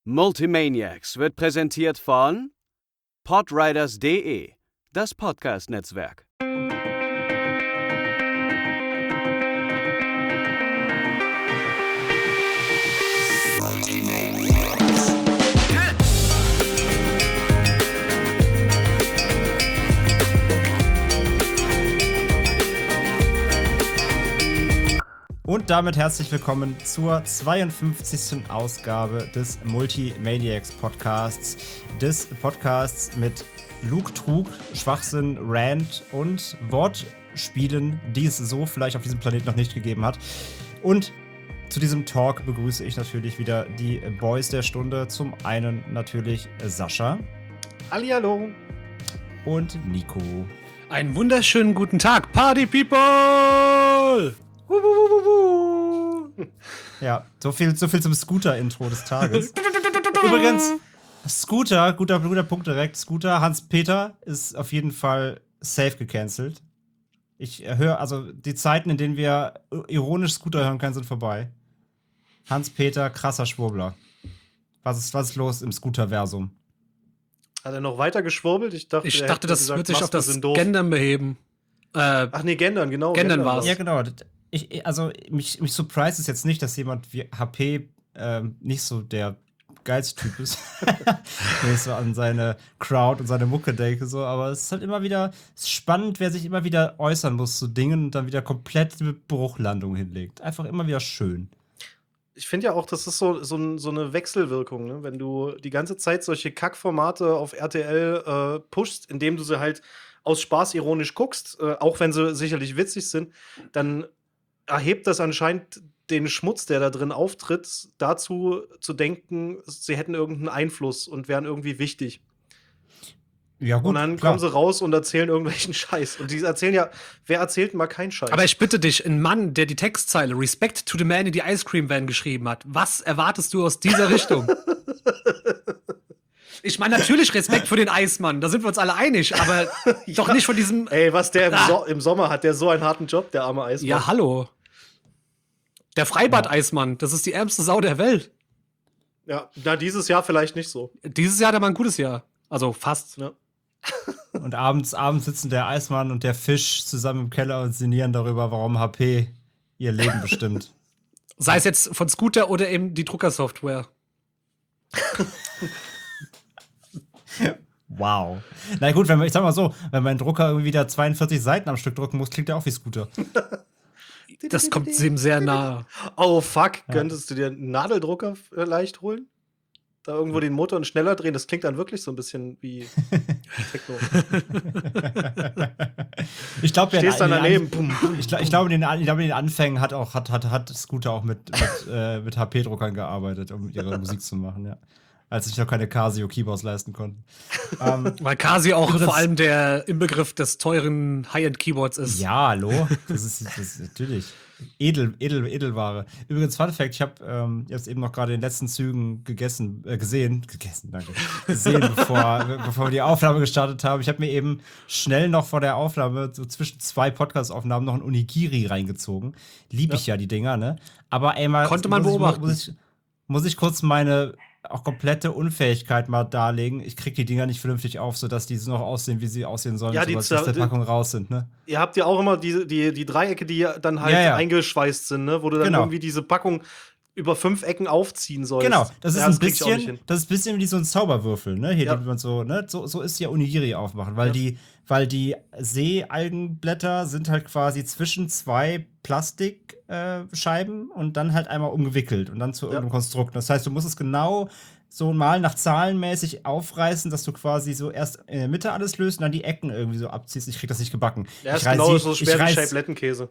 Multimaniacs wird präsentiert von podriders.de, das Podcast-Netzwerk. Und damit herzlich willkommen zur 52. Ausgabe des Multimaniacs Podcasts. Des Podcasts mit Lug, Trug, Schwachsinn, Rant und Wortspielen, die es so vielleicht auf diesem Planeten noch nicht gegeben hat. Und zu diesem Talk begrüße ich natürlich wieder die Boys der Stunde. Zum einen natürlich Sascha. Hallihallo. Und Nico. Einen wunderschönen guten Tag, Party People! Ja, so viel zum Scooter-Intro des Tages. Übrigens, Scooter, guter Punkt direkt. Scooter, Hans-Peter ist auf jeden Fall safe gecancelt. Ich höre, also die Zeiten, in denen wir ironisch Scooter hören können, sind vorbei. Hans-Peter, krasser Schwurbler. Was ist los im Scooter-Versum? Hat er noch weiter geschwurbelt? Ich dachte, das gesagt, wird sich auf das doof. Gendern beheben. Ach nee, Gendern, genau. Gendern war's. Ja, genau. Mich surprise es jetzt nicht, dass jemand wie HP nicht so der geilste Typ ist. Wenn ich so an seine Crowd und seine Mucke denke, so, aber es ist halt immer wieder spannend, wer sich immer wieder äußern muss zu Dingen und dann wieder komplett mit Bruchlandung hinlegt. Einfach immer wieder schön. Ich finde ja auch, das ist so eine Wechselwirkung, ne? Wenn du die ganze Zeit solche Kackformate auf RTL pushst, indem du sie halt aus Spaß ironisch guckst, auch wenn sie sicherlich witzig sind, dann erhebt das anscheinend den Schmutz, der da drin auftritt, dazu zu denken, sie hätten irgendeinen Einfluss und wären irgendwie wichtig. Ja, gut, und dann klar. kommen sie raus und erzählen irgendwelchen Scheiß. Und die erzählen ja, wer erzählt mal keinen Scheiß? Aber ich bitte dich, ein Mann, der die Textzeile Respect to the man in the ice cream van geschrieben hat, was erwartest du aus dieser Richtung? Ich meine, natürlich Respekt für den Eismann, da sind wir uns alle einig, aber doch nicht von diesem. Ey, was der im Sommer hat, der so einen harten Job, der arme Eismann. Ja, hallo. Der Freibad-Eismann, das ist die ärmste Sau der Welt. Ja, na, dieses Jahr vielleicht nicht so. Dieses Jahr hat er mal ein gutes Jahr. Also fast. Ja. Und abends sitzen der Eismann und der Fisch zusammen im Keller und sinnieren darüber, warum HP ihr Leben bestimmt. Sei es jetzt von Scooter oder eben die Druckersoftware. Wow. Na gut, ich sag mal so, wenn mein Drucker irgendwie wieder 42 Seiten am Stück drucken muss, klingt der auch wie Scooter. Das kommt ihm sehr nahe. Oh fuck, könntest du dir einen Nadeldrucker leicht holen? Da irgendwo den Motor schneller drehen, das klingt dann wirklich so ein bisschen wie Techno. Ich glaube, Stehst dann daneben. Ich glaube, in den Anfängen hat Scooter auch mit HP-Druckern gearbeitet, um ihre Musik zu machen, ja. Als sich noch keine Casio-Keyboards leisten konnten. Weil Casio auch vor allem der Inbegriff des teuren High-End-Keyboards ist. Ja, hallo. Das ist natürlich Edelware. Übrigens, Fun Fact, ich habe jetzt eben noch gerade in den letzten Zügen gesehen, bevor wir die Aufnahme gestartet haben. Ich habe mir eben schnell noch vor der Aufnahme, so zwischen zwei Podcast-Aufnahmen, noch ein Onigiri reingezogen. Liebe ich ja die Dinger, ne? Aber einmal konnte man beobachten. Muss ich kurz meine auch komplette Unfähigkeit mal darlegen. Ich krieg die Dinger nicht vernünftig auf, sodass die so noch aussehen, wie sie aussehen sollen, Ja, sobald sie aus der Packung raus sind, ne? Ihr habt ja auch immer die Dreiecke, die dann halt eingeschweißt sind, ne? Wo du dann irgendwie diese Packung über 5 Ecken aufziehen sollst. Genau, das ist ein krieg ich auch nicht hin. bisschen wie so ein Zauberwürfel, ne? Hier, die man so, ne? So ist ja Onigiri aufmachen, weil die Seealgenblätter sind halt quasi zwischen zwei Plastikscheiben und dann halt einmal umgewickelt und dann zu irgendeinem Konstrukt. Das heißt, du musst es genau so mal nach zahlenmäßig aufreißen, dass du quasi so erst in der Mitte alles löst und dann die Ecken irgendwie so abziehst. Ich krieg das nicht gebacken. Ja, ist genau so schwer wie Scheiblettenkäse.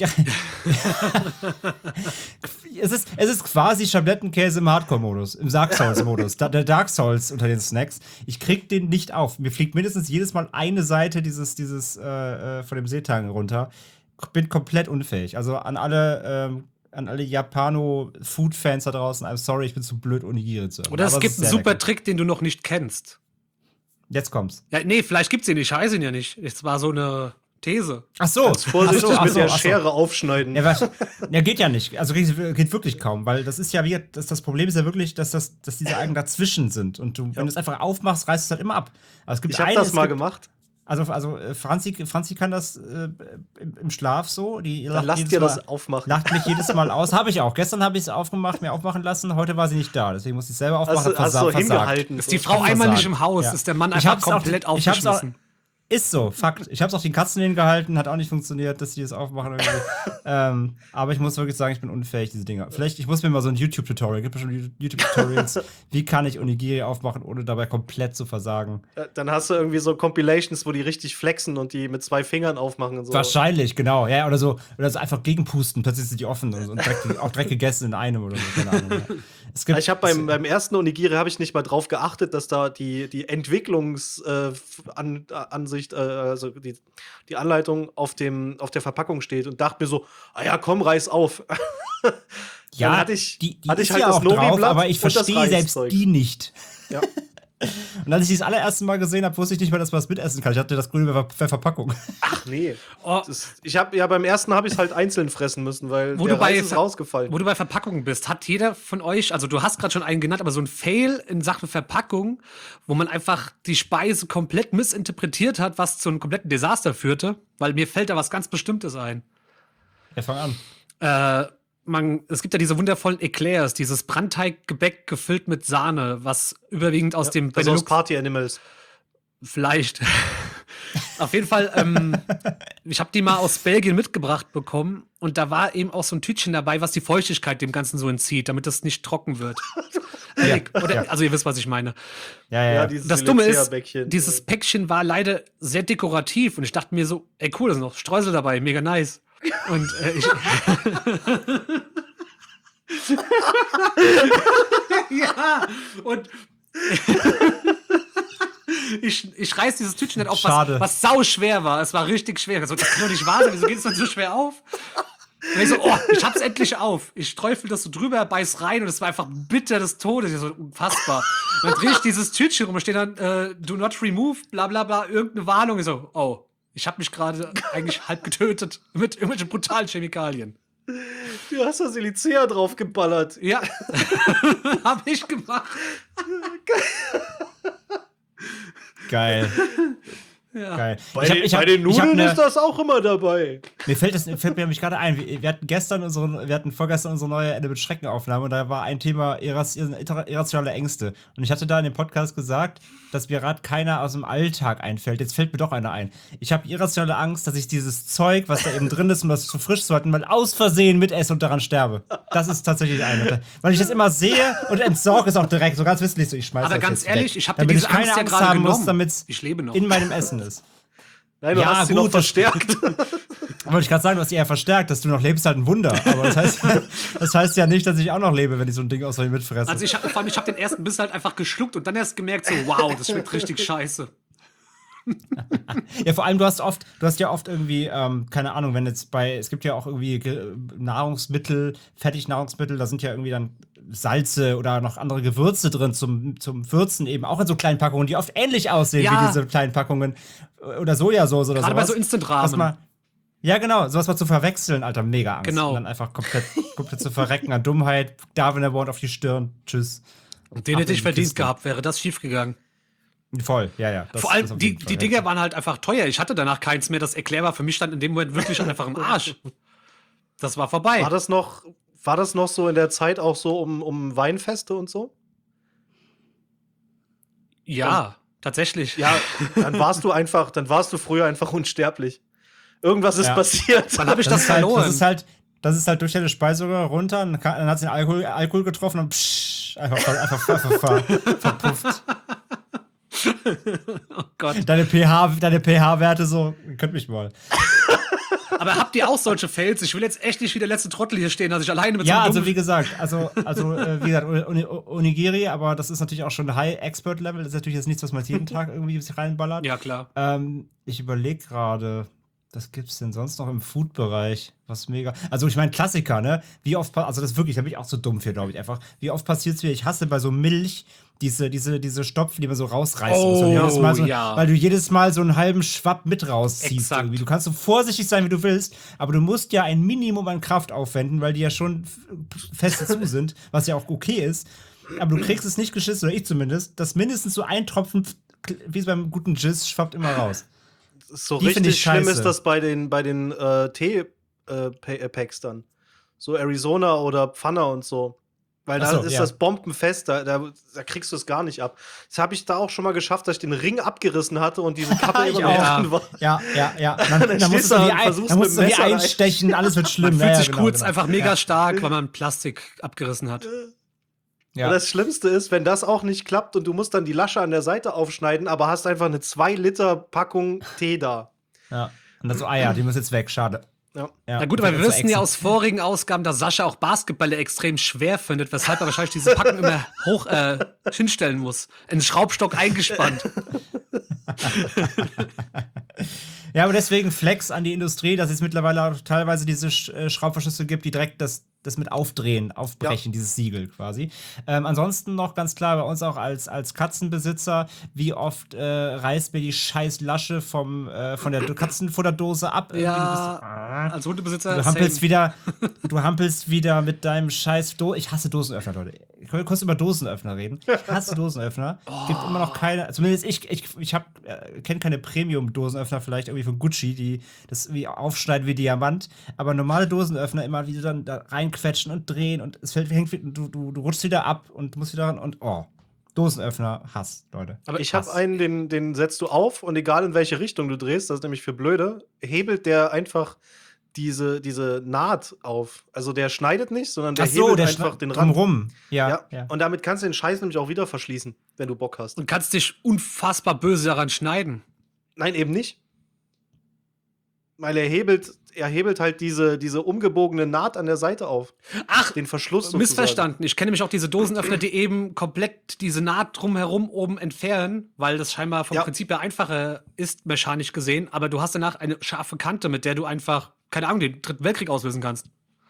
Es ist quasi Schablettenkäse im Hardcore-Modus, im Dark Souls-Modus. Der Dark Souls unter den Snacks. Ich krieg den nicht auf. Mir fliegt mindestens jedes Mal eine Seite dieses von dem Seetang runter. Bin komplett unfähig. Also an alle Japano-Food-Fans da draußen, I'm sorry, ich bin zu blöd, Onigiri zu essen. Oder es gibt einen super Trick, den du noch nicht kennst. Jetzt kommt's. Ja, nee, vielleicht gibt's ihn nicht, ich weiß ihn ja nicht. Es war so eine These. Ach so. Ganz vorsichtig ach so, mit der ach so. Schere aufschneiden. Ja, geht ja nicht. Also geht wirklich kaum, weil das ist ja wie, das Problem ist ja wirklich, dass diese Algen dazwischen sind. Und wenn du es einfach aufmachst, reißt es halt immer ab. Aber es gibt Ich habe das mal gemacht. Also Franzi kann das im Schlaf so. Die Dann lasst ihr das aufmachen. Lacht mich jedes Mal aus. Habe ich auch. Gestern habe ich es mir aufmachen lassen. Heute war sie nicht da. Deswegen muss ich es selber aufmachen. Hast du hingehalten. Ist die Frau einmal nicht im Haus, Ja. ist der Mann einfach komplett aufgeschmissen. Ist so, Fakt. Ich habe es auch den Katzen hingehalten, hat auch nicht funktioniert, dass die das aufmachen irgendwie. Aber ich muss wirklich sagen, ich bin unfähig, diese Dinger. Vielleicht, ich muss mir mal so ein YouTube-Tutorial, gibt es schon YouTube-Tutorials, wie kann ich Onigiri aufmachen, ohne dabei komplett zu versagen. Dann hast du irgendwie so Compilations, wo die richtig flexen und die mit 2 Fingern aufmachen und so. Wahrscheinlich, genau. Ja, oder so einfach gegenpusten, plötzlich sind die offen und direkt gegessen in einem oder so. Keine Ahnung. Ja. Ich habe beim ersten Onigiri habe ich nicht mal drauf geachtet, dass da die Entwicklungsansicht, also die Anleitung auf der Verpackung steht und dachte mir so, ja komm, reiß auf. Ja, dann hatte ich die halt ist das ja auch drauf, Nori-Blatt aber ich und das verstehe selbst Reiszeug. die nicht. Ja. Und als ich die das allererste Mal gesehen habe, wusste ich nicht mehr, dass man das mitessen kann. Ich hatte das Grüne bei Verpackung. Ach nee. Oh. Beim ersten habe ich es halt einzeln fressen müssen, weil Wo der du bei Reis ist rausgefallen. Wo du bei Verpackungen bist, hat jeder von euch, also du hast gerade schon einen genannt, aber so ein Fail in Sachen Verpackung, wo man einfach die Speise komplett missinterpretiert hat, was zu einem kompletten Desaster führte, weil mir fällt da was ganz Bestimmtes ein. Ja, fang an. Es gibt ja diese wundervollen Eclairs, dieses Brandteiggebäck gefüllt mit Sahne, was überwiegend aus dem also aus Party Animals. Vielleicht. Auf jeden Fall, ich habe die mal aus Belgien mitgebracht bekommen und da war eben auch so ein Tütchen dabei, was die Feuchtigkeit dem Ganzen so entzieht, damit das nicht trocken wird. Also ihr wisst, was ich meine. Ja. Das Dumme ist, Silizea-Bäckchen. dieses Päckchen war leider sehr dekorativ und ich dachte mir so, ey cool, da sind noch Streusel dabei, mega nice. Und ja, und ich reiß dieses Tütchen nicht auf, was sau schwer war. Es war richtig schwer. So, das kann doch nicht wahr sein. Wieso geht es denn so schwer auf? Und ich so, ich hab's endlich auf. Ich träufel das so drüber, beiß rein und es war einfach bitter des Todes. Ich so, unfassbar. Und dann drehe ich dieses Tütchen rum und steht dann, do not remove, bla bla bla, irgendeine Warnung. Ich so, ich habe mich gerade eigentlich halb getötet mit irgendwelchen brutalen Chemikalien. Du hast da Silizea drauf geballert. Ja, hab ich gemacht. Geil. Ja. Geil. Bei den Nudeln ist das auch immer dabei. Mir fällt mir gerade ein, wir hatten vorgestern unsere neue Ende mit Schreckenaufnahme und da war ein Thema irrationale Ängste. Und ich hatte da in dem Podcast gesagt, dass mir gerade keiner aus dem Alltag einfällt. Jetzt fällt mir doch einer ein. Ich habe irrationale Angst, dass ich dieses Zeug, was da eben drin ist, um das zu frisch zu halten, mal aus Versehen mitesse und daran sterbe. Das ist tatsächlich eine. Weil ich das immer sehe und entsorge es auch direkt, so ganz wissentlich so, ich schmeiße das Aber ganz jetzt ehrlich, weg, ich habe dir damit diese ich keine Angst ja Angst gerade haben muss, genommen. damit es Ich lebe noch. in meinem Essen ist. Nein, du hast sie noch verstärkt. Wollte ich gerade sagen, du hast sie eher verstärkt, dass du noch lebst, halt ein Wunder. Aber das heißt ja nicht, dass ich auch noch lebe, wenn ich so ein Ding aus Versehen mitfresse. Also ich hab den ersten Biss halt einfach geschluckt und dann erst gemerkt, so wow, das schmeckt richtig scheiße. Ja, vor allem, du hast ja oft irgendwie, keine Ahnung, es gibt ja auch irgendwie Nahrungsmittel, Fertignahrungsmittel, da sind ja irgendwie dann Salze oder noch andere Gewürze drin zum Würzen eben, auch in so kleinen Packungen, die oft ähnlich aussehen wie diese kleinen Packungen. Oder Sojasauce oder so. Gerade bei so Instant-Ramen. Ja, genau, sowas mal zu verwechseln, Alter, mega Angst. Genau. Und dann einfach komplett zu verrecken an Dummheit, Darwin Award auf die Stirn, tschüss. Und den hätte ich verdient gehabt, wäre das schiefgegangen. Voll, ja. Vor allem, die Dinger waren halt einfach teuer. Ich hatte danach keins mehr. Das Eclair war für mich dann in dem Moment wirklich einfach im Arsch. Das war vorbei. War das noch so in der Zeit auch so um Weinfeste und so? Ja, tatsächlich. Ja, dann warst du früher einfach unsterblich. Irgendwas ist passiert. Dann habe ich das verloren. Das ist halt durch deine Speiseröhre runter, dann hat sie den Alkohol getroffen und einfach verpufft. Oh Gott. Deine pH-Werte so, könnt mich mal. Aber habt ihr auch solche Fails? Ich will jetzt echt nicht wie der letzte Trottel hier stehen, dass ich alleine mit so Ja, einem also wie gesagt, Onigiri, aber das ist natürlich auch schon High-Expert-Level. Das ist natürlich jetzt nichts, was man jeden Tag irgendwie sich reinballert. Ja, klar. Ich überlege gerade, Was gibt's denn sonst noch im Food-Bereich? Was mega. Also, ich meine, Klassiker, ne? Wie oft, also das ist wirklich, da bin ich auch so dumm für, glaube ich, einfach. Wie oft passiert es mir, ich hasse bei so Milch diese Stopfen, die man so rausreißen muss. Und jedes Mal so, weil du jedes Mal so einen halben Schwapp mit rausziehst. Irgendwie. Du kannst so vorsichtig sein, wie du willst, aber du musst ja ein Minimum an Kraft aufwenden, weil die ja schon fest zu sind, was ja auch okay ist. Aber du kriegst es nicht geschissen, oder ich zumindest, dass mindestens so ein Tropfen, wie es beim guten Jizz, schwappt immer raus. So die richtig schlimm ist das bei den Tee-Packs dann. So Arizona oder Pfanner und so. Weil da ist das bombenfest, da kriegst du es gar nicht ab. Das habe ich da auch schon mal geschafft, dass ich den Ring abgerissen hatte und diese Kappe immer noch drin war. Ja. Dann musst du die einstechen, alles wird schlimm. Man fühlt sich kurz einfach mega stark, weil man Plastik abgerissen hat. Ja. Und das Schlimmste ist, wenn das auch nicht klappt und du musst dann die Lasche an der Seite aufschneiden, aber hast einfach eine 2-Liter-Packung Tee da. Ja. Und dann so, die muss jetzt weg, schade. Ja. Na gut, aber wir wissen ja aus vorigen Ausgaben, dass Sascha auch Basketball extrem schwer findet, weshalb er wahrscheinlich diese Packung immer hoch hinstellen muss. In den Schraubstock eingespannt. Ja, aber deswegen Flex an die Industrie, dass es mittlerweile auch teilweise diese Schraubverschlüsse gibt, die direkt das mit aufbrechen, dieses Siegel quasi. Ansonsten noch ganz klar bei uns auch als Katzenbesitzer, wie oft reißt mir die scheiß Lasche von der Katzenfutterdose ab. Als Hundebesitzer. Du hampelst wieder mit deinem scheiß Ich hasse Dosenöffner, Leute. Ich will kurz über Dosenöffner reden. Ich hasse Dosenöffner. Gibt immer noch keine, zumindest ich kenne keine Premium-Dosenöffner, vielleicht irgendwie von Gucci, die das wie aufschneiden wie Diamant, aber normale Dosenöffner immer wieder dann da reinquetschen und drehen und es du rutschst wieder ab und musst wieder ran und Dosenöffner, Hass, Leute. Aber ich habe einen, den setzt du auf und egal in welche Richtung du drehst, das ist nämlich für Blöde, hebelt der einfach diese Naht auf. Also der schneidet nicht, sondern der hebelt einfach den Rand rum. Ja. Und damit kannst du den Scheiß nämlich auch wieder verschließen, wenn du Bock hast. Und kannst dich unfassbar böse daran schneiden. Nein, eben nicht. Weil er hebelt halt diese umgebogene Naht an der Seite auf. Ach, den Verschluss sozusagen. Missverstanden. Ich kenne nämlich auch diese Dosenöffner, die eben komplett diese Naht drumherum oben entfernen, weil das scheinbar vom Prinzip her einfacher ist, mechanisch gesehen. Aber du hast danach eine scharfe Kante, mit der du einfach, keine Ahnung, den Dritten Weltkrieg auslösen kannst.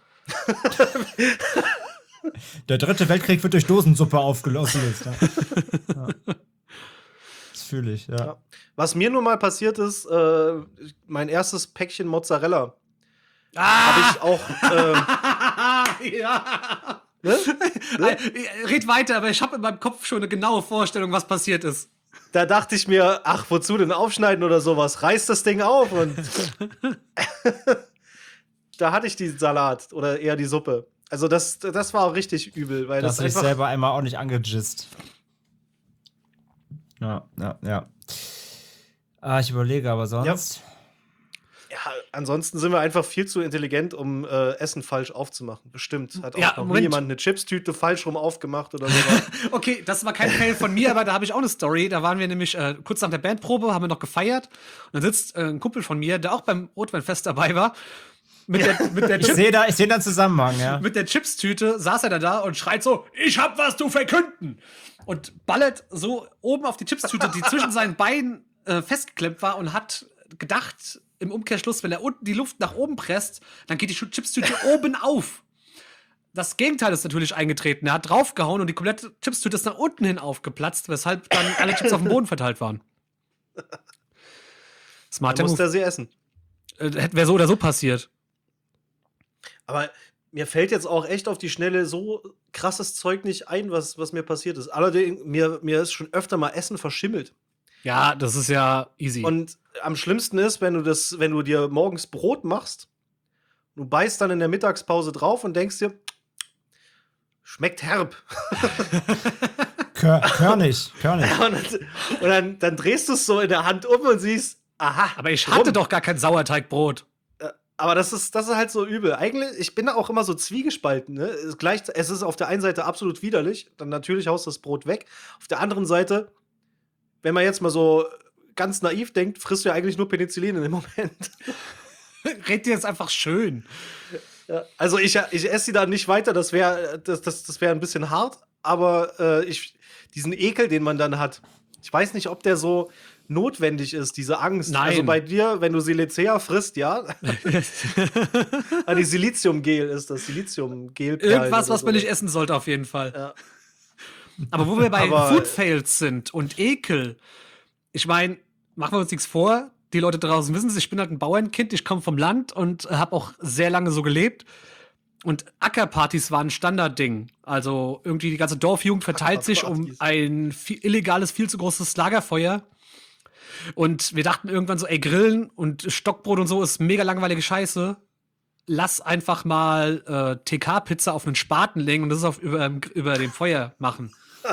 Der Dritte Weltkrieg wird durch Dosensuppe ausgelöst. Ja. Das fühle ich, ja. Was mir nun mal passiert ist, mein erstes Päckchen Mozzarella. Habe ich auch. Ja. Ne? Red weiter, aber ich habe in meinem Kopf schon eine genaue Vorstellung, was passiert ist. Da dachte ich mir, ach, wozu denn aufschneiden oder sowas? Reiß das Ding auf und da hatte ich den Salat oder eher die Suppe. Also das war auch richtig übel, weil das einfach selber einmal auch nicht angejist. Ja. Ich überlege aber sonst. Ja, ansonsten sind wir einfach viel zu intelligent, um Essen falsch aufzumachen. Bestimmt. Hat auch noch nie jemand eine Chipstüte falsch rum aufgemacht oder sowas. Okay, das war kein Fail von mir, aber da habe ich auch eine Story. Da waren wir nämlich kurz nach der Bandprobe, haben wir noch gefeiert. Und dann sitzt ein Kumpel von mir, der auch beim Rotweinfest dabei war. Mit der ich sehe da einen Zusammenhang, ja. Mit der Chipstüte saß er da und schreit so: Ich hab was zu verkünden! Und ballert so oben auf die Chipstüte, die zwischen seinen Beinen festgeklemmt war, und hat gedacht, im Umkehrschluss, wenn er unten die Luft nach oben presst, dann geht die Chipstüte oben auf. Das Gegenteil ist natürlich eingetreten. Er hat draufgehauen und die komplette Chipstüte ist nach unten hin aufgeplatzt, weshalb dann alle Chips auf dem Boden verteilt waren. Smarter Move. Musste er sie essen. Wäre so oder so passiert. Aber mir fällt jetzt auch echt auf die Schnelle so krasses Zeug nicht ein, was mir passiert ist. Allerdings, mir ist schon öfter mal Essen verschimmelt. Ja, das ist ja easy. Und am schlimmsten ist, wenn du dir morgens Brot machst, du beißt dann in der Mittagspause drauf und denkst dir, schmeckt herb. Körnig. Und dann drehst du es so in der Hand um und siehst, aha. Aber ich hatte doch gar kein Sauerteigbrot. Aber das ist halt so übel. Eigentlich, ich bin da auch immer so zwiegespalten. Ne? Es ist auf der einen Seite absolut widerlich, dann natürlich haust du das Brot weg. Auf der anderen Seite, wenn man jetzt mal so ganz naiv denkt, frisst du ja eigentlich nur Penicillin in dem Moment. Red dir jetzt einfach schön. Ja, also ich esse sie da nicht weiter, das wäre ein bisschen hart, aber diesen Ekel, den man dann hat, ich weiß nicht, ob der so notwendig ist, diese Angst. Nein. Also bei dir, wenn du Silicea frisst, ja. Die Siliziumgel ist das, Siliziumgel. Irgendwas, was man nicht essen sollte, auf jeden Fall. Ja. Aber wo wir bei Food-Fails sind und Ekel, ich meine, machen wir uns nichts vor, die Leute draußen wissen es, ich bin halt ein Bauernkind, ich komme vom Land und habe auch sehr lange so gelebt. Und Ackerpartys waren ein Standardding. Also irgendwie die ganze Dorfjugend verteilt sich um ein illegales, viel zu großes Lagerfeuer. Und wir dachten irgendwann so, ey, Grillen und Stockbrot und so ist mega langweilige Scheiße. Lass einfach mal TK-Pizza auf einen Spaten legen und das über dem Feuer machen.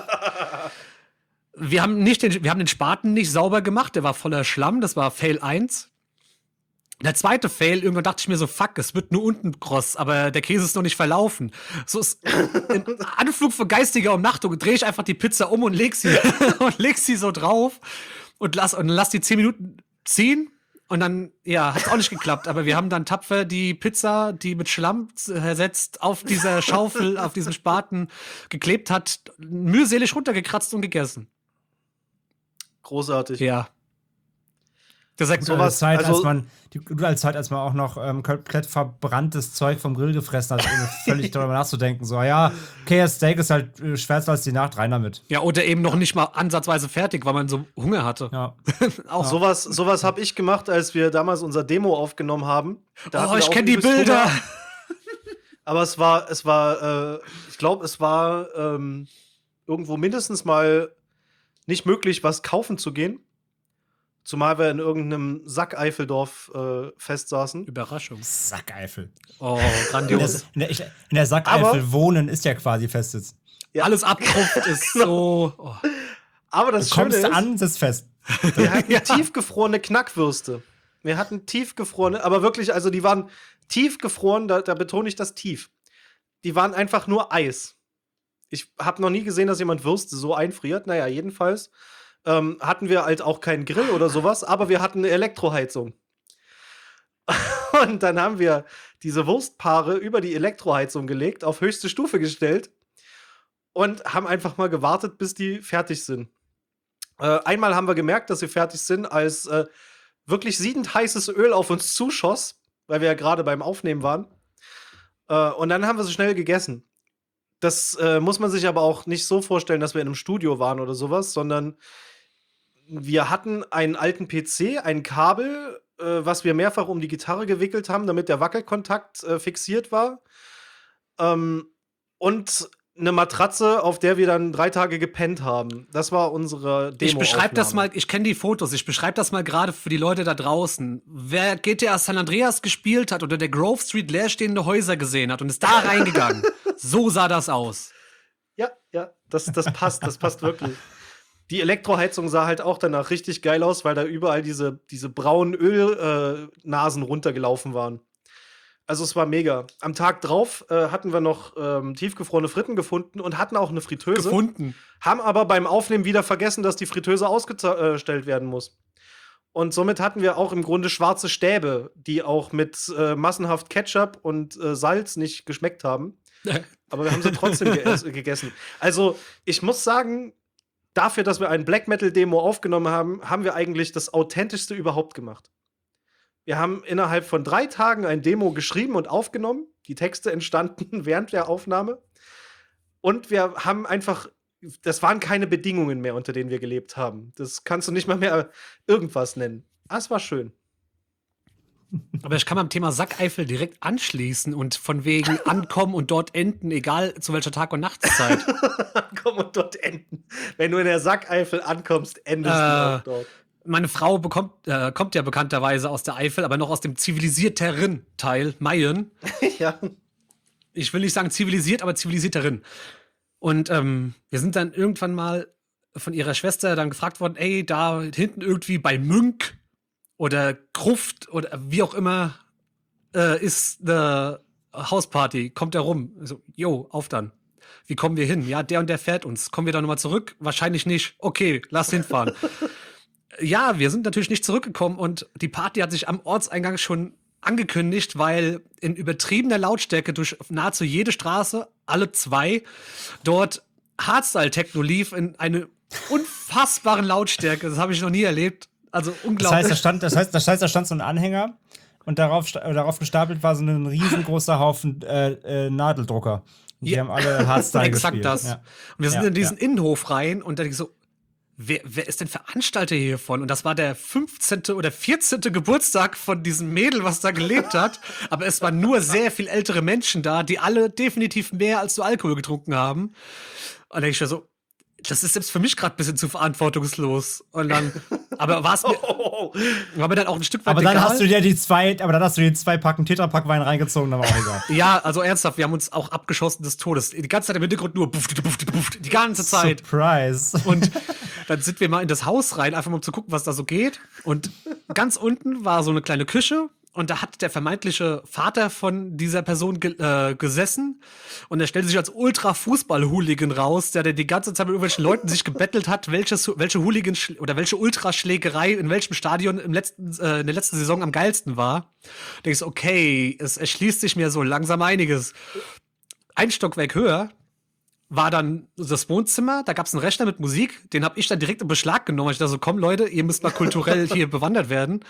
Wir haben den Spaten nicht sauber gemacht, der war voller Schlamm, das war Fail 1. Der zweite Fail, irgendwann dachte ich mir so, fuck, es wird nur unten kross, aber der Käse ist noch nicht verlaufen. So ist ein Anflug von geistiger Umnachtung, drehe ich einfach die Pizza um und leg sie so drauf und lass die 10 Minuten ziehen. Und dann, ja, hat's auch nicht geklappt. Aber wir haben dann tapfer die Pizza, die mit Schlamm ersetzt, auf dieser Schaufel, auf diesem Spaten geklebt hat, mühselig runtergekratzt und gegessen. Großartig. Ja. Das ist sowas, Zeit, als man auch noch komplett verbranntes Zeug vom Grill gefressen hat, ohne völlig darüber nachzudenken. So, ja, okay, das Steak ist halt schwärzer als die Nacht, rein damit. Ja, oder eben noch nicht mal ansatzweise fertig, weil man so Hunger hatte. Ja. Auch sowas habe ich gemacht, als wir damals unser Demo aufgenommen haben. Ich kenne die Bilder. Hunger. Aber es war, ich glaube, es war irgendwo mindestens mal nicht möglich, was kaufen zu gehen. Zumal wir in irgendeinem Sackeifeldorf festsaßen. Überraschung. Sackeifel. Oh, grandios. In der Sackeifel wohnen ist ja quasi Festsitz. Ja. Alles abtropft ist so. Oh. Aber das Du Schöne kommst ist, an, sitzt fest. wir hatten tiefgefrorene Knackwürste. Wir hatten tiefgefrorene, aber wirklich, also die waren tiefgefroren, da betone ich das tief. Die waren einfach nur Eis. Ich habe noch nie gesehen, dass jemand Würste so einfriert. Naja, jedenfalls hatten wir halt auch keinen Grill oder sowas, aber wir hatten eine Elektroheizung. Und dann haben wir diese Wurstpaare über die Elektroheizung gelegt, auf höchste Stufe gestellt und haben einfach mal gewartet, bis die fertig sind. Einmal haben wir gemerkt, dass sie fertig sind, als wirklich siedend heißes Öl auf uns zuschoss, weil wir ja gerade beim Aufnehmen waren. Und dann haben wir sie schnell gegessen. Das muss man sich aber auch nicht so vorstellen, dass wir in einem Studio waren oder sowas, sondern wir hatten einen alten PC, ein Kabel, was wir mehrfach um die Gitarre gewickelt haben, damit der Wackelkontakt fixiert war. Und eine Matratze, auf der wir dann 3 Tage gepennt haben. Das war unsere Demo. Ich beschreibe das mal, ich kenne die Fotos, ich beschreibe das mal gerade für die Leute da draußen. Wer GTA San Andreas gespielt hat oder der Grove Street leerstehende Häuser gesehen hat und ist da reingegangen, so sah das aus. Ja, das passt wirklich. Die Elektroheizung sah halt auch danach richtig geil aus, weil da überall diese braunen Ölnasen runtergelaufen waren. Also es war mega. Am Tag drauf hatten wir noch tiefgefrorene Fritten gefunden und hatten auch eine Fritteuse. Haben aber beim Aufnehmen wieder vergessen, dass die Fritteuse ausgestellt werden muss. Und somit hatten wir auch im Grunde schwarze Stäbe, die auch mit massenhaft Ketchup und Salz nicht geschmeckt haben. Aber wir haben sie trotzdem gegessen. Also ich muss sagen, dafür, dass wir ein Black Metal Demo aufgenommen haben, haben wir eigentlich das Authentischste überhaupt gemacht. Wir haben innerhalb von 3 Tagen ein Demo geschrieben und aufgenommen. Die Texte entstanden während der Aufnahme. Und wir haben einfach, das waren keine Bedingungen mehr, unter denen wir gelebt haben. Das kannst du nicht mal mehr irgendwas nennen. Es war schön. Aber ich kann beim Thema Sackeifel direkt anschließen und von wegen ankommen und dort enden, egal zu welcher Tag- und Nachtszeit. Ankommen und dort enden. Wenn du in der Sackeifel ankommst, endest du auch dort. Meine Frau kommt ja bekannterweise aus der Eifel, aber noch aus dem zivilisierteren Teil, Mayen. Ja. Ich will nicht sagen zivilisiert, aber zivilisierterin. Und wir sind dann irgendwann mal von ihrer Schwester dann gefragt worden, ey, da hinten irgendwie bei Münck oder Gruft oder wie auch immer ist eine Hausparty. Kommt er rum? So, jo, auf dann. Wie kommen wir hin? Ja, der und der fährt uns. Kommen wir da nochmal zurück? Wahrscheinlich nicht. Okay, lass hinfahren. Ja, wir sind natürlich nicht zurückgekommen und die Party hat sich am Ortseingang schon angekündigt, weil in übertriebener Lautstärke durch nahezu jede Straße, alle 2, dort Hardstyle-Techno lief in eine unfassbaren Lautstärke. Das habe ich noch nie erlebt. Also unglaublich. Das heißt, da stand so ein Anhänger und darauf gestapelt war so ein riesengroßer Haufen Nadeldrucker. Die haben alle Hardstyle gespielt. Exakt das. Ja. Und wir sind in diesen Innenhof rein und da denke ich so, wer ist denn Veranstalter hiervon? Und das war der 15. oder 14. Geburtstag von diesem Mädel, was da gelebt hat. Aber es waren nur sehr viel ältere Menschen da, die alle definitiv mehr als so Alkohol getrunken haben. Und da denke ich mir so, das ist selbst für mich gerade ein bisschen zu verantwortungslos. Und dann, aber war es mir, war mir dann auch ein Stück weit aber dann egal. hast du dir die zwei Packen Tetrapack-Wein reingezogen, dann war auch egal. Ja, also ernsthaft, wir haben uns auch abgeschossen des Todes. Die ganze Zeit im Hintergrund nur die ganze Zeit. Surprise. Und dann sind wir mal in das Haus rein, einfach mal um zu gucken, was da so geht. Und ganz unten war so eine kleine Küche. Und da hat der vermeintliche Vater von dieser Person gesessen. Und er stellte sich als Ultra-Fußball-Hooligan raus, der die ganze Zeit mit irgendwelchen Leuten sich gebettelt hat, welche Hooligan oder welche Ultraschlägerei in welchem Stadion in der letzten Saison am geilsten war. Da denke ich so, okay, es erschließt sich mir so langsam einiges. Ein Stockwerk höher war dann das Wohnzimmer, da gab es einen Rechner mit Musik, den habe ich dann direkt in Beschlag genommen. Ich dachte so, komm Leute, ihr müsst mal kulturell hier bewandert werden.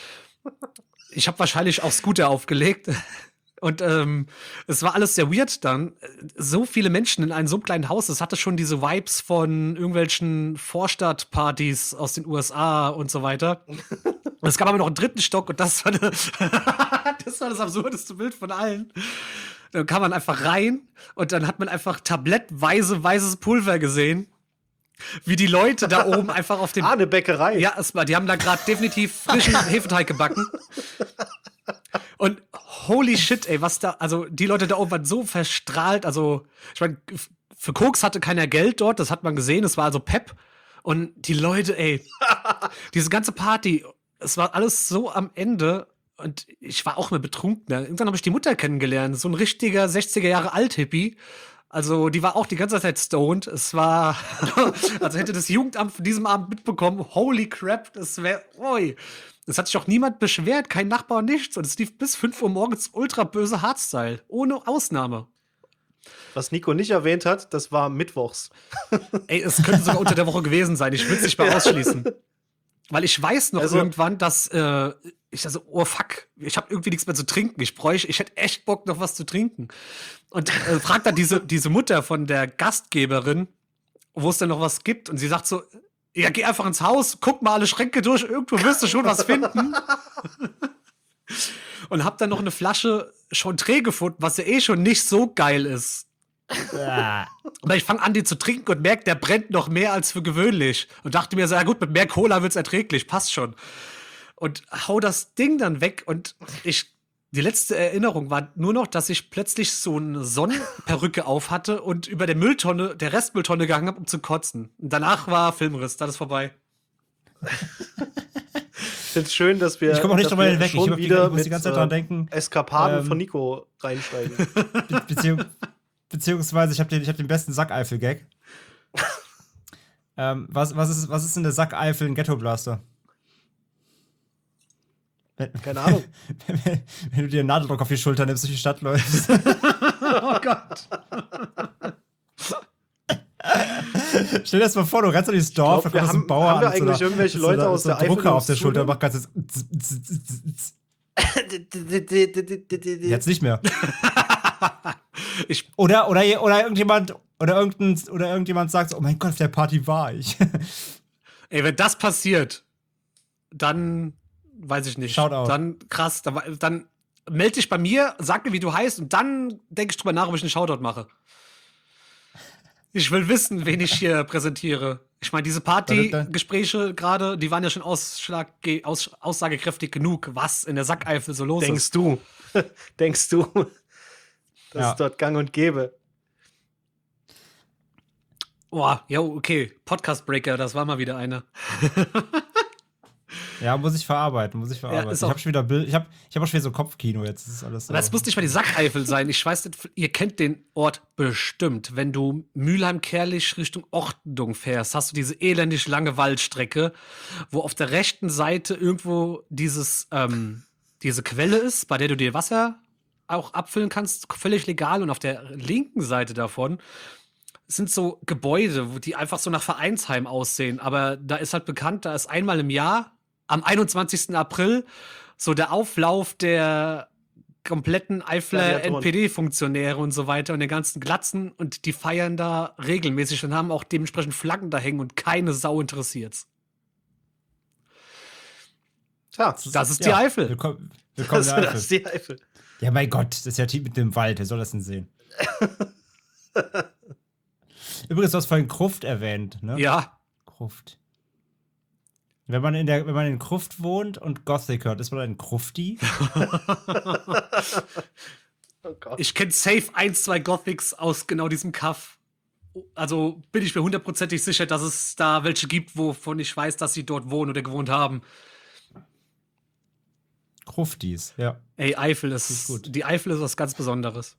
Ich habe wahrscheinlich auch Scooter aufgelegt. Und es war alles sehr weird dann. So viele Menschen in einem so kleinen Haus, es hatte schon diese Vibes von irgendwelchen Vorstadtpartys aus den USA und so weiter. Es gab aber noch einen dritten Stock und das war das absurdeste Bild von allen. Dann kam man einfach rein und dann hat man einfach tablettweise weißes Pulver gesehen. Wie die Leute da oben einfach auf den... eine Bäckerei. Ja, die haben da gerade definitiv frischen Hefeteig gebacken. Und holy shit, ey, was da... Also, die Leute da oben waren so verstrahlt. Also, ich meine, für Koks hatte keiner Geld dort, das hat man gesehen. Es war also Pep. Und die Leute, ey, diese ganze Party, es war alles so am Ende. Und ich war auch mal betrunken. Irgendwann habe ich die Mutter kennengelernt. So ein richtiger 60er Jahre Alt-Hippie. Also, die war auch die ganze Zeit stoned. Es war, also hätte das Jugendamt von diesem Abend mitbekommen, holy crap, das wäre, oi. Es hat sich auch niemand beschwert, kein Nachbar, nichts. Und es lief bis 5 Uhr morgens ultra böse Hardstyle. Ohne Ausnahme. Was Nico nicht erwähnt hat, das war mittwochs. Ey, es könnte sogar unter der Woche gewesen sein. Ich würde es nicht mal ausschließen. Weil ich weiß noch irgendwann, dass ich dachte so, oh fuck, ich habe irgendwie nichts mehr zu trinken. Ich hätte echt Bock, noch was zu trinken. Und fragt dann diese Mutter von der Gastgeberin, wo es denn noch was gibt. Und sie sagt so, ja, geh einfach ins Haus, guck mal alle Schränke durch, irgendwo wirst du schon was finden. Und hab dann noch eine Flasche Chantre gefunden, was ja eh schon nicht so geil ist. Aber ich fange an, die zu trinken und merke, der brennt noch mehr als für gewöhnlich. Und dachte mir so, ja gut, mit mehr Cola wird's erträglich, passt schon. Und hau das Ding dann weg und die letzte Erinnerung war nur noch, dass ich plötzlich so eine Sonnenperücke auf hatte und über der Restmülltonne gehangen habe, um zu kotzen. Und danach war Filmriss, dann ist vorbei. Ich finde es schön, dass wir ich komme auch nicht drüber hinweg. schon wieder muss die ganze Zeit dran denken. Eskapaden von Nico reinsteigen. Beziehungsweise ich hab den besten Sackeifel-Gag. Was ist denn der Sackeifel ein Ghetto-Blaster? Keine Ahnung. Wenn du dir einen Nadeldruck auf die Schulter nimmst, durch die Stadt läufst. Oh Gott. Stell dir das mal vor, du rennst durch das Dorf, da kommt so ein Bauer haben wir an. eigentlich irgendwelche Leute aus der Eifel Drucker auf der Schulter, macht ganz jetzt nicht mehr. Oder irgendjemand sagt so, oh mein Gott, auf der Party war ich. Ey, wenn das passiert, dann weiß ich nicht. Shoutout. Dann krass, dann melde dich bei mir, sag mir, wie du heißt und dann denke ich drüber nach, ob ich einen Shoutout mache. Ich will wissen, wen ich hier präsentiere. Ich meine, diese Partygespräche gerade, die waren ja schon aussagekräftig genug, was in der Sackeifel so los ist. Denkst du, das ist dort gang und gäbe? Boah, ja, okay. Podcast-Breaker, das war mal wieder eine. Ja, muss ich verarbeiten. Ja, ich habe schon wieder ich hab auch schon wieder so Kopfkino jetzt. Das ist alles so. Aber es muss nicht mal die Sackeifel sein. Ich weiß nicht, ihr kennt den Ort bestimmt. Wenn du Mülheim-Kerlich Richtung Ortendung fährst, hast du diese elendig lange Waldstrecke, wo auf der rechten Seite irgendwo diese Quelle ist, bei der du dir Wasser auch abfüllen kannst, völlig legal. Und auf der linken Seite davon sind so Gebäude, die einfach so nach Vereinsheim aussehen. Aber da ist halt bekannt, da ist einmal im Jahr, am 21. April, so der Auflauf der kompletten Eifler NPD-Funktionäre und so weiter und den ganzen Glatzen und die feiern da regelmäßig und haben auch dementsprechend Flaggen da hängen und keine Sau interessiert's. Tja, das ist die Eifel. Willkommen in der Eifel. Das ist die Eifel. Ja, mein Gott, das ist ja Typ mit dem Wald, wer soll das denn sehen? Übrigens, du hast vorhin Gruft erwähnt, ne? Ja. Gruft. Wenn man in Gruft wohnt und Gothic hört, ist man ein Grufti? Oh Gott. Ich kenne safe 1, 2 Gothics aus genau diesem Kaff. Also bin ich mir 100%ig sicher, dass es da welche gibt, wovon ich weiß, dass sie dort wohnen oder gewohnt haben. Gruftis, ja. Ey, Eifel ist gut. Die Eifel ist was ganz Besonderes.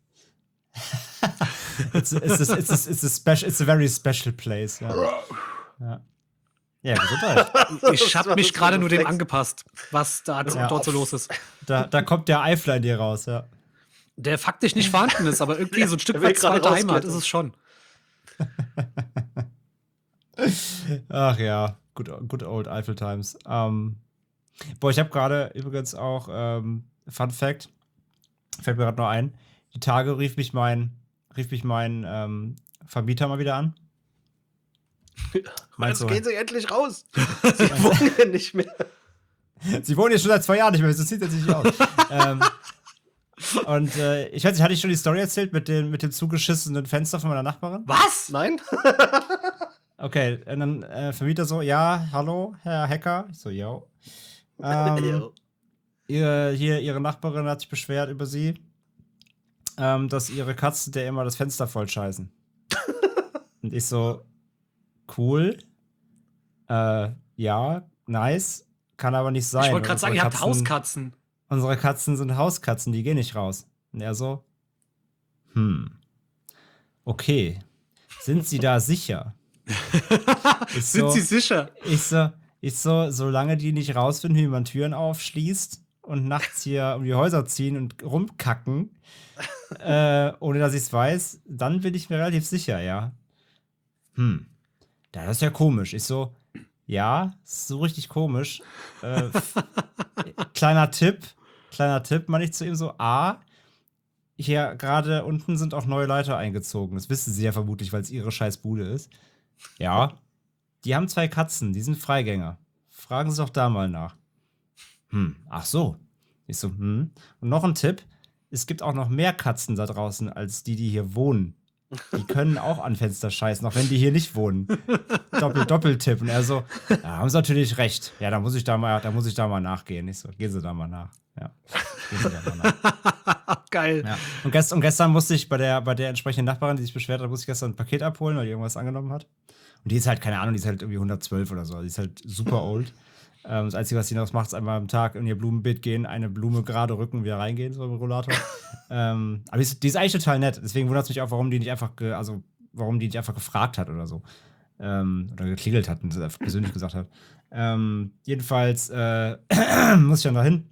It's a very special place, ja. Ja, Gesundheit. Ich habe mich gerade nur dem angepasst, was da dort so los ist. Da kommt der Eifler in dir raus, ja. Der faktisch nicht vorhanden ist, aber irgendwie so ein Stück weit zweite Heimat ist es schon. Ach ja, good old Eiffel Times. Boah, ich habe gerade übrigens auch, Fun Fact, fällt mir gerade noch ein, die Tage rief mich mein Vermieter mal wieder an. Jetzt gehen sie endlich raus. Sie wohnen ja nicht mehr. Sie wohnen jetzt schon seit 2 Jahren nicht mehr, das sieht jetzt nicht aus. Und ich weiß nicht, hatte ich schon die Story erzählt mit dem zugeschissenen Fenster von meiner Nachbarin? Was? Nein? Okay, und dann Vermieter so, ja, hallo, Herr Hacker. Ich so, yo. Ihre Nachbarin hat sich beschwert über sie, dass ihre Katzen der immer das Fenster voll scheißen. Und ich so, cool. Ja, nice. Kann aber nicht sein. Ich wollte gerade sagen, ihr habt Hauskatzen. Unsere Katzen sind Hauskatzen, die gehen nicht raus. Und er so, okay. Sind Sie da sicher? Sind Sie sicher? Ich so, solange die nicht rausfinden, wie man Türen aufschließt und nachts hier um die Häuser ziehen und rumkacken, ohne dass ich es weiß, dann bin ich mir relativ sicher, ja. Das ist ja komisch. Ich so, ja, ist so richtig komisch. Kleiner Tipp, meine ich zu ihm so, hier gerade unten sind auch neue Leiter eingezogen. Das wissen sie ja vermutlich, weil es ihre scheiß Bude ist. Ja, die haben 2 Katzen, die sind Freigänger. Fragen Sie doch da mal nach. Ach so. Ich so, Und noch ein Tipp, es gibt auch noch mehr Katzen da draußen, als die hier wohnen. Die können auch an Fenster scheißen, auch wenn die hier nicht wohnen. Doppeltipp. Und er so, ja, haben Sie natürlich recht. Ja, da muss ich da mal nachgehen. Ich so, gehen Sie da mal nach. Ja, gehen Sie da mal nach. Geil. Ja. Und gestern musste ich bei der entsprechenden Nachbarin, die sich beschwert hat, musste ich gestern ein Paket abholen, weil die irgendwas angenommen hat. Und die ist halt, keine Ahnung, die ist halt irgendwie 112 oder so. Die ist halt super old. Das Einzige, was sie noch macht, ist einmal am Tag in ihr Blumenbeet gehen, eine Blume gerade rücken, wieder reingehen, so im Rollator. Aber die ist eigentlich total nett. Deswegen wundert es mich auch, warum die nicht einfach gefragt hat oder so. Oder geklingelt hat und es einfach persönlich gesagt hat. Jedenfalls muss ich dann da hin.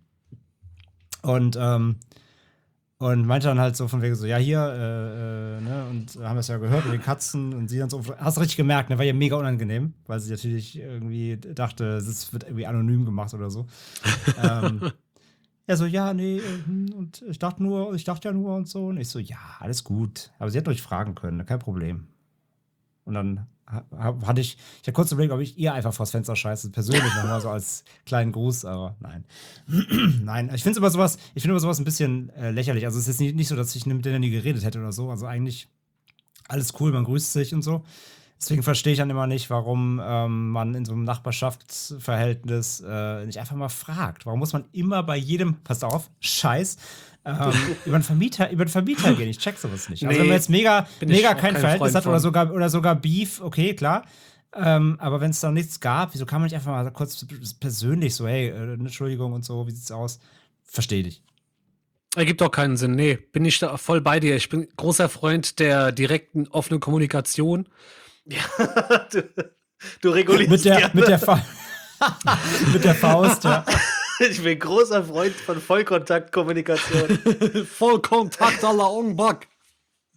Und meinte dann halt so von wegen so, ja, hier, ne, und haben das ja gehört mit den Katzen und sie dann so, hast du richtig gemerkt, ne, war ihr mega unangenehm, weil sie natürlich irgendwie dachte, es wird irgendwie anonym gemacht oder so. Er so, ja, nee, und ich dachte ja nur und so. Und ich so, ja, alles gut. Aber sie hätte euch fragen können, kein Problem. Und dann hatte ich kurz überlegt, ob ich ihr einfach vors Fenster scheiße, persönlich nochmal so als kleinen Gruß, aber nein. Nein, ich finde immer sowas ein bisschen lächerlich. Also es ist nicht so, dass ich mit denen nie geredet hätte oder so. Also eigentlich alles cool, man grüßt sich und so. Deswegen verstehe ich dann immer nicht, warum man in so einem Nachbarschaftsverhältnis nicht einfach mal fragt. Warum muss man immer bei jedem, passt auf, Scheiß, über den Vermieter gehen? Ich check sowas nicht. Also wenn man jetzt mega kein Verhältnis hat oder sogar Beef, okay, klar. Aber wenn es da nichts gab, wieso kann man nicht einfach mal kurz persönlich so, hey, Entschuldigung und so, wie sieht's aus? Verstehe dich. Ergibt auch keinen Sinn. Nee, bin ich da voll bei dir. Ich bin großer Freund der direkten, offenen Kommunikation. Ja, du regulierst mit der Faust, ja. Ich bin großer Freund von Vollkontaktkommunikation. Vollkontakt à la Ongback.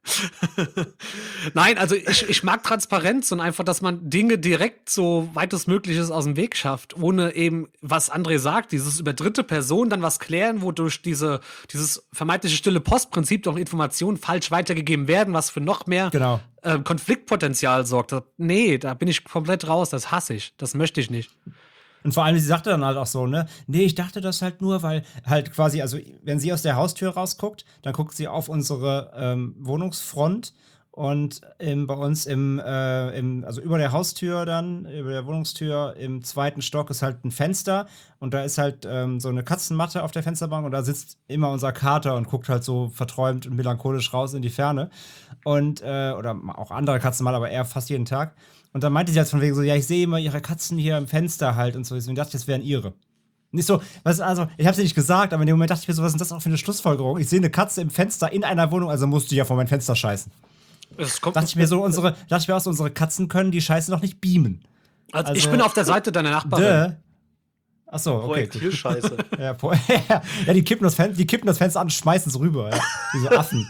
Nein, also ich mag Transparenz und einfach, dass man Dinge direkt so weit es möglich ist aus dem Weg schafft, ohne eben, was André sagt, dieses über dritte Person dann was klären, wodurch dieses vermeintliche stille Postprinzip doch Informationen falsch weitergegeben werden, was für noch mehr Konfliktpotenzial sorgt. Nee, da bin ich komplett raus, das hasse ich, das möchte ich nicht. Und vor allem, sie sagte dann halt auch so, ne, nee, ich dachte das halt nur, weil halt quasi, also wenn sie aus der Haustür rausguckt, dann guckt sie auf unsere Wohnungsfront und bei uns also über der Haustür dann, über der Wohnungstür im 2. Stock ist halt ein Fenster und da ist halt so eine Katzenmatte auf der Fensterbank und da sitzt immer unser Kater und guckt halt so verträumt und melancholisch raus in die Ferne und, oder auch andere Katzen mal, aber eher fast jeden Tag. Und dann meinte sie halt von wegen so, ja, ich sehe immer ihre Katzen hier im Fenster halt und so. Deswegen dachte ich, das wären ihre. Nicht so, also, ich hab's ja nicht gesagt, aber in dem Moment dachte ich mir so, was ist das auch für eine Schlussfolgerung? Ich sehe eine Katze im Fenster in einer Wohnung, also musst du ja vor mein Fenster scheißen. Dachte ich mir so, unsere Katzen können die Scheiße noch nicht beamen. Also ich bin auf der Seite deiner Nachbarin. Achso, okay. Projektilscheiße. Ja, die kippen das Fenster an und schmeißen es rüber. Ja. Diese Affen.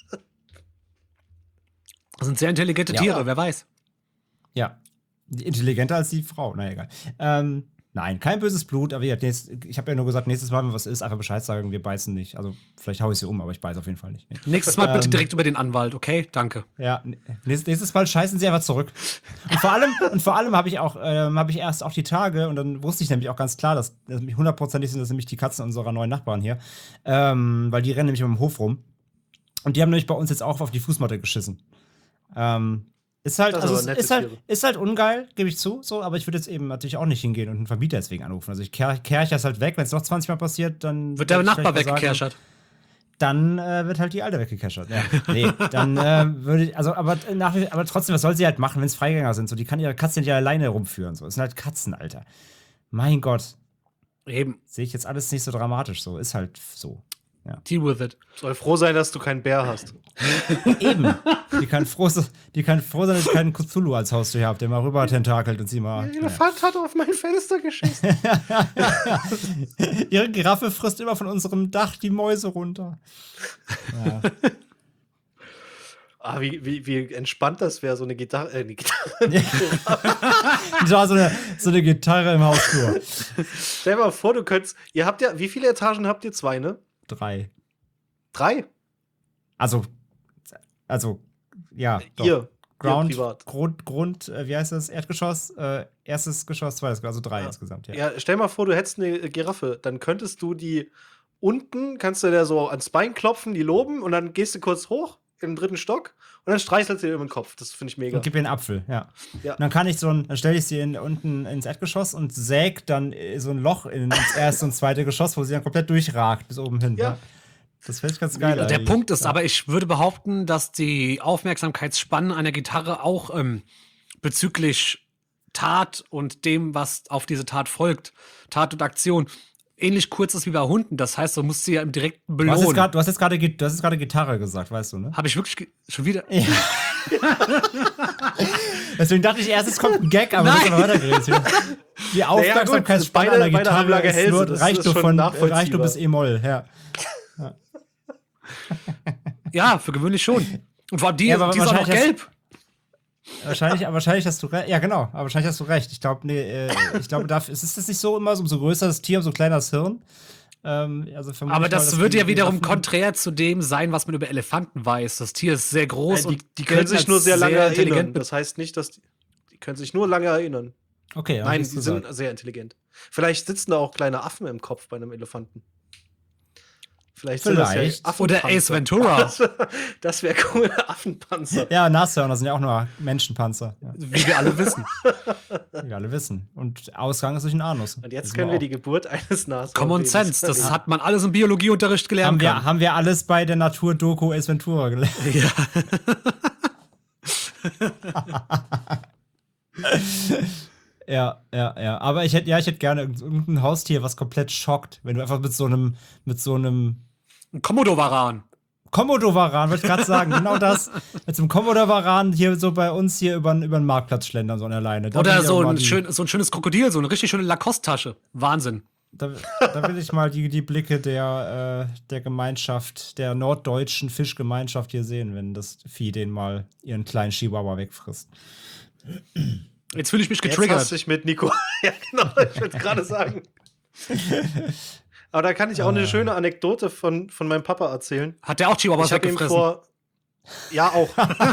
Das sind sehr intelligente Tiere, wer weiß. Ja, intelligenter als die Frau. Na egal. Nein, kein böses Blut, aber ich habe ja nur gesagt, nächstes Mal, wenn was ist, einfach Bescheid sagen, wir beißen nicht. Also vielleicht hau ich sie um, aber ich beiße auf jeden Fall nicht. Nee. Nächstes Mal bitte direkt über den Anwalt, okay? Danke. Ja, nächstes Mal scheißen sie einfach zurück. Und vor allem habe ich erst auch die Tage, und dann wusste ich nämlich auch ganz klar, dass hundertprozentig sind das nämlich die Katzen unserer neuen Nachbarn hier, weil die rennen nämlich im Hof rum. Und die haben nämlich bei uns jetzt auch auf die Fußmatte geschissen. Ist halt ungeil, gebe ich zu, so, aber ich würde jetzt eben natürlich auch nicht hingehen und einen Vermieter deswegen anrufen. Also ich kerch das halt weg, wenn es noch 20 Mal passiert, dann wird der Nachbar weggekerchert. Dann wird halt die Alte weggekerchert. Ja. Nee, dann würde ich, also, aber trotzdem, was soll sie halt machen, wenn es Freigänger sind? So, die kann ihre Katze nicht alleine rumführen. So. Das sind halt Katzen, Alter. Mein Gott. Eben. Sehe ich jetzt alles nicht so dramatisch, so. Ist halt so. Ja. Deal with it. Soll froh sein, dass du keinen Bär hast. Eben. Die kann froh sein, dass ich keinen Cthulhu als Haustier habe, der mal rüber tentakelt und sie mal. Der Elefant hat auf mein Fenster geschissen. Ihre Giraffe frisst immer von unserem Dach die Mäuse runter. Ja. Wie entspannt das wäre, so eine Gitarre. so eine Gitarre im Hausflur. Stell dir mal vor, wie viele Etagen habt ihr? 2, ne? 3. 3? Also, ja. Ihr Grund, privat. Wie heißt das? Erdgeschoss, erstes Geschoss, zweites, also 3 insgesamt. Ja, stell mal vor, du hättest eine Giraffe, dann könntest du die unten, kannst du der so ans Bein klopfen, die loben und dann gehst du kurz hoch im 3. Stock und dann streichelst du dir über den Kopf. Das finde ich mega. Und gib ihr einen Apfel, ja. Und dann stelle ich sie unten ins Erdgeschoss und säg dann so ein Loch ins erste und zweite Geschoss, wo sie dann komplett durchragt bis oben hin. Ja. Das finde ich ganz geil. Der Punkt ist aber, ich würde behaupten, dass die Aufmerksamkeitsspanne einer Gitarre auch bezüglich Tat und dem, was auf diese Tat folgt, Tat und Aktion, ähnlich kurz ist wie bei Hunden. Das heißt, du musst sie ja im direkten belohnen. Du hast jetzt gerade Gitarre gesagt, weißt du, ne? Habe ich wirklich schon wieder? Ja. Deswegen dachte ich erst, es kommt ein Gag, aber wir weitergeredet. Die Aufmerksamkeitsspanne einer Gitarre reicht nur bis E-Moll. Ja. Ja, für gewöhnlich schon. Und vor allem die ist auch noch gelb. Wahrscheinlich hast du recht. Ja, genau. Aber wahrscheinlich hast du recht. Ich glaube, ist das nicht so immer, so umso größer das Tier, umso kleiner das Hirn? Aber das würde ja wiederum konträr zu dem sein, was man über Elefanten weiß. Das Tier ist sehr groß und die können sich nur sehr lange erinnern. Das heißt nicht, dass die können sich nur lange erinnern. Okay. Nein, die sind sehr intelligent. Vielleicht sitzen da auch kleine Affen im Kopf bei einem Elefanten. Vielleicht. Oder Ace Ventura. Das wäre cool, Affenpanzer. Ja, Nashörner sind ja auch nur Menschenpanzer. Ja. Wie wir alle wissen. Und Ausgang ist durch den Anus. Und jetzt können wir die Geburt eines Nashorns. Common Sense, das hat man alles im Biologieunterricht gelernt. Haben wir alles bei der Natur-Doku Ace Ventura gelernt. Ja. Ja. Aber ich hätte gerne irgendein Haustier, was komplett schockt, wenn du einfach mit so einem ein Komodowaran. Komodowaran, wollte ich gerade sagen. Genau das. Mit so einem Komodowaran hier so bei uns hier über den Marktplatz schlendern, so an der Leine. Oder so ein schönes Krokodil, so eine richtig schöne Lacoste-Tasche. Wahnsinn. Da will ich mal die Blicke der Gemeinschaft, der norddeutschen Fischgemeinschaft hier sehen, wenn das Vieh den mal ihren kleinen Chihuahua wegfrisst. Jetzt fühle ich mich Jetzt getriggert. hast du dich mit Nico. Ja, genau, ich würde gerade sagen. Aber da kann ich auch eine schöne Anekdote von meinem Papa erzählen. Hat der auch Chihuahuas Ich habe ihm weggefressen? Ja, auch.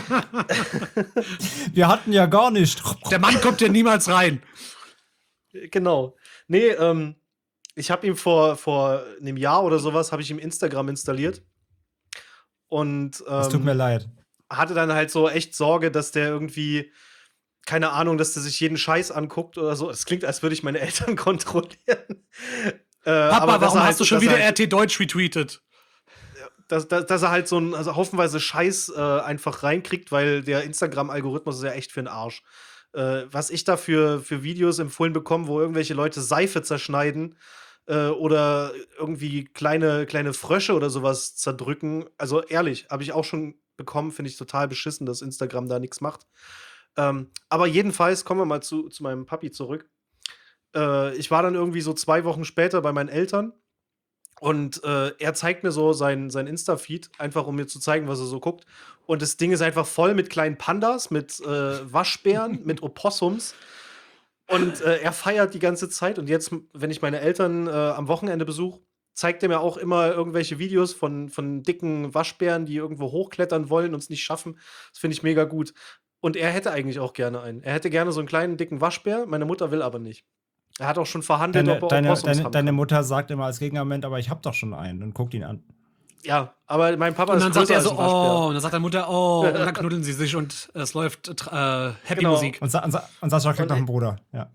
Wir hatten ja gar nicht. Der Mann kommt ja niemals rein. Genau. Nee, ich habe ihm vor einem Jahr oder sowas, habe ich ihm Instagram installiert. Und Es tut mir leid. hatte dann halt so echt Sorge, dass der irgendwie, keine Ahnung, dass der sich jeden Scheiß anguckt oder so. Es klingt, als würde ich meine Eltern kontrollieren. Papa, warum halt, hast du schon wieder RT Deutsch retweetet? dass er halt so ein, also haufenweise Scheiß einfach reinkriegt, weil der Instagram-Algorithmus ist ja echt für den Arsch. Was ich da für Videos empfohlen bekomme, wo irgendwelche Leute Seife zerschneiden oder irgendwie kleine Frösche oder sowas zerdrücken. Also ehrlich, habe ich auch schon bekommen, finde ich total beschissen, dass Instagram da nichts macht. Aber jedenfalls kommen wir mal zu meinem Papi zurück. Ich war dann irgendwie so 2 Wochen später bei meinen Eltern und er zeigt mir so sein Insta-Feed, einfach um mir zu zeigen, was er so guckt. Und das Ding ist einfach voll mit kleinen Pandas, mit Waschbären, mit Opossums. Und er feiert die ganze Zeit. Und jetzt, wenn ich meine Eltern am Wochenende besuche, zeigt er mir auch immer irgendwelche Videos von dicken Waschbären, die irgendwo hochklettern wollen und es nicht schaffen. Das finde ich mega gut. Und er hätte eigentlich auch gerne einen. Er hätte gerne so einen kleinen, dicken Waschbär. Meine Mutter will aber nicht. Er hat auch schon verhandelt, ob er Opossums haben Deine kann. Mutter sagt immer als Gegenargument, aber ich hab doch schon einen und guckt ihn an. Ja, aber mein Papa Und ist dann sagt größer er als so, ein Waschbär. oh, und dann sagt der Mutter, oh, und dann knuddeln sie sich und es läuft Happy Genau. Musik. Und Sascha kriegt noch einen Bruder. Ja.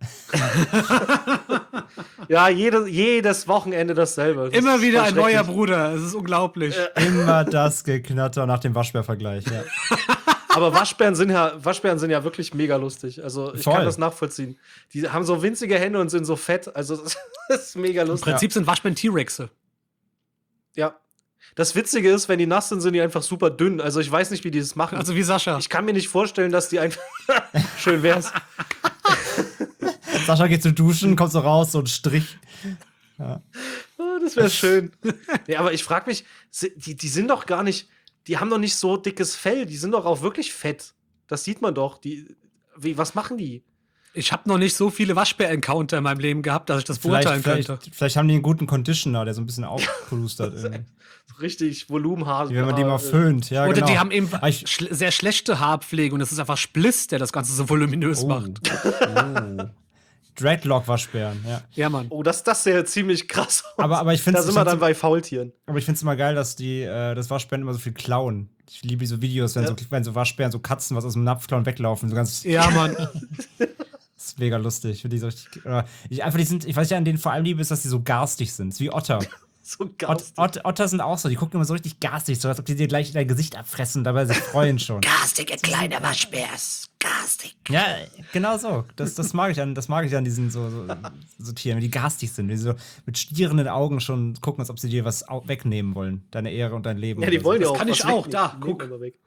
Ja, jedes Wochenende dasselbe. Das Immer ist wieder ein voll neuer schrecklich. Bruder. Es ist unglaublich. Immer das Geknatter nach dem Waschbärvergleich. Ja. Aber Waschbären sind ja wirklich mega lustig. Also ich Voll. kann das nachvollziehen. Die haben so winzige Hände und sind so fett. Also das ist mega Im lustig. Prinzip sind Waschbären T-Rexe. Ja. Das Witzige ist, wenn die nass sind, sind die einfach super dünn. Also ich weiß nicht, wie die das machen. Also wie Sascha. Ich kann mir nicht vorstellen, dass die einfach. Schön wär's. Sascha geht zu duschen, kommt so raus, so ein Strich. Oh, das wäre schön. Nee, aber ich frage mich, die sind doch gar nicht. Die haben doch nicht so dickes Fell. Die sind doch auch wirklich fett. Das sieht man doch. Was machen die? Ich habe noch nicht so viele Waschbär-Encounter in meinem Leben gehabt, dass ich das beurteilen könnte. Vielleicht haben die einen guten Conditioner, der so ein bisschen aufplustert. irgendwie. So richtig Volumenhaar. Wenn man die mal föhnt. Ja, Oder genau. die haben eben Aber ich- sehr schlechte Haarpflege und es ist einfach Spliss, der das Ganze so voluminös macht. Dreadlock-Waschbären, ja. Ja, Mann. Oh, das sähe ziemlich krass aus. Aber ich finde Da sind wir dann bei Faultieren. Aber ich finde es immer geil, dass das Waschbären immer so viel klauen. Ich liebe so Videos, wenn so Waschbären, so Katzen was aus dem Napf klauen, weglaufen. So ganz, Ja, Mann. das ist mega lustig. Ich finde die so richtig. Ich weiß, was ich an denen vor allem liebe, ist, dass die so garstig sind. Das ist wie Otter. So garstig. Otter sind auch so, die gucken immer so richtig garstig, so als ob die dir gleich dein Gesicht abfressen, dabei sich freuen schon. Garstige kleine Waschbärs. Garstig. Ja, genau so. Das mag ich an diesen so Tieren, die garstig sind, die so mit stierenden Augen schon gucken, als ob sie dir was wegnehmen wollen. Deine Ehre und dein Leben. Ja, die oder wollen ja so. auch. kann ich was auch. wegnehmen. Da, Die guck. nehmen wir weg.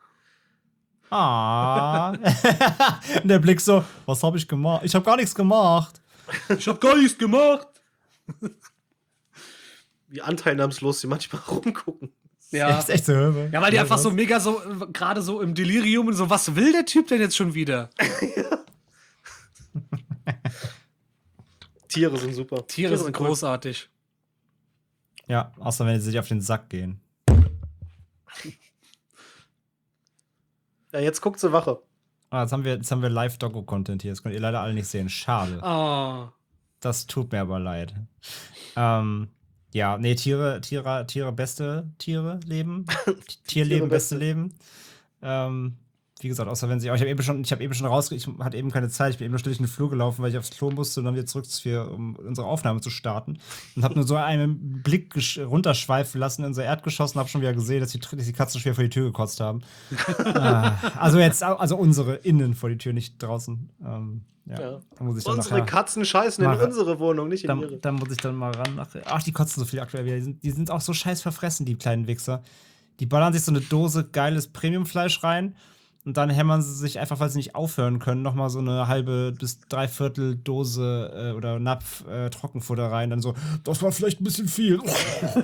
Ah. Und der Blick so, was habe ich gemacht? Ich habe gar nichts gemacht. Ich hab gar nichts gemacht. Wie anteilnahmslos sie manchmal rumgucken. Ja. Das ist echt so. Ja, weil die einfach so mega so, gerade so im Delirium und so, was will der Typ denn jetzt schon wieder? Tiere sind super. Tiere sind cool. großartig. Ja, außer wenn sie sich auf den Sack gehen. Ja, jetzt guckt sie Wache. Jetzt haben wir Live-Doku-Content hier. Das könnt ihr leider alle nicht sehen. Schade. Oh. Das tut mir aber leid. Ja, nee, Tiere, beste Tiere leben. Tierleben, beste Leben. Wie gesagt, außer wenn sie. Ich habe eben schon ich hatte eben keine Zeit, ich bin eben nur schnell durch den Flur gelaufen, weil ich aufs Klo musste und dann wieder zurück, um unsere Aufnahme zu starten. Und habe nur so einen Blick runterschweifen lassen in unser Erdgeschoss und habe schon wieder gesehen, dass die Katzen schwer vor die Tür gekotzt haben. Also unsere innen vor die Tür, nicht draußen. Ja. Da muss ich dann Unsere Katzen scheißen in unsere Wohnung, nicht in ihre. da muss ich dann mal ran. Ach, die kotzen so viel aktuell wieder. Die sind auch so scheiß verfressen, die kleinen Wichser. Die ballern sich so eine Dose geiles Premiumfleisch rein und dann hämmern sie sich einfach, weil sie nicht aufhören können, nochmal so eine halbe bis dreiviertel Dose oder Napf Trockenfutter rein. Dann so, das war vielleicht ein bisschen viel. Und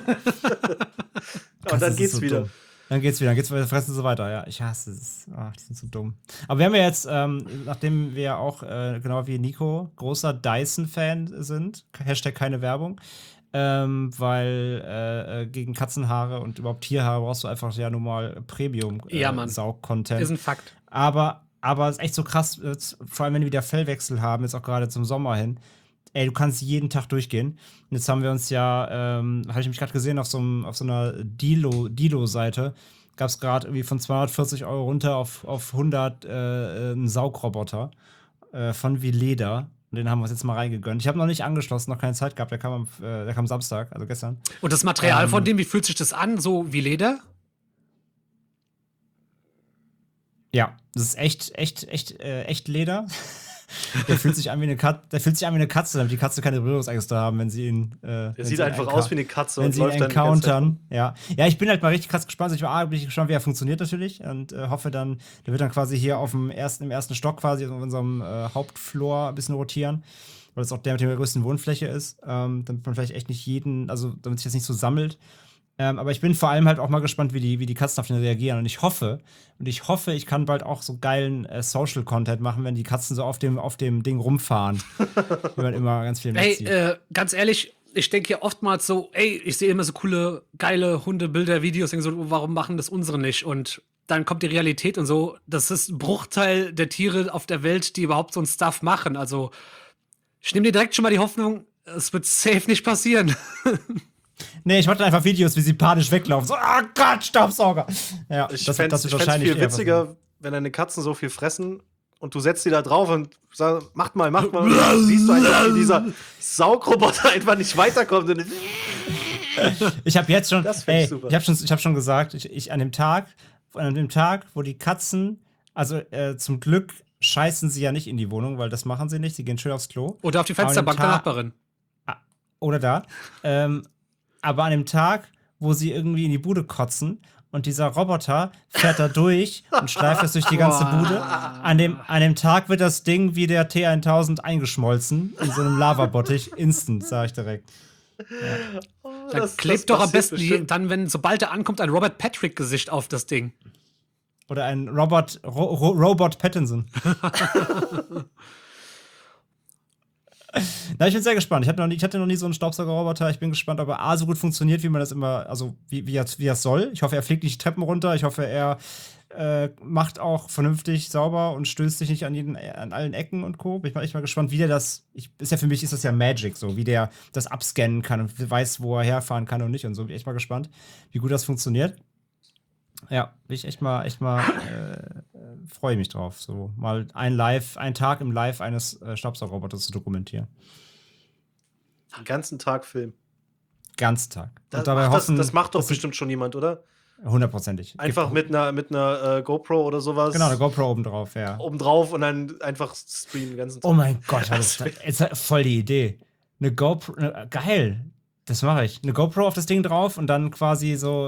dann geht's so wieder. Dumm. Dann geht's wieder, fressen sie weiter, ja. Ich hasse es. Ach, die sind so dumm. Aber wir haben ja jetzt, nachdem wir auch, genau wie Nico, großer Dyson-Fan sind, Hashtag keine Werbung, weil gegen Katzenhaare und überhaupt Tierhaare brauchst du einfach ja nun mal Premium-Saug-Content. Ist ein Fakt. Aber es ist echt so krass, vor allem wenn wir wieder Fellwechsel haben, jetzt auch gerade zum Sommer hin. Ey, du kannst jeden Tag durchgehen. Und jetzt haben wir uns ja, habe ich mich gerade gesehen, auf so einer Dilo-Seite, gab es gerade irgendwie von 240 € runter auf 100 einen Saugroboter von Veleda. Und den haben wir uns jetzt mal reingegönnt. Ich habe noch nicht angeschlossen, noch keine Zeit gehabt. Der kam Samstag, also gestern. Und das Material von dem, wie fühlt sich das an? So wie Leder? Ja, das ist echt Leder. Der fühlt sich an wie eine Katze, damit die Katze keine Berührungsängste haben, wenn sie ihn. Der sieht einfach aus wie eine Katze und läuft dann encountern. Ja, ich bin halt mal richtig krass gespannt. Ich bin gespannt, wie er funktioniert natürlich. Und hoffe dann, der wird dann quasi hier im ersten Stock quasi auf unserem Hauptfloor ein bisschen rotieren. Weil das auch der mit der größten Wohnfläche ist. Damit man vielleicht echt nicht damit sich das nicht so sammelt. Aber ich bin vor allem halt auch mal gespannt, wie die Katzen auf ihn reagieren. Und ich hoffe, ich kann bald auch so geilen Social-Content machen, wenn die Katzen so auf dem Ding rumfahren. Wie man immer ganz viel mitzieht. Ganz ehrlich, ich denke ja oftmals so, ich sehe immer so coole, geile Hundebilder, Videos, denke so, warum machen das unsere nicht? Und dann kommt die Realität und so, das ist ein Bruchteil der Tiere auf der Welt, die überhaupt so ein Stuff machen. Also, ich nehme dir direkt schon mal die Hoffnung, es wird safe nicht passieren. Nee, ich mache einfach Videos, wie sie panisch weglaufen. So, oh Gott, Staubsauger. Ja, ich fände es viel witziger, wenn deine Katzen so viel fressen und du setzt die da drauf und sagst, macht mal. Und dann siehst du einfach, wie dieser Saugroboter einfach nicht weiterkommt. Ich habe jetzt schon, super. Ich habe schon gesagt, an dem Tag, wo die Katzen, also zum Glück scheißen sie ja nicht in die Wohnung, weil das machen sie nicht, sie gehen schön aufs Klo. Oder auf die Fensterbank der Nachbarin. Oder da. Aber an dem Tag, wo sie irgendwie in die Bude kotzen und dieser Roboter fährt da durch und schleift es durch die ganze Bude, an dem Tag wird das Ding wie der T1000 eingeschmolzen in so einem Lavabottich, instant, sag ich direkt. Ja. Dann klebt doch am besten dann, sobald er ankommt, ein Robert Patrick-Gesicht auf das Ding. Oder ein Robot Pattinson. Na, ich bin sehr gespannt. Ich hatte noch nie so einen Staubsaugerroboter. Ich bin gespannt, ob er so gut funktioniert, wie man das immer, also wie er soll. Ich hoffe, er fliegt nicht Treppen runter. Ich hoffe, er macht auch vernünftig sauber und stößt sich nicht an allen Ecken und Co. Bin ich mal echt mal gespannt, wie der das. Für mich ist das ja Magic, so wie der das abscannen kann und weiß, wo er herfahren kann und nicht und so. Bin ich echt mal gespannt, wie gut das funktioniert. Ja, bin ich echt mal freue mich drauf, so mal einen Tag im Live eines Staubsaugerroboters zu dokumentieren. Den ganzen Tag Film. Ganzen Tag. Und dabei hoffen, das macht doch bestimmt schon jemand, oder? 100%. Einfach mit einer GoPro oder sowas. Genau, eine GoPro obendrauf, ja. Obendrauf und dann einfach streamen den ganzen Tag. Oh mein Gott, das ist voll die Idee. Eine GoPro, geil. Das mache ich. Eine GoPro auf das Ding drauf und dann quasi so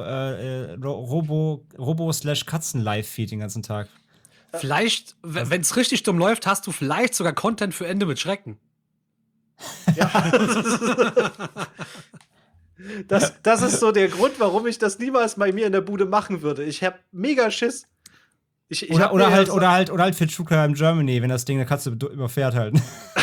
Robo/Katzen-Live-Feed den ganzen Tag. Vielleicht, wenn es richtig dumm läuft, hast du vielleicht sogar Content für Ende mit Schrecken. Ja. Das ist so der Grund, warum ich das niemals bei mir in der Bude machen würde. Ich habe mega Schiss. Oder halt für True Crime Germany, wenn das Ding eine Katze überfährt halt.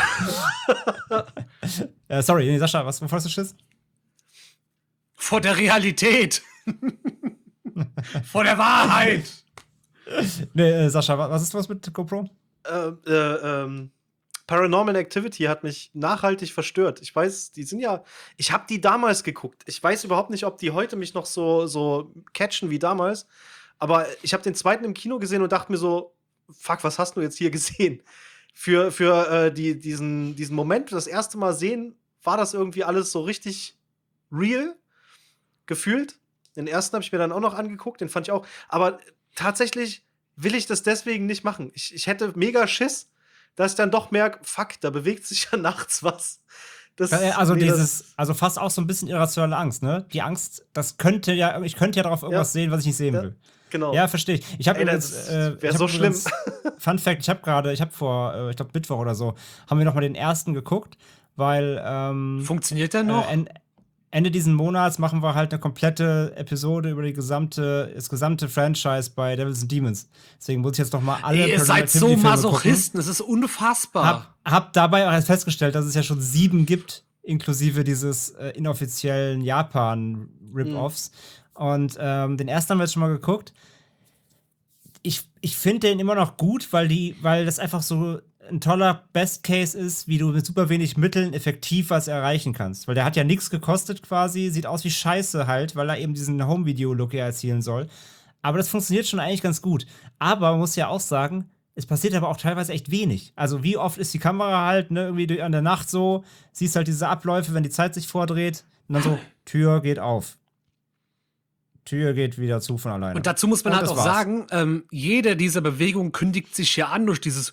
Sorry, Sascha, wovor hast du Schiss? Vor der Realität. Vor der Wahrheit. Nee, Sascha, was ist was mit GoPro? Paranormal Activity hat mich nachhaltig verstört. Ich weiß, ich habe die damals geguckt. Ich weiß überhaupt nicht, ob die heute mich noch so catchen wie damals. Aber ich habe den zweiten im Kino gesehen und dachte mir so, fuck, was hast du jetzt hier gesehen? Für diesen Moment, das erste Mal sehen, war das irgendwie alles so richtig real gefühlt. Den ersten habe ich mir dann auch noch angeguckt, den fand ich auch. Aber tatsächlich will ich das deswegen nicht machen. Ich hätte mega Schiss, dass ich dann doch merke, fuck, da bewegt sich ja nachts was. Also fast auch so ein bisschen irrationale Angst, ne? Die Angst, ich könnte ja darauf irgendwas sehen, was ich nicht sehen will. Genau. Ja, verstehe ich. Ich habe das wäre so schlimm. Fun Fact, ich habe vor, ich glaube Mittwoch oder so, haben wir noch mal den ersten geguckt, weil funktioniert der noch? Ende diesen Monats machen wir halt eine komplette Episode über das gesamte Franchise bei Devils and Demons. Deswegen muss ich jetzt noch mal alle Ihr seid so Masochisten, es ist unfassbar. Hab dabei auch erst festgestellt, dass es ja schon 7 gibt, inklusive dieses inoffiziellen Japan-Rip-Offs. Und den ersten haben wir jetzt schon mal geguckt. Ich finde den immer noch gut, weil das einfach so ein toller Best Case ist, wie du mit super wenig Mitteln effektiv was erreichen kannst. Weil der hat ja nichts gekostet quasi, sieht aus wie Scheiße halt, weil er eben diesen Home-Video-Look ja erzielen soll. Aber das funktioniert schon eigentlich ganz gut. Aber man muss ja auch sagen, es passiert aber auch teilweise echt wenig. Also wie oft ist die Kamera halt, ne, irgendwie an der Nacht so, siehst halt diese Abläufe, wenn die Zeit sich vordreht und dann so, Tür geht auf. Tür geht wieder zu von alleine. Und dazu muss man halt auch sagen, jede dieser Bewegungen kündigt sich ja an durch dieses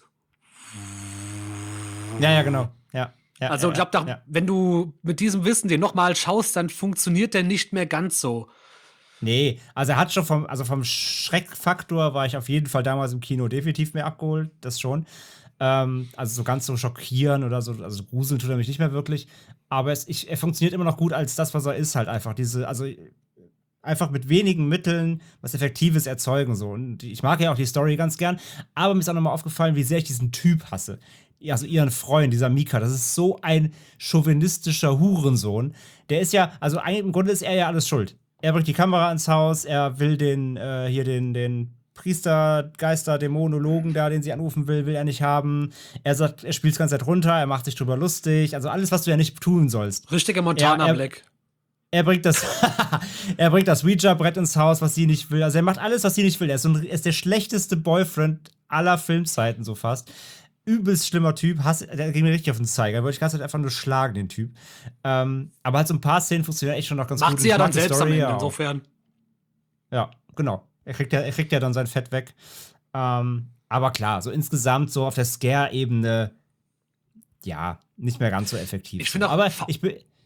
Ja, genau. Ja. Also, ich glaube, wenn du mit diesem Wissen den nochmal schaust, dann funktioniert der nicht mehr ganz so. Nee, also er hat schon vom Schreckfaktor war ich auf jeden Fall damals im Kino definitiv mehr abgeholt, das schon. Also so ganz so schockieren oder so, also gruseln tut er mich nicht mehr wirklich. Aber er funktioniert immer noch gut als das, was er ist, halt einfach. Einfach mit wenigen Mitteln was Effektives erzeugen. So. Und ich mag ja auch die Story ganz gern, aber mir ist auch nochmal aufgefallen, wie sehr ich diesen Typ hasse. Also ihren Freund, dieser Mika, das ist so ein chauvinistischer Hurensohn. Der ist ja, also im Grunde ist er ja alles schuld. Er bringt die Kamera ins Haus, er will den Priester, Geister, Dämonologen da, den sie anrufen will er nicht haben. Er sagt, er spielt das ganze Zeit runter, er macht sich drüber lustig. Also alles, was du ja nicht tun sollst. Richtiger Montana-Black. Er bringt das Ouija-Brett ins Haus, was sie nicht will. Also er macht alles, was sie nicht will. Er ist der schlechteste Boyfriend aller Filmzeiten, so fast. Übelst schlimmer Typ. Der ging mir richtig auf den Zeiger. Wollte ich ganz einfach nur schlagen, den Typ. Aber halt so ein paar Szenen funktionieren echt schon noch ganz gut. Macht sie ja dann selbst am Ende, insofern. Ja, genau. Er kriegt ja dann sein Fett weg. Aber klar, so insgesamt so auf der Scare-Ebene, ja, nicht mehr ganz so effektiv. Ich finde auch. Aber ich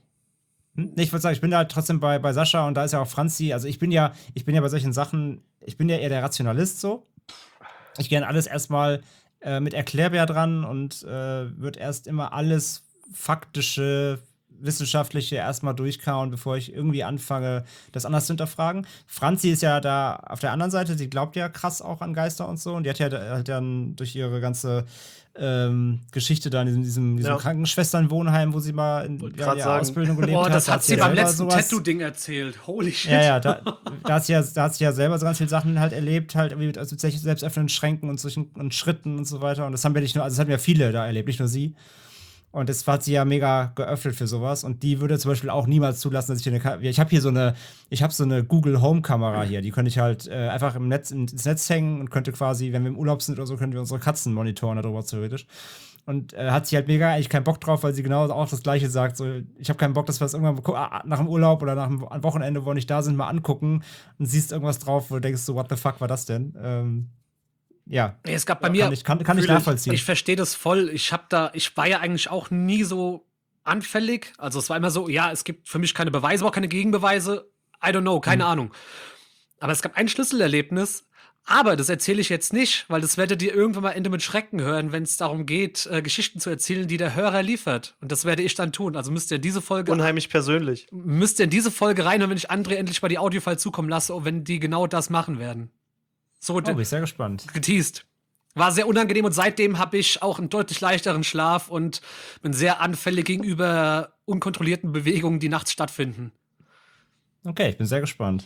würde sagen, ich bin da trotzdem bei Sascha und da ist ja auch Franzi. Also ich bin ja bei solchen Sachen, ich bin ja eher der Rationalist so. Ich gehe an alles erstmal mit Erklärbär dran und würde erst immer alles faktische, wissenschaftliche erstmal durchkauen, bevor ich irgendwie anfange, das anders zu hinterfragen. Franzi ist ja da auf der anderen Seite, sie glaubt ja krass auch an Geister und so und die hat ja dann durch ihre ganze Geschichte da in diesem Krankenschwesternwohnheim, wo sie mal in ihrer Ausbildung gelebt hat. Das hat sie beim letzten Tattoo-Ding erzählt. Holy shit. Ja, da hat sie ja selber so ganz viele Sachen halt erlebt, halt mit selbstöffnenden Schränken und Schritten und so weiter. Und das haben wir nicht nur, also das haben ja viele da erlebt, nicht nur sie. Und das hat sie ja mega geöffnet für sowas. Und die würde zum Beispiel auch niemals zulassen, dass ich habe hier so eine Google Home Kamera hier. Die könnte ich halt einfach ins Netz hängen und könnte quasi, wenn wir im Urlaub sind oder so, können wir unsere Katzen monitoren darüber theoretisch. Und hat sie halt mega eigentlich keinen Bock drauf, weil sie genau auch das Gleiche sagt. So, ich habe keinen Bock, dass wir das irgendwann nach dem Urlaub oder am Wochenende, wo wir nicht da sind, mal angucken und siehst irgendwas drauf, wo du denkst, so, what the fuck war das denn? Ja. Es gab bei mir. Kann ich nachvollziehen. Ich verstehe das voll. Ich war ja eigentlich auch nie so anfällig. Also es war immer so, ja, es gibt für mich keine Beweise, aber auch keine Gegenbeweise. I don't know, keine Ahnung. Aber es gab ein Schlüsselerlebnis. Aber das erzähle ich jetzt nicht, weil das werdet ihr irgendwann mal Ende mit Schrecken hören, wenn es darum geht, Geschichten zu erzählen, die der Hörer liefert. Und das werde ich dann tun. Also müsst ihr in diese Folge. Unheimlich persönlich. Müsst ihr in diese Folge reinhören, wenn ich André endlich mal die Audiofile zukommen lasse, wenn die genau das machen werden. So, bin ich sehr gespannt. Geteased. War sehr unangenehm und seitdem habe ich auch einen deutlich leichteren Schlaf und bin sehr anfällig gegenüber unkontrollierten Bewegungen, die nachts stattfinden. Okay, ich bin sehr gespannt.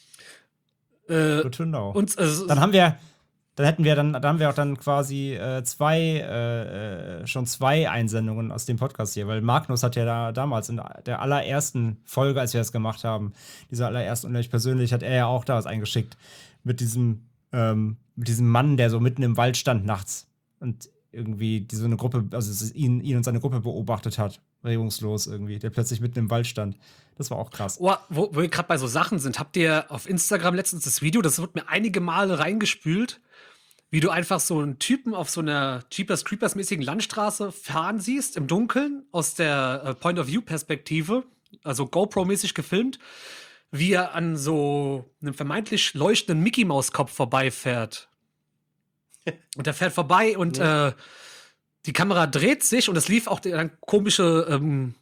Good to know. Dann haben wir auch dann quasi schon zwei Einsendungen aus dem Podcast hier, weil Magnus hat ja da damals in der allerersten Folge, als wir das gemacht haben, dieser allerersten, und ich persönlich, hat er ja auch da was eingeschickt mit diesem Mann, der so mitten im Wald stand nachts und irgendwie so eine Gruppe, also ihn und seine Gruppe beobachtet hat, regungslos irgendwie, der plötzlich mitten im Wald stand. Das war auch krass. Oh, wo wir gerade bei so Sachen sind, habt ihr auf Instagram letztens das Video, das wird mir einige Male reingespült, wie du einfach so einen Typen auf so einer Jeepers Creepers-mäßigen Landstraße fahren siehst, im Dunkeln, aus der Point-of-View-Perspektive, also GoPro-mäßig gefilmt. wie er an so einem vermeintlich leuchtenden Mickey-Maus-Kopf vorbeifährt. Und er fährt vorbei und die Kamera dreht sich und es lief auch dann komische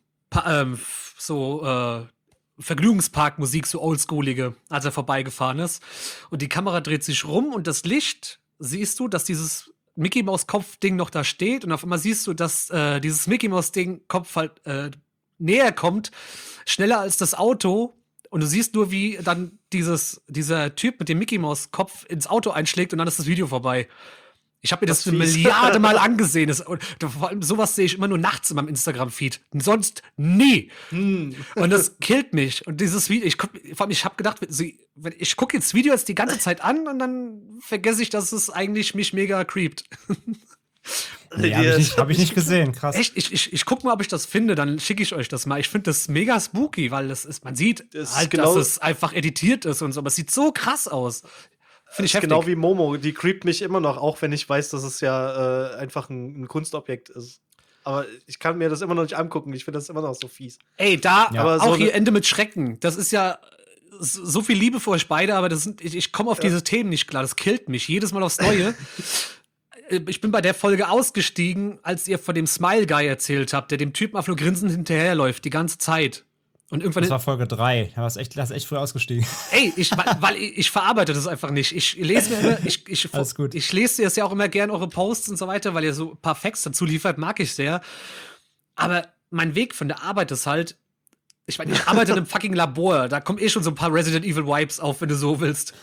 Vergnügungsparkmusik, so oldschoolige, als er vorbeigefahren ist. Und die Kamera dreht sich rum und das Licht, siehst du, dass dieses Mickey-Maus-Kopf-Ding noch da steht und auf einmal siehst du, dass dieses Mickey-Maus-Ding-Kopf halt näher kommt, schneller als das Auto. Und du siehst nur, wie dann dieser Typ mit dem Mickey-Maus-Kopf ins Auto einschlägt und dann ist das Video vorbei. Ich habe mir das eine Milliarde Mal angesehen. Vor allem sowas sehe ich immer nur nachts in meinem Instagram-Feed. Sonst nie. Und das killt mich. Und dieses Video, ich habe gedacht, ich gucke jetzt das Video jetzt die ganze Zeit an und dann vergesse ich, dass es eigentlich mich mega creept. Nee, hab ich nicht gesehen, krass. Echt? Ich guck mal, ob ich das finde, dann schicke ich euch das mal. Ich finde das mega spooky, weil man sieht halt, dass es einfach editiert ist und so, aber es sieht so krass aus. Finde ich heftig. Genau wie Momo, die creept mich immer noch, auch wenn ich weiß, dass es ja einfach ein Kunstobjekt ist. Aber ich kann mir das immer noch nicht angucken, ich finde das immer noch so fies. Ey, aber auch so hier Ende mit Schrecken, das ist ja so viel Liebe für euch beide, aber ich komme auf diese Themen nicht klar, das killt mich, jedes Mal aufs Neue. Ich bin bei der Folge ausgestiegen, als ihr von dem Smile Guy erzählt habt, der dem Typen auf nur grinsend hinterherläuft, die ganze Zeit. Und irgendwann das war Folge 3. Da hast echt früh ausgestiegen. Ey, weil ich verarbeite das einfach nicht. Ich lese mir immer, Alles gut. Ich lese jetzt ja auch immer gern eure Posts und so weiter, weil ihr so ein paar Facts dazu liefert, mag ich sehr. Aber mein Weg von der Arbeit ist halt, ich meine, ich arbeite in einem fucking Labor, da kommen schon so ein paar Resident Evil Vibes auf, wenn du so willst.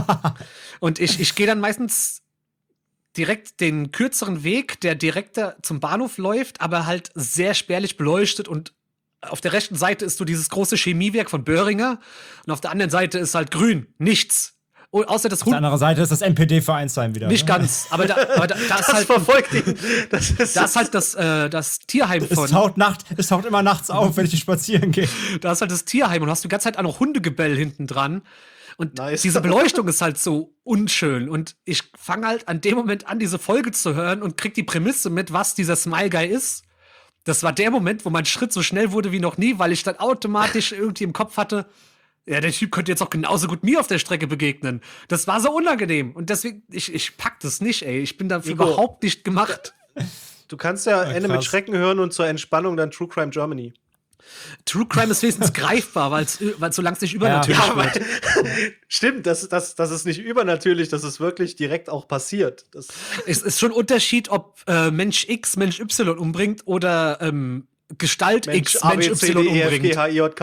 Und ich gehe dann meistens direkt den kürzeren Weg, der direkter zum Bahnhof läuft, aber halt sehr spärlich beleuchtet und auf der rechten Seite ist so dieses große Chemiewerk von Böhringer und auf der anderen Seite ist halt grün, nichts. Und außer das Auf der anderen Seite ist das NPD-Vereinsheim wieder. Nicht ganz, aber da ist halt verfolgt ihn. Das ist halt das Tierheim von. Es taucht immer nachts auf, wenn ich spazieren gehe. Da ist halt das Tierheim und hast die ganze Zeit auch noch Hundegebell hinten dran. Und diese Beleuchtung ist halt so unschön. Und ich fange halt an dem Moment an, diese Folge zu hören und krieg die Prämisse mit, was dieser Smile Guy ist. Das war der Moment, wo mein Schritt so schnell wurde wie noch nie, weil ich dann automatisch irgendwie im Kopf hatte, ja, der Typ könnte jetzt auch genauso gut mir auf der Strecke begegnen. Das war so unangenehm. Und deswegen, ich pack das nicht, ey. Ich bin dafür überhaupt nicht gemacht. Du kannst ja Ende mit Schrecken hören und zur Entspannung dann True Crime Germany. True Crime ist wenigstens greifbar, weil solange es nicht übernatürlich wird. Stimmt, das ist nicht übernatürlich, das ist wirklich direkt auch passiert. Es ist schon ein Unterschied, ob Mensch X Mensch Y umbringt oder Gestalt X Mensch Y umbringt.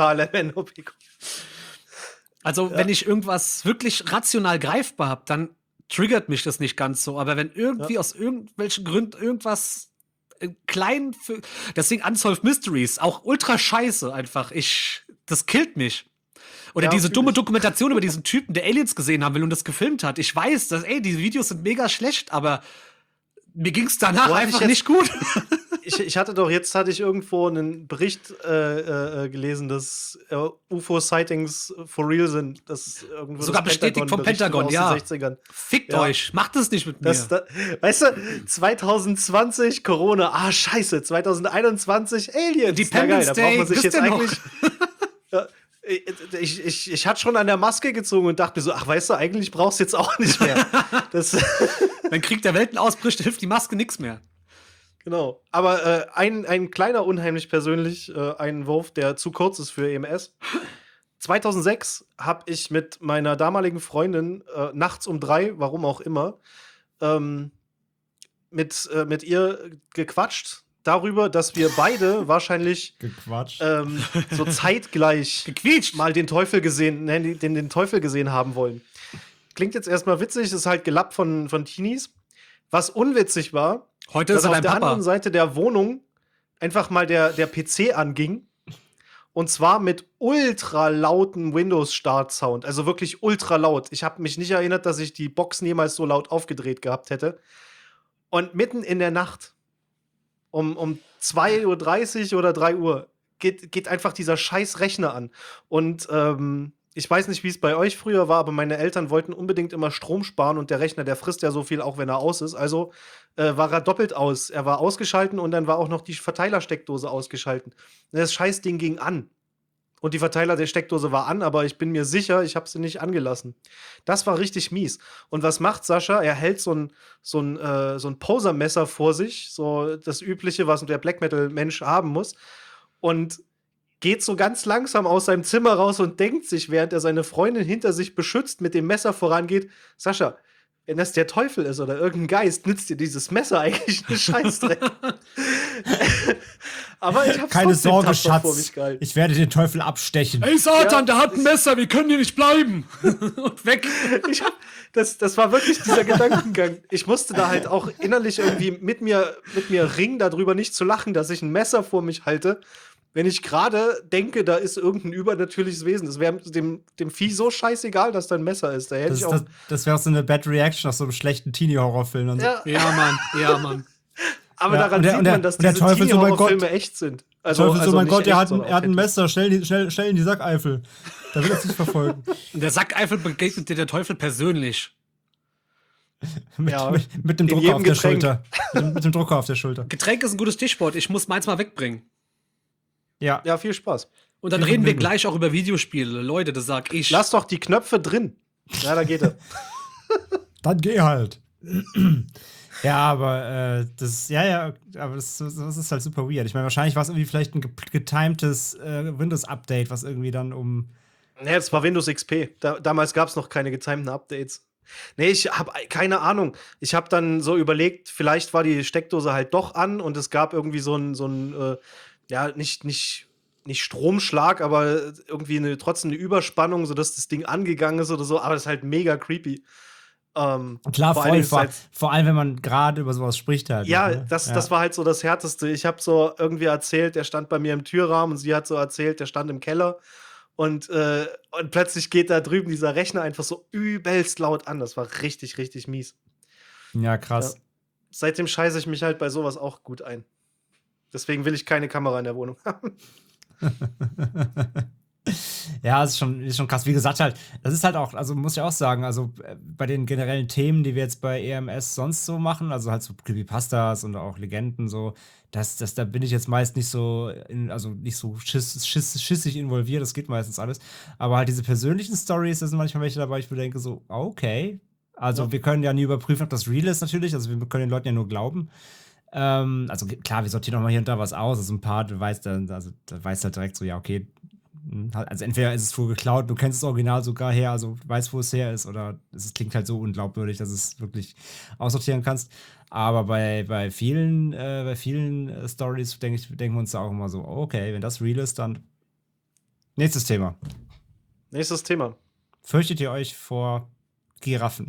Also, wenn ich irgendwas wirklich rational greifbar habe, dann triggert mich das nicht ganz so. Aber wenn irgendwie aus irgendwelchen Gründen irgendwas klein, deswegen Unsolved Mysteries, auch ultra scheiße einfach. Das killt mich. Oder diese dumme Dokumentation über diesen Typen, der Aliens gesehen haben will und das gefilmt hat. Ich weiß, diese Videos sind mega schlecht, aber mir ging's danach einfach nicht gut. Ich hatte irgendwo einen Bericht gelesen, dass UFO-Sightings for real sind. Das sogar bestätigt vom Pentagon, ja. Fickt euch, macht es nicht mit mir. Weißt du, 2020 Corona, scheiße, 2021 Aliens. Independence da braucht man sich jetzt eigentlich. Ich hatte schon an der Maske gezogen und dachte mir so, weißt du, eigentlich brauchst du jetzt auch nicht mehr. Wenn Krieg der Welten ausbricht, hilft die Maske nichts mehr. Genau. Aber ein kleiner unheimlich persönlich, ein Wurf, der zu kurz ist für EMS. 2006 habe ich mit meiner damaligen Freundin nachts um 3, warum auch immer, mit ihr gequatscht darüber, dass wir beide wahrscheinlich so zeitgleich mal den Teufel den Teufel gesehen haben wollen. Klingt jetzt erstmal witzig, ist halt gelappt von Teenies. Was unwitzig war, heute ist dass auf der anderen Seite der Wohnung einfach mal der PC anging. Und zwar mit ultra lauten Windows-Start-Sound. Also wirklich ultra laut. Ich habe mich nicht erinnert, dass ich die Box niemals so laut aufgedreht gehabt hätte. Und mitten in der Nacht, um 2:30 Uhr oder 3 Uhr, geht einfach dieser scheiß Rechner an. Und ich weiß nicht, wie es bei euch früher war, aber meine Eltern wollten unbedingt immer Strom sparen und der Rechner, der frisst ja so viel, auch wenn er aus ist. Also war er doppelt aus. Er war ausgeschalten und dann war auch noch die Verteilersteckdose ausgeschalten. Das Scheißding ging an. und die Verteiler der Steckdose war an, aber ich bin mir sicher, ich habe sie nicht angelassen. Das war richtig mies. Und was macht Sascha? Er hält so ein Posermesser vor sich, so das Übliche, was der Black Metal-Mensch haben muss, und geht so ganz langsam aus seinem Zimmer raus und denkt sich, während er seine Freundin hinter sich beschützt, mit dem Messer vorangeht: Sascha, wenn das der Teufel ist oder irgendein Geist, nützt dir dieses Messer eigentlich einen Scheißdreck. Aber ich hab's keine trotzdem Sorge, tapfer Schatz. vor mich gehalten. Ich werde den Teufel abstechen. Ey, Satan, Ja. der hat ein Messer, wir können hier nicht bleiben. Und weg. Das war wirklich dieser Gedankengang. Ich musste da halt auch innerlich irgendwie mit mir ringen, darüber nicht zu lachen, dass ich ein Messer vor mich halte, wenn ich gerade denke, da ist irgendein übernatürliches Wesen. Das wäre dem Vieh so scheißegal, dass da ein Messer ist. Da hätte ich auch. Das wäre so eine Bad Reaction aus so einem schlechten Teenie-Horrorfilm. Und so. Ja, Ja, Mann. aber Ja, daran und der- sieht und der- man, dass und der diese Teufel so, mein Teenie-Horrorfilme Gott. echt sind. Teufel, so, mein nicht Gott, er echt, hat sondern ein authentisch. Messer, schnell in die Sackeifel. Da will er sich verfolgen. Und der Sackeifel begegnet dir der Teufel persönlich. Ja. Mit dem In Drucker jedem auf der Getränk. Schulter. Mit dem Drucker auf der Schulter. Getränk ist ein gutes Stichwort. Ich muss meins mal wegbringen. Ja. Ja, viel Spaß. Und dann Viel reden wir Vergnügen. gleich auch über Videospiele. Leute, das sag ich. Lass doch die Knöpfe drin. Ja, da geht er. Dann geh halt. Ja, aber aber das ist halt super weird. Ich meine, wahrscheinlich war es irgendwie vielleicht ein getimtes Windows-Update, was irgendwie dann Nee, es war Windows XP. Damals gab es noch keine getimten Updates. Nee, ich habe keine Ahnung. Ich habe dann so überlegt, vielleicht war die Steckdose halt doch an und es gab irgendwie so ein nicht Stromschlag, aber irgendwie trotzdem eine Überspannung, sodass das Ding angegangen ist oder so. Aber das ist halt mega creepy. klar, vor allen Dingen ist halt- vor allem, wenn man gerade über sowas spricht halt. Ja, ne? das war halt so das Härteste. Ich habe so irgendwie erzählt, der stand bei mir im Türrahmen, und sie hat so erzählt, der stand im Keller. Und plötzlich geht da drüben dieser Rechner einfach so übelst laut an. Das war richtig, richtig mies. Ja, krass. Ja. Seitdem scheiße ich mich halt bei sowas auch gut ein. Deswegen will ich keine Kamera in der Wohnung haben. Ja, ist schon krass. Wie gesagt, halt, das ist halt auch, also muss ich auch sagen, also bei den generellen Themen, die wir jetzt bei EMS sonst so machen, also halt so Creepypastas und auch Legenden, so, da bin ich jetzt meist nicht so, nicht so schissig involviert, das geht meistens alles. Aber halt diese persönlichen Stories, da sind manchmal welche dabei, ich mir denke so, okay. Also Ja. wir können ja nie überprüfen, ob das real ist natürlich, also wir können den Leuten ja nur glauben. Also klar, wir sortieren auch mal hier und da was aus, also ein paar, da weißt halt direkt so, ja, okay, also entweder ist es wohl geklaut, du kennst das Original sogar her, also weißt, wo es her ist, oder es klingt halt so unglaubwürdig, dass es wirklich aussortieren kannst. Aber bei vielen Stories denken wir uns da auch immer so, okay, wenn das real ist, dann nächstes Thema. Nächstes Thema. Fürchtet ihr euch vor Giraffen?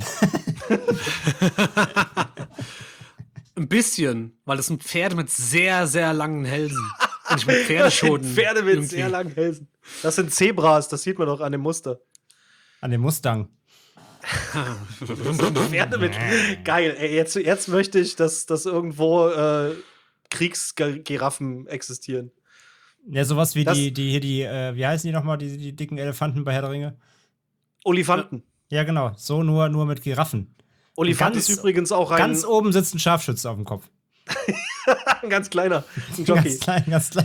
Ein bisschen, weil das sind Pferde mit sehr, sehr langen Hälsen. Und ich mit Pferdeschoten. Pferde mit irgendwie. sehr langen Hälsen. Das sind Zebras, das sieht man doch an dem Muster. An dem Mustang. Pferde mit. Geil, ey, jetzt möchte ich, dass irgendwo Kriegsgiraffen existieren. Ja, sowas wie Das- wie heißen die nochmal, die dicken Elefanten bei Herr der Ringe? Olifanten. Ja, genau, so nur mit Giraffen. Olifant Ganz- ist übrigens auch ein Ganz oben sitzt ein Scharfschütze auf dem Kopf. ganz kleiner. Ein Jockey. Ganz klein.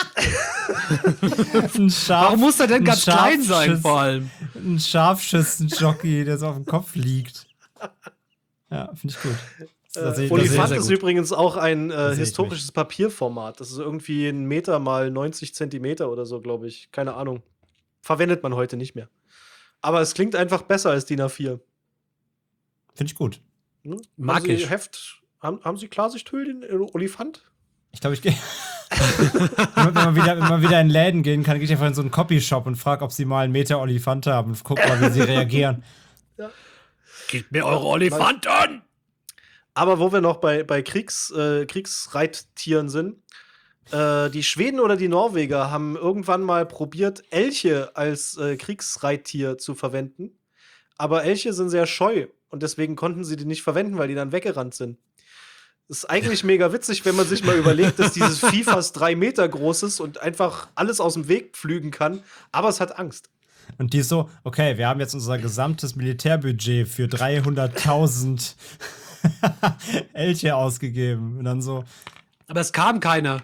Ein Warum muss er denn ein ganz klein sein, Scharfschütz- vor allem? Ein Scharfschützen-Jockey, der so auf dem Kopf liegt. Ja, finde ich gut. Das sehe ich- das sehe ich Olifant sehr ist gut. übrigens auch ein sehe ich historisches Papierformat. Das ist irgendwie 1 Meter mal 90 Zentimeter oder so, glaube ich. Keine Ahnung. Verwendet man heute nicht mehr. Aber es klingt einfach besser als DIN A4. Finde ich gut. Hm? Mag haben Sie ich. Haben Sie Klarsichthüll, den Olifant? Ich glaube, ich gehe. wenn man wieder in Läden gehen kann, gehe ich einfach in so einen Copyshop und frage, ob sie mal einen Meter Olifant haben und guck mal, wie sie reagieren. Gebt mir eure Olifanten! Aber wo wir noch bei Kriegsreittieren sind, die Schweden oder die Norweger haben irgendwann mal probiert, Elche als Kriegsreittier zu verwenden. Aber Elche sind sehr scheu und deswegen konnten sie die nicht verwenden, weil die dann weggerannt sind. Das ist eigentlich mega witzig, wenn man sich mal überlegt, dass dieses Vieh fast 3 Meter groß ist und einfach alles aus dem Weg pflügen kann, aber es hat Angst. Und die ist so, okay, wir haben jetzt unser gesamtes Militärbudget für 300.000 Elche ausgegeben. Und dann so, Aber es kam keiner.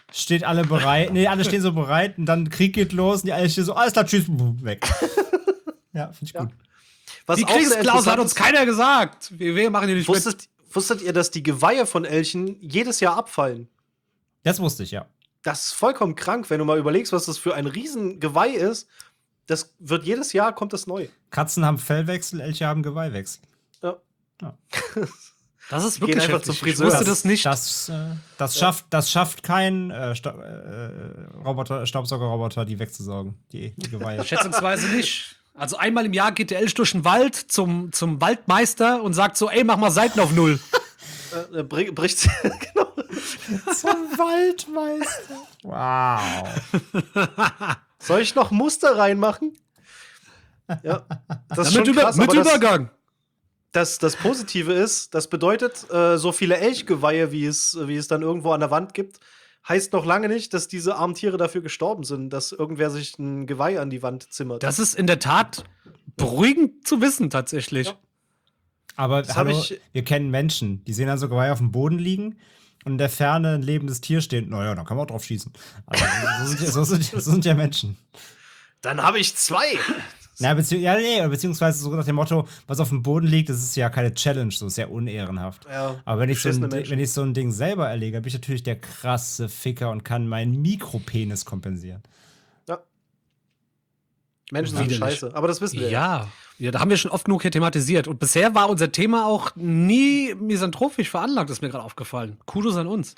steht alle bereit. Nee, alle stehen so bereit und dann Krieg geht los und die alle stehen so, alles klar, tschüss, weg. Ja, finde ich gut. Was die Kriegsklausel hat uns keiner gesagt. Wir machen hier nicht Wusstet ihr, dass die Geweihe von Elchen jedes Jahr abfallen? Das wusste ich, ja. Das ist vollkommen krank, wenn du mal überlegst, was das für ein Riesengeweih ist. Das wird jedes Jahr, kommt das neu. Katzen haben Fellwechsel, Elche haben Geweihwechsel. Ja. Das ist wirklich einfach heftig. zum Friseur. Ich wusste das nicht. Das schafft kein Staubsaugerroboter, die wegzusaugen, die Geweihe. Schätzungsweise nicht. Also einmal im Jahr geht der Elch durch den Wald zum Waldmeister und sagt so, ey, mach mal Seiten auf 0. Bricht genau. Zum Waldmeister. Wow. Soll ich noch Muster reinmachen? Ja. Das ist schon krass, mit aber Übergang. Das Positive ist, das bedeutet, so viele Elchgeweihe, wie es dann irgendwo an der Wand gibt, heißt noch lange nicht, dass diese armen Tiere dafür gestorben sind, dass irgendwer sich ein Geweih an die Wand zimmert. Das ist in der Tat beruhigend zu wissen, tatsächlich. Ja. Aber wir kennen Menschen, die sehen dann so Geweih auf dem Boden liegen und in der Ferne ein lebendes Tier steht. Naja, dann kann man auch drauf schießen. Also, so sind ja Menschen. Dann habe ich 2. Beziehungsweise so nach dem Motto, was auf dem Boden liegt, das ist ja keine Challenge, so ist ja unehrenhaft. Ja, aber wenn ich so ein Ding selber erlege, bin ich natürlich der krasse Ficker und kann meinen Mikropenis kompensieren. Ja. Menschen sind scheiße, aber das wissen wir. Ja, da haben wir schon oft genug hier thematisiert. Und bisher war unser Thema auch nie misanthropisch veranlagt, ist mir gerade aufgefallen. Kudos an uns.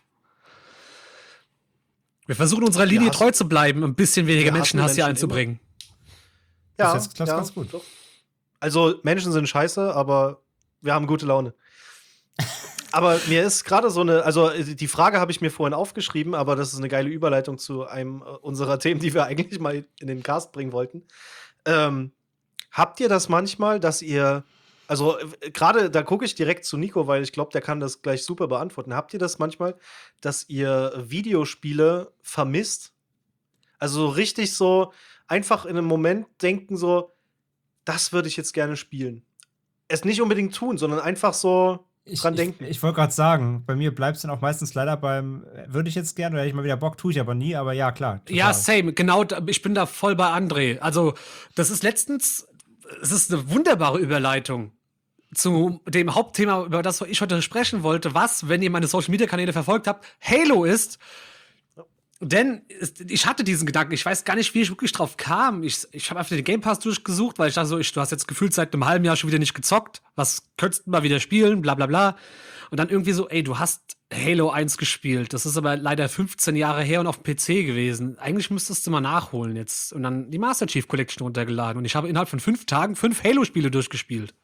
Wir versuchen unserer Linie treu zu bleiben, ein bisschen weniger Menschenhass hier einzubringen. Ja, das klappt ganz gut. Also Menschen sind scheiße, aber wir haben gute Laune. Aber mir ist gerade also die Frage habe ich mir vorhin aufgeschrieben, aber das ist eine geile Überleitung zu einem unserer Themen, die wir eigentlich mal in den Cast bringen wollten. Habt ihr das manchmal, dass ihr, also gerade da gucke ich direkt zu Nico, weil ich glaube, der kann das gleich super beantworten. Habt ihr das manchmal, dass ihr Videospiele vermisst? Also richtig so einfach in einem Moment denken so, das würde ich jetzt gerne spielen. Es nicht unbedingt tun, sondern einfach so dran denken. Ich wollte gerade sagen, bei mir bleibt es dann auch meistens leider beim, würde ich jetzt gerne, oder hätte ich mal wieder Bock, tue ich aber nie, aber ja, klar. Total. Ja, same, genau, ich bin da voll bei André. Also, das ist es ist eine wunderbare Überleitung zu dem Hauptthema, über das ich heute sprechen wollte, was, wenn ihr meine Social-Media-Kanäle verfolgt habt, Halo ist. Denn ich hatte diesen Gedanken, ich weiß gar nicht, wie ich wirklich drauf kam. Ich habe einfach den Game Pass durchgesucht, weil ich dachte so, du hast jetzt gefühlt seit einem halben Jahr schon wieder nicht gezockt. Was könntest du mal wieder spielen, bla bla bla. Und dann irgendwie so, ey, du hast Halo 1 gespielt. Das ist aber leider 15 Jahre her und auf dem PC gewesen. Eigentlich müsstest du mal nachholen jetzt. Und dann die Master Chief Collection runtergeladen. Und ich habe innerhalb von 5 Tagen 5 Halo-Spiele durchgespielt.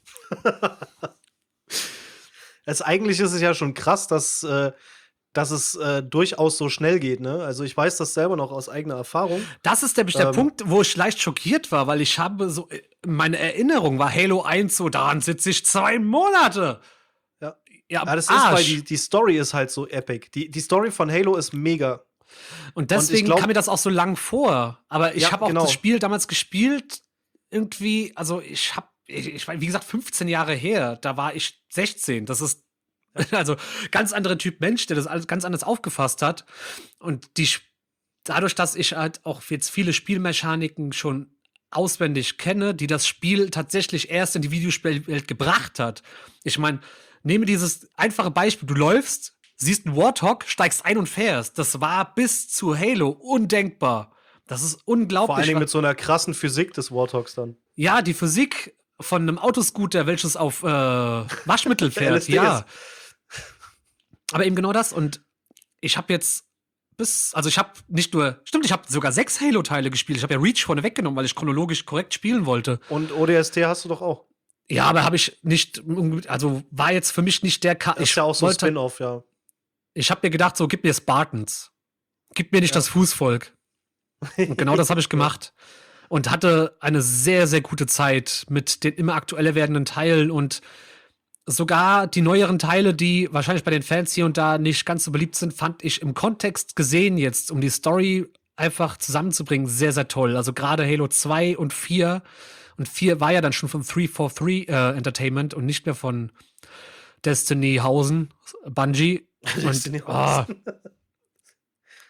Eigentlich ist es ja schon krass, dass es durchaus so schnell geht, ne? Also ich weiß das selber noch aus eigener Erfahrung. Das ist nämlich der Punkt, wo ich leicht schockiert war, weil ich habe so, meine Erinnerung war Halo 1 so, daran sitze ich 2 Monate. Ja, das ist, weil die Story ist halt so epic. Die Story von Halo ist mega. Und deswegen kam mir das auch so lang vor. Aber ich habe auch das Spiel damals gespielt, irgendwie, also ich war, wie gesagt, 15 Jahre her, da war ich 16. Das ist also ganz anderer Typ Mensch, der das alles ganz anders aufgefasst hat. Und dadurch, dass ich halt auch jetzt viele Spielmechaniken schon auswendig kenne, die das Spiel tatsächlich erst in die Videospielwelt gebracht hat. Ich meine, nehme dieses einfache Beispiel, du läufst, siehst einen Warthog, steigst ein und fährst. Das war bis zu Halo undenkbar. Das ist unglaublich. Vor allen Dingen mit so einer krassen Physik des Warthogs dann. Ja, die Physik von einem Autoscooter, welches auf Waschmittel fährt, ja. Aber eben genau das. Und ich habe jetzt ich habe sogar 6 Halo-Teile gespielt. Ich habe ja Reach vorne weggenommen, weil ich chronologisch korrekt spielen wollte. Und ODST hast du doch auch. Ja, aber habe ich nicht, also war jetzt für mich nicht der Das ist ja auch so ein Spin-off, ja. Ich habe mir gedacht, so, gib mir Spartans. Gib mir nicht das Fußvolk. Und genau das habe ich gemacht. Und hatte eine sehr, sehr gute Zeit mit den immer aktueller werdenden Teilen und sogar die neueren Teile, die wahrscheinlich bei den Fans hier und da nicht ganz so beliebt sind, fand ich im Kontext gesehen jetzt, um die Story einfach zusammenzubringen, sehr, sehr toll. Also gerade Halo 2 und 4. Und 4 war ja dann schon von 343 Entertainment und nicht mehr von Destiny Hausen, Bungie. Und,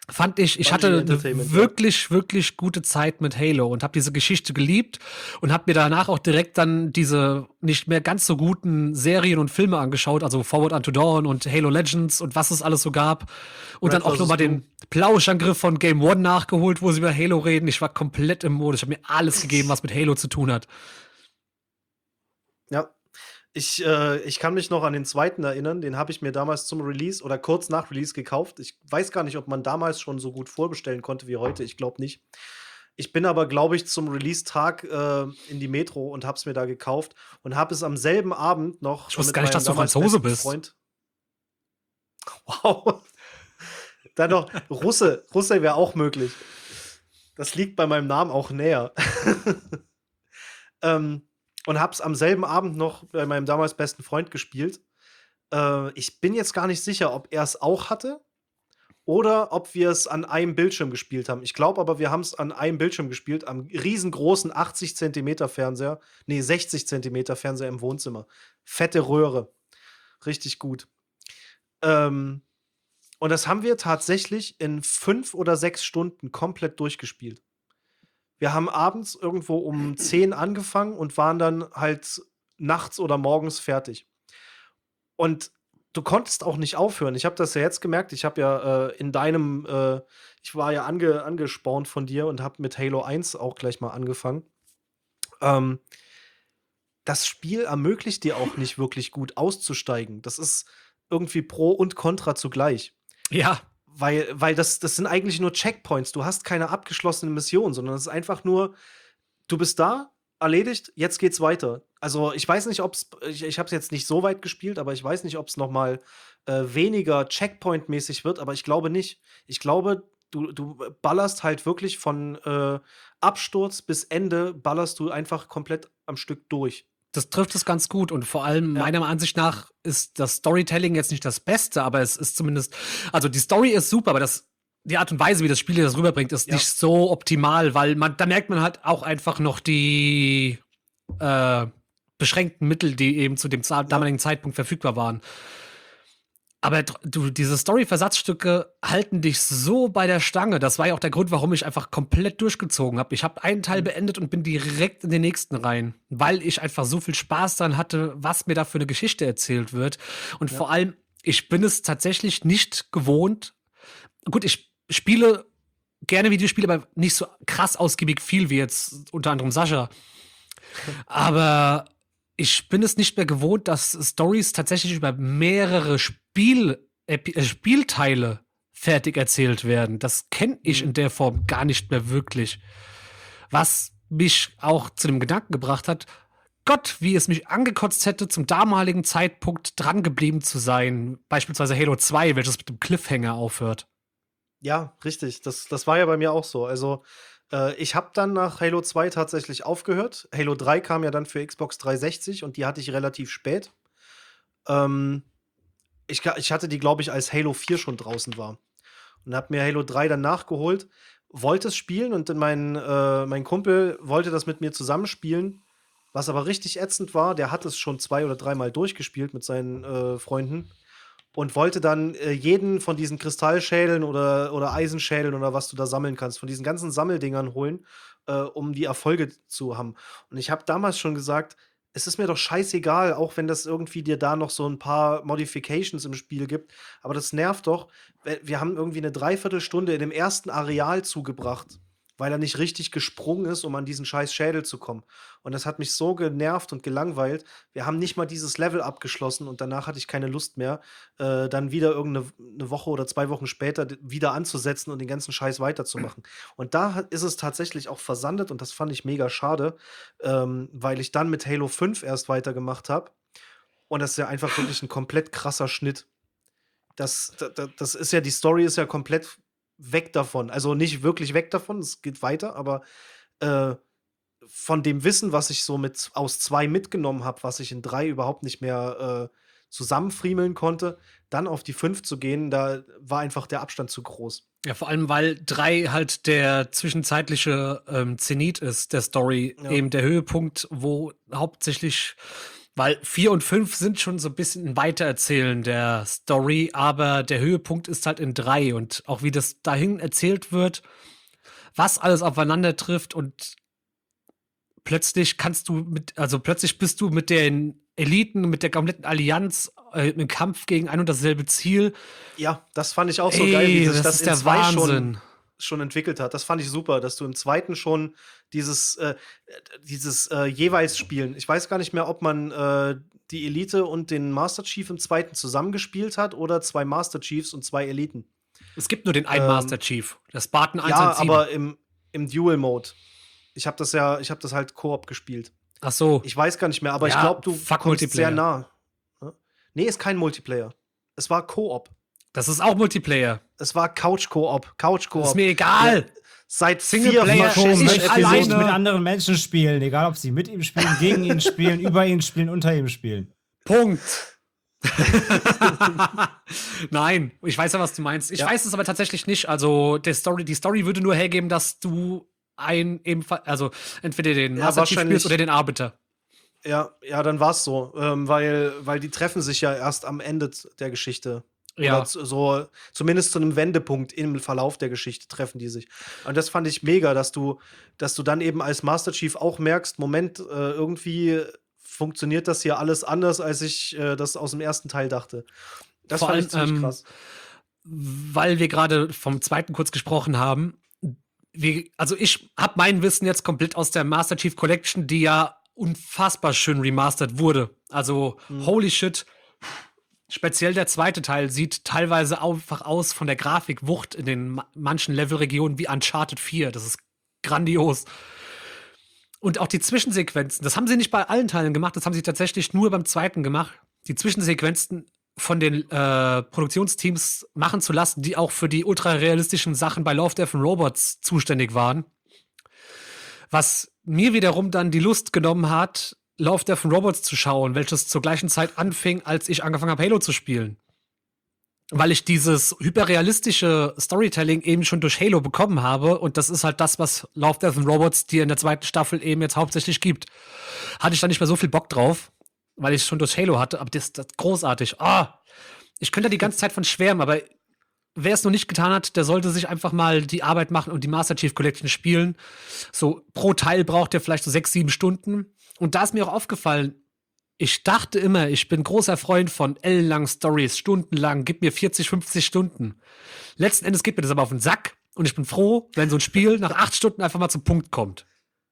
fand ich hatte eine wirklich, wirklich gute Zeit mit Halo und habe diese Geschichte geliebt und habe mir danach auch direkt dann diese nicht mehr ganz so guten Serien und Filme angeschaut, also Forward Unto Dawn und Halo Legends und was es alles so gab. Und dann auch nochmal den Plauschangriff von Game One nachgeholt, wo sie über Halo reden. Ich war komplett im Modus. Ich habe mir alles gegeben, was mit Halo zu tun hat. Ja. Ich kann mich noch an den zweiten erinnern, den habe ich mir damals zum Release oder kurz nach Release gekauft. Ich weiß gar nicht, ob man damals schon so gut vorbestellen konnte wie heute. Ich glaube nicht. Ich bin aber, glaube ich, zum Release-Tag in die Metro und habe es mir da gekauft und habe es am selben Abend noch. Ich wusste gar nicht, dass du Franzose bist. Freund. Wow. Dann noch Russe. Russe wäre auch möglich. Das liegt bei meinem Namen auch näher. Und hab's am selben Abend noch bei meinem damals besten Freund gespielt. Ich bin jetzt gar nicht sicher, ob er es auch hatte oder ob wir es an einem Bildschirm gespielt haben. Ich glaube aber, wir haben es an einem Bildschirm gespielt, am riesengroßen 80 Zentimeter Fernseher. Nee, 60 Zentimeter Fernseher im Wohnzimmer. Fette Röhre. Richtig gut. Und das haben wir tatsächlich in 5 oder 6 Stunden komplett durchgespielt. Wir haben abends irgendwo um 10 angefangen und waren dann halt nachts oder morgens fertig. Und du konntest auch nicht aufhören. Ich habe das ja jetzt gemerkt. Ich habe ja ich war ja angespawnt von dir und habe mit Halo 1 auch gleich mal angefangen. Das Spiel ermöglicht dir auch nicht wirklich gut auszusteigen. Das ist irgendwie Pro und Contra zugleich. Ja. Weil das sind eigentlich nur Checkpoints. Du hast keine abgeschlossene Mission, sondern es ist einfach nur, du bist da, erledigt, jetzt geht's weiter. Also ich weiß nicht, ich habe es jetzt nicht so weit gespielt, aber ich weiß nicht, ob es noch mal weniger Checkpoint-mäßig wird, aber ich glaube nicht. Ich glaube, du ballerst halt wirklich von Absturz bis Ende, ballerst du einfach komplett am Stück durch. Das trifft es ganz gut und vor allem meiner Ansicht nach ist das Storytelling jetzt nicht das Beste, aber es ist zumindest, also die Story ist super, aber die Art und Weise, wie das Spiel das rüberbringt, ist nicht so optimal, weil da merkt man halt auch einfach noch die beschränkten Mittel, die eben zu dem damaligen Zeitpunkt verfügbar waren. Aber diese Story-Versatzstücke halten dich so bei der Stange. Das war ja auch der Grund, warum ich einfach komplett durchgezogen habe. Ich habe einen Teil beendet und bin direkt in den nächsten rein, weil ich einfach so viel Spaß daran hatte, was mir da für eine Geschichte erzählt wird. Und vor allem, ich bin es tatsächlich nicht gewohnt. Gut, ich spiele gerne Videospiele, aber nicht so krass ausgiebig viel wie jetzt unter anderem Sascha. Aber ich bin es nicht mehr gewohnt, dass Storys tatsächlich über mehrere Spielteile fertig erzählt werden. Das kenne ich in der Form gar nicht mehr wirklich. Was mich auch zu dem Gedanken gebracht hat, Gott, wie es mich angekotzt hätte, zum damaligen Zeitpunkt dran geblieben zu sein. Beispielsweise Halo 2, welches mit dem Cliffhanger aufhört. Ja, richtig. Das war ja bei mir auch so. Also ich habe dann nach Halo 2 tatsächlich aufgehört. Halo 3 kam ja dann für Xbox 360 und die hatte ich relativ spät. Ich hatte die, glaube ich, als Halo 4 schon draußen war. Und habe mir Halo 3 dann nachgeholt, wollte es spielen und dann mein Kumpel wollte das mit mir zusammenspielen, was aber richtig ätzend war. Der hat es schon 2 oder 3 Mal durchgespielt mit seinen Freunden und wollte dann jeden von diesen Kristallschädeln oder Eisenschädeln oder was du da sammeln kannst, von diesen ganzen Sammeldingern holen, um die Erfolge zu haben. Und ich habe damals schon gesagt, es ist mir doch scheißegal, auch wenn das irgendwie dir da noch so ein paar Modifications im Spiel gibt. Aber das nervt doch. Wir haben irgendwie eine Dreiviertelstunde in dem ersten Areal zugebracht, weil er nicht richtig gesprungen ist, um an diesen scheiß Schädel zu kommen. Und das hat mich so genervt und gelangweilt. Wir haben nicht mal dieses Level abgeschlossen und danach hatte ich keine Lust mehr, dann wieder irgendeine Woche oder 2 Wochen später wieder anzusetzen und den ganzen Scheiß weiterzumachen. Und da ist es tatsächlich auch versandet und das fand ich mega schade, weil ich dann mit Halo 5 erst weitergemacht habe. Und das ist ja einfach wirklich ein komplett krasser Schnitt. Das ist ja, die Story ist ja komplett weg davon. Also nicht wirklich weg davon, es geht weiter, aber von dem Wissen, was ich so aus 2 mitgenommen habe, was ich in 3 überhaupt nicht mehr zusammenfriemeln konnte, dann auf die 5 zu gehen, da war einfach der Abstand zu groß. Ja, vor allem, weil 3 halt der zwischenzeitliche Zenit ist der Story, eben der Höhepunkt, wo hauptsächlich Weil 4 und 5 sind schon so ein bisschen ein Weitererzählen der Story, aber der Höhepunkt ist halt in 3 und auch wie das dahin erzählt wird, was alles aufeinander trifft und plötzlich plötzlich bist du mit den Eliten, mit der kompletten Allianz im Kampf gegen ein und dasselbe Ziel. Ja, das fand ich auch so geil, wie sich das ist in der 2 Wahnsinn. schon entwickelt hat. Das fand ich super, dass du im 2. schon dieses jeweils spielen. Ich weiß gar nicht mehr, ob man die Elite und den Master Chief im 2. zusammengespielt hat oder 2 Master Chiefs und 2 Eliten. Es gibt nur den einen Master Chief, das Spartan 1 Ja, und 7. aber im Dual-Mode. Ich habe das halt Koop gespielt. Ach so. Ich weiß gar nicht mehr, aber Ja, ich glaube, du fuck kommst Multiplayer. sehr nah. Ja? Nee, ist kein Multiplayer. Es war Koop. Das ist auch Multiplayer. Es war Couch-Koop. Couch-Koop. Ist mir egal. Seit Singleplayer, 4 ich möchte alleine. nicht mit anderen Menschen spielen, egal ob sie mit ihm spielen, gegen ihn spielen, über ihn spielen, unter ihm spielen. Punkt. Nein, ich weiß ja, was du meinst. Ich weiß es aber tatsächlich nicht. Also die Story würde nur hergeben, dass du entweder den Master Chief spielst oder den Arbiter. Ja, dann war's so, weil die treffen sich ja erst am Ende der Geschichte. Ja. Oder so, zumindest zu einem Wendepunkt im Verlauf der Geschichte treffen die sich. Und das fand ich mega, dass du dann eben als Master Chief auch merkst, Moment, irgendwie funktioniert das hier alles anders, als ich das aus dem ersten Teil dachte. Das Vor fand allem, ich ziemlich krass. Weil wir gerade vom 2. kurz gesprochen haben. Ich habe mein Wissen jetzt komplett aus der Master Chief Collection, die ja unfassbar schön remastert wurde. Also, holy shit. Speziell der 2. Teil sieht teilweise einfach aus von der Grafikwucht in den manchen Levelregionen wie Uncharted 4. Das ist grandios. Und auch die Zwischensequenzen, das haben sie nicht bei allen Teilen gemacht, das haben sie tatsächlich nur beim 2. gemacht. Die Zwischensequenzen von den Produktionsteams machen zu lassen, die auch für die ultra-realistischen Sachen bei Love, Death and Robots zuständig waren. Was mir wiederum dann die Lust genommen hat, Love, Death and Robots zu schauen, welches zur gleichen Zeit anfing, als ich angefangen habe, Halo zu spielen. Weil ich dieses hyperrealistische Storytelling eben schon durch Halo bekommen habe. Und das ist halt das, was Love, Death and Robots dir in der 2. Staffel eben jetzt hauptsächlich gibt. Hatte ich da nicht mehr so viel Bock drauf, weil ich es schon durch Halo hatte. Aber das ist großartig. Ich könnte da die ganze Zeit von schwärmen, aber wer es noch nicht getan hat, der sollte sich einfach mal die Arbeit machen und die Master Chief Collection spielen. So pro Teil braucht ihr vielleicht so 6-7 Stunden. Und da ist mir auch aufgefallen, ich dachte immer, ich bin großer Freund von ellenlangen Stories, stundenlang, gib mir 40, 50 Stunden. Letzten Endes geht mir das aber auf den Sack und ich bin froh, wenn so ein Spiel nach 8 Stunden einfach mal zum Punkt kommt.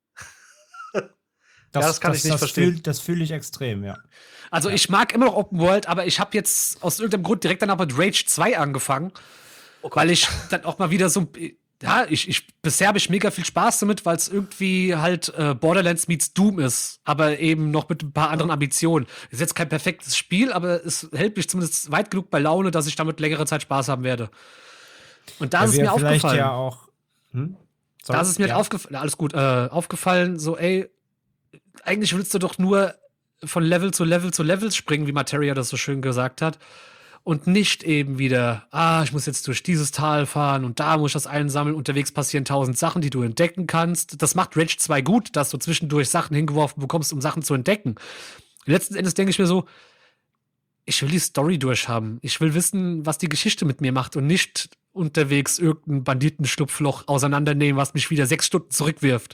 Das kann ich nicht verstehen. Das fühle ich extrem, ja. Also ich mag immer noch Open World, aber ich habe jetzt aus irgendeinem Grund direkt danach mit Rage 2 angefangen, weil ich dann auch mal wieder so bisher habe ich mega viel Spaß damit, weil es irgendwie halt Borderlands meets Doom ist, aber eben noch mit ein paar anderen Ambitionen. Ist jetzt kein perfektes Spiel, aber es hält mich zumindest weit genug bei Laune, dass ich damit längere Zeit Spaß haben werde. Und da ist es mir aufgefallen. Ja auch, da ist es mir aufgefallen, so eigentlich willst du doch nur von Level zu Level zu Level springen, wie Materia das so schön gesagt hat. Und nicht eben wieder, ich muss jetzt durch dieses Tal fahren und da muss ich das einsammeln. Unterwegs passieren 1000 Sachen, die du entdecken kannst. Das macht Rage 2 gut, dass du zwischendurch Sachen hingeworfen bekommst, um Sachen zu entdecken. Letzten Endes denke ich mir so, ich will die Story durchhaben. Ich will wissen, was die Geschichte mit mir macht und nicht unterwegs irgendein Banditenschlupfloch auseinandernehmen, was mich wieder 6 Stunden zurückwirft.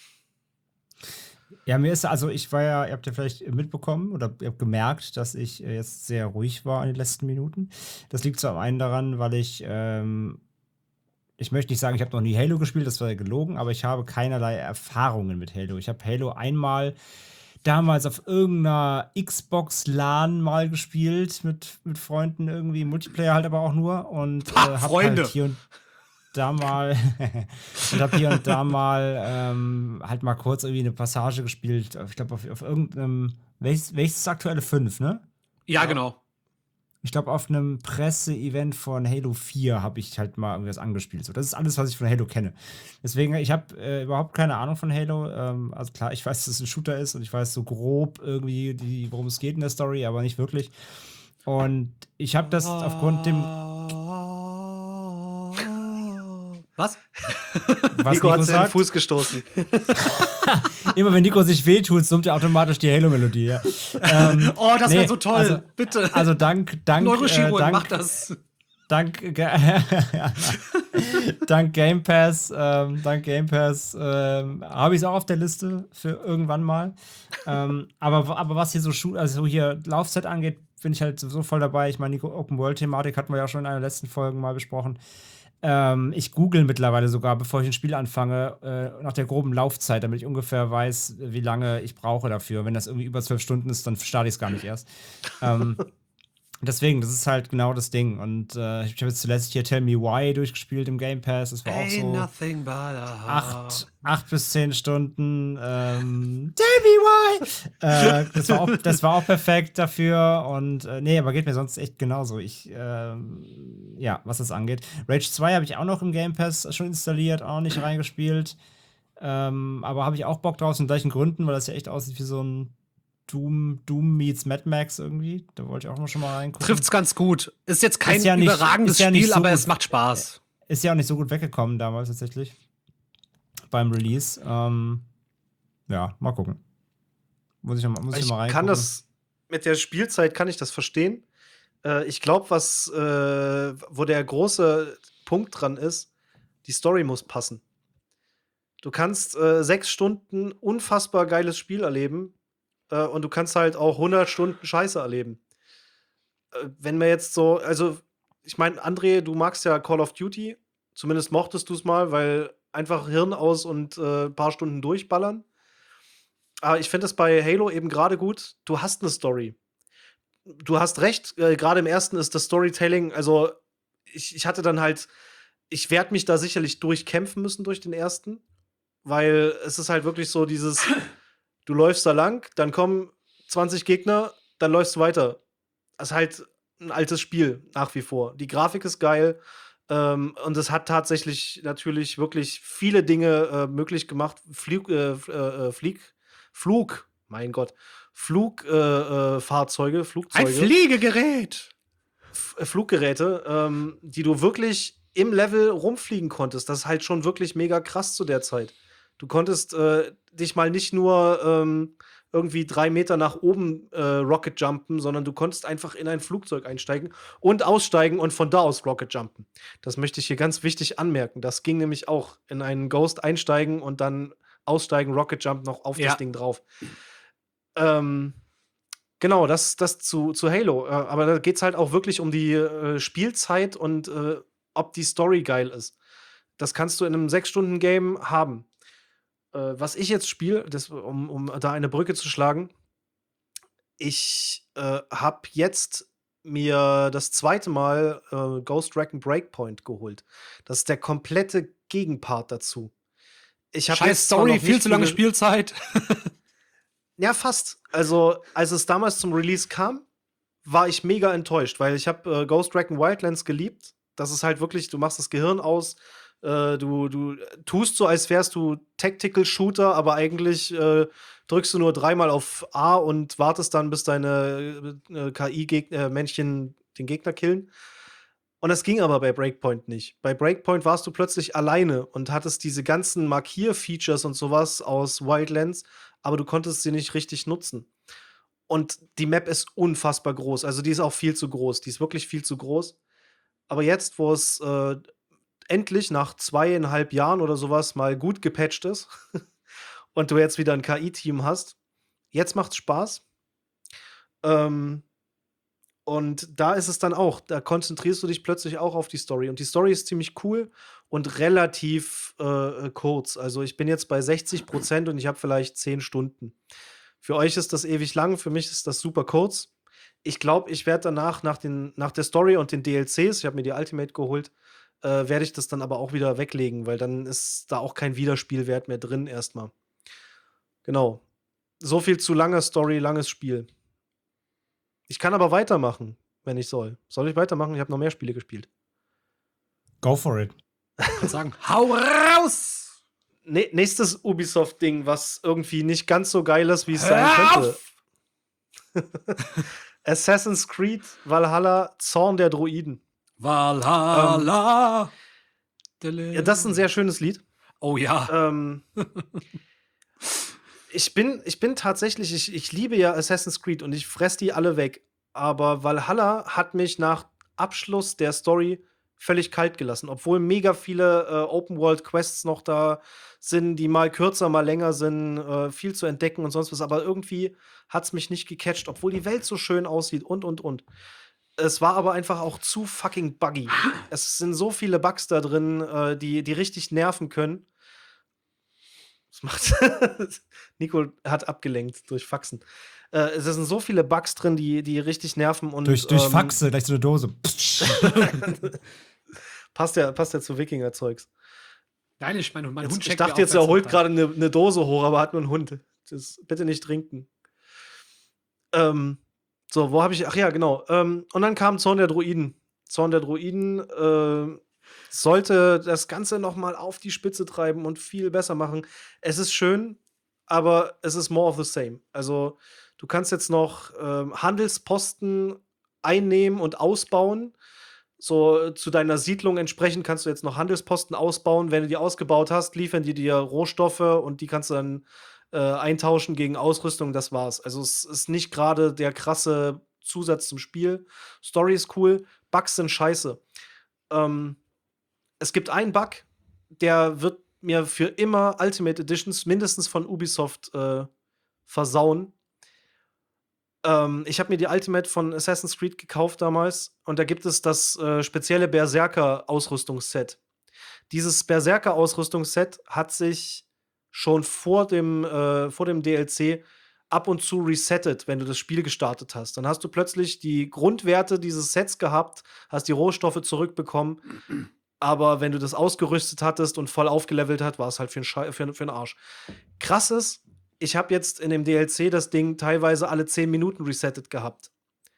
Ja, ich war ja, ihr habt ja vielleicht mitbekommen oder ihr habt gemerkt, dass ich jetzt sehr ruhig war in den letzten Minuten. Das liegt zum einen daran, weil ich möchte nicht sagen, ich habe noch nie Halo gespielt, das war ja gelogen, aber ich habe keinerlei Erfahrungen mit Halo. Ich habe Halo einmal damals auf irgendeiner Xbox-LAN mal gespielt mit Freunden irgendwie, Multiplayer halt aber auch nur und habe halt hier und da mal und habe hier und da mal halt mal kurz irgendwie eine Passage gespielt. Ich glaube, auf irgendeinem, welches ist das aktuelle 5, ne? Ja, genau. Ich glaube, auf einem Presse-Event von Halo 4 habe ich halt mal irgendwas angespielt. So, das ist alles, was ich von Halo kenne. Deswegen, ich habe überhaupt keine Ahnung von Halo. Also klar, ich weiß, dass es ein Shooter ist und ich weiß so grob irgendwie, worum es geht in der Story, aber nicht wirklich. Und ich habe das aufgrund dem Was? Nico hat sich in den Fuß gestoßen. Immer wenn Nico sich wehtut, summt er automatisch die Halo-Melodie. Ja. Das wäre so toll. Also, bitte. Also dank Neurochirurg, mach das. Dank Game Pass, habe ich es auch auf der Liste für irgendwann mal. Aber was hier so hier Laufzeit angeht, bin ich halt so voll dabei. Ich meine, die Open-World-Thematik hatten wir ja schon in einer der letzten Folgen mal besprochen. Ich google mittlerweile sogar, bevor ich ein Spiel anfange, nach der groben Laufzeit, damit ich ungefähr weiß, wie lange ich brauche dafür. Wenn das irgendwie über 12 Stunden ist, dann starte ich es gar nicht erst. Deswegen, das ist halt genau das Ding. Und ich habe jetzt zuletzt hier Tell Me Why durchgespielt im Game Pass. Das war auch so nothing but a 8 bis 10 Stunden. Tell Me Why! Das war auch perfekt dafür. Und nee, aber geht mir sonst echt genauso. Was das angeht. Rage 2 habe ich auch noch im Game Pass schon installiert, auch nicht reingespielt. Aber habe ich auch Bock drauf, aus den gleichen Gründen, weil das ja echt aussieht wie so ein Doom meets Mad Max irgendwie. Da wollte ich auch schon mal reingucken. Trifft's ganz gut. Ist jetzt kein überragendes Spiel, aber es macht Spaß. Ist ja auch nicht so gut weggekommen damals tatsächlich. Beim Release. Ja, mal gucken. Muss ich mal reingucken. Kann das, mit der Spielzeit kann ich das verstehen. Ich glaube, wo der große Punkt dran ist, die Story muss passen. Du kannst 6 Stunden unfassbar geiles Spiel erleben, und du kannst halt auch 100 Stunden Scheiße erleben. Wenn wir jetzt so, also, ich meine, André, du magst ja Call of Duty. Zumindest mochtest du es mal, weil einfach Hirn aus und ein paar Stunden durchballern. Aber ich finde es bei Halo eben gerade gut, du hast eine Story. Du hast recht, gerade im ersten ist das Storytelling, also ich hatte dann halt, ich werde mich da sicherlich durchkämpfen müssen durch den ersten, weil es ist halt wirklich so dieses du läufst da lang, dann kommen 20 Gegner, dann läufst du weiter. Das ist halt ein altes Spiel, nach wie vor. Die Grafik ist geil, und es hat tatsächlich natürlich wirklich viele Dinge möglich gemacht. Flugfahrzeuge. Ein Fliegegerät! Fluggeräte, die du wirklich im Level rumfliegen konntest. Das ist halt schon wirklich mega krass zu der Zeit. Du konntest dich mal nicht nur irgendwie 3 Meter nach oben Rocket jumpen, sondern du konntest einfach in ein Flugzeug einsteigen und aussteigen und von da aus Rocket jumpen. Das möchte ich hier ganz wichtig anmerken. Das ging nämlich auch in einen Ghost einsteigen und dann aussteigen, Rocket Jump noch auf das Ding drauf. Genau, das zu Halo. Aber da geht es halt auch wirklich um die Spielzeit und ob die Story geil ist. Das kannst du in einem 6-Stunden-Game haben. Was ich jetzt spiele, um da eine Brücke zu schlagen, ich habe jetzt mir das zweite Mal Ghost Recon Breakpoint geholt. Das ist der komplette Gegenpart dazu. Scheiß Story, viel zu lange Spielzeit. Ja, fast. Also, als es damals zum Release kam, war ich mega enttäuscht, weil ich habe Ghost Recon Wildlands geliebt. Das ist halt wirklich, du machst das Gehirn aus, du tust so, als wärst du Tactical-Shooter, aber eigentlich drückst du nur 3-mal auf A und wartest dann, bis deine KI-Männchen den Gegner killen. Und das ging aber bei Breakpoint nicht. Bei Breakpoint warst du plötzlich alleine und hattest diese ganzen Markier-Features und sowas aus Wildlands, aber du konntest sie nicht richtig nutzen. Und die Map ist unfassbar groß. Also die ist auch viel zu groß. Die ist wirklich viel zu groß. Aber jetzt, wo es endlich nach 2,5 Jahren oder sowas mal gut gepatcht ist und du jetzt wieder ein KI-Team hast, jetzt macht's Spaß. Und da ist es dann auch, da konzentrierst du dich plötzlich auch auf die Story. Und die Story ist ziemlich cool und relativ kurz. Also ich bin jetzt bei 60% und ich habe vielleicht 10 Stunden. Für euch ist das ewig lang, für mich ist das super kurz. Ich glaube, ich werde danach, nach der Story und den DLCs, ich habe mir die Ultimate geholt, werde ich das dann aber auch wieder weglegen, weil dann ist da auch kein Wiederspielwert mehr drin erstmal. Genau. So viel zu langer Story, langes Spiel. Ich kann aber weitermachen, wenn ich soll. Soll ich weitermachen? Ich habe noch mehr Spiele gespielt. Go for it. Ich kann sagen, hau raus! Nächstes Ubisoft-Ding, was irgendwie nicht ganz so geil ist, wie es sein könnte. Assassin's Creed Valhalla, Zorn der Droiden. Valhalla! Ja, das ist ein sehr schönes Lied. Oh ja. Ich bin tatsächlich, ich liebe ja Assassin's Creed und ich fress die alle weg. Aber Valhalla hat mich nach Abschluss der Story völlig kalt gelassen. Obwohl mega viele Open-World-Quests noch da sind, die mal kürzer, mal länger sind, viel zu entdecken und sonst was. Aber irgendwie hat's mich nicht gecatcht, obwohl die Welt so schön aussieht und. Es war aber einfach auch zu fucking buggy. Es sind so viele Bugs da drin, die richtig nerven können. Das macht Nico hat abgelenkt durch Faxen. Es sind so viele Bugs drin, die richtig nerven und Durch Faxe, gleich so eine Dose. passt ja zu Wikinger-Zeugs. Nein, mein Hund Ich dachte jetzt, er holt gerade eine Dose hoch, aber hat nur einen Hund. Das bitte nicht trinken. So, wo habe ich. Ach ja, genau. Und dann kam Zorn der Druiden. Zorn der Druiden sollte das Ganze noch mal auf die Spitze treiben und viel besser machen. Es ist schön, aber es ist more of the same. Also, du kannst jetzt noch Handelsposten einnehmen und ausbauen. So zu deiner Siedlung entsprechend kannst du jetzt noch Handelsposten ausbauen. Wenn du die ausgebaut hast, liefern die dir Rohstoffe und die kannst du dann eintauschen gegen Ausrüstung. Das war's. Also es ist nicht gerade der krasse Zusatz zum Spiel. Story ist cool, Bugs sind scheiße. Es gibt einen Bug, der wird mir für immer Ultimate Editions mindestens von Ubisoft versauen. Ich habe mir die Ultimate von Assassin's Creed gekauft damals und da gibt es das spezielle Berserker-Ausrüstungsset. Dieses Berserker-Ausrüstungsset hat sich schon vor dem DLC ab und zu resettet, wenn du das Spiel gestartet hast. Dann hast du plötzlich die Grundwerte dieses Sets gehabt, hast die Rohstoffe zurückbekommen, aber wenn du das ausgerüstet hattest und voll aufgelevelt hat, war es halt für den Arsch. Krass ist, ich habe jetzt in dem DLC das Ding teilweise alle 10 Minuten resettet gehabt.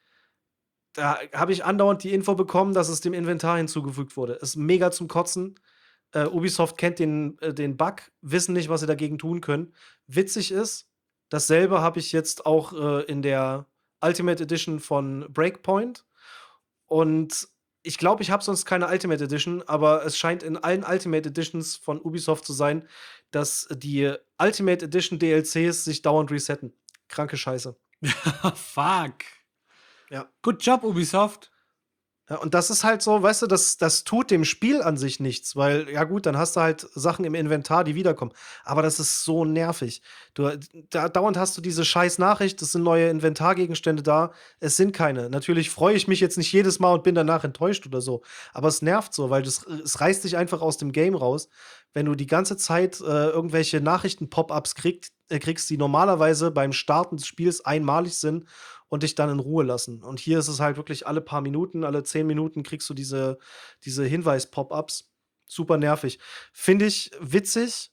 Da habe ich andauernd die Info bekommen, dass es dem Inventar hinzugefügt wurde. Ist mega zum Kotzen. Ubisoft kennt den Bug, wissen nicht, was sie dagegen tun können. Witzig ist, dasselbe habe ich jetzt auch in der Ultimate Edition von Breakpoint. Und ich glaube, ich habe sonst keine Ultimate Edition, aber es scheint in allen Ultimate Editions von Ubisoft zu sein, dass die Ultimate Edition DLCs sich dauernd resetten. Kranke Scheiße. Fuck. Ja. Good job, Ubisoft. Ja, und das ist halt so, weißt du, das tut dem Spiel an sich nichts, weil, ja gut, dann hast du halt Sachen im Inventar, die wiederkommen. Aber das ist so nervig. Dauernd hast du diese scheiß Nachricht, es sind neue Inventargegenstände da. Es sind keine. Natürlich freue ich mich jetzt nicht jedes Mal und bin danach enttäuscht oder so. Aber es nervt so, weil es reißt dich einfach aus dem Game raus, wenn du die ganze Zeit irgendwelche Nachrichten-Pop-Ups kriegst, die normalerweise beim Starten des Spiels einmalig sind und dich dann in Ruhe lassen. Und hier ist es halt wirklich alle paar Minuten, alle 10 Minuten kriegst du diese Hinweis-Pop-Ups. Super nervig. Finde ich witzig,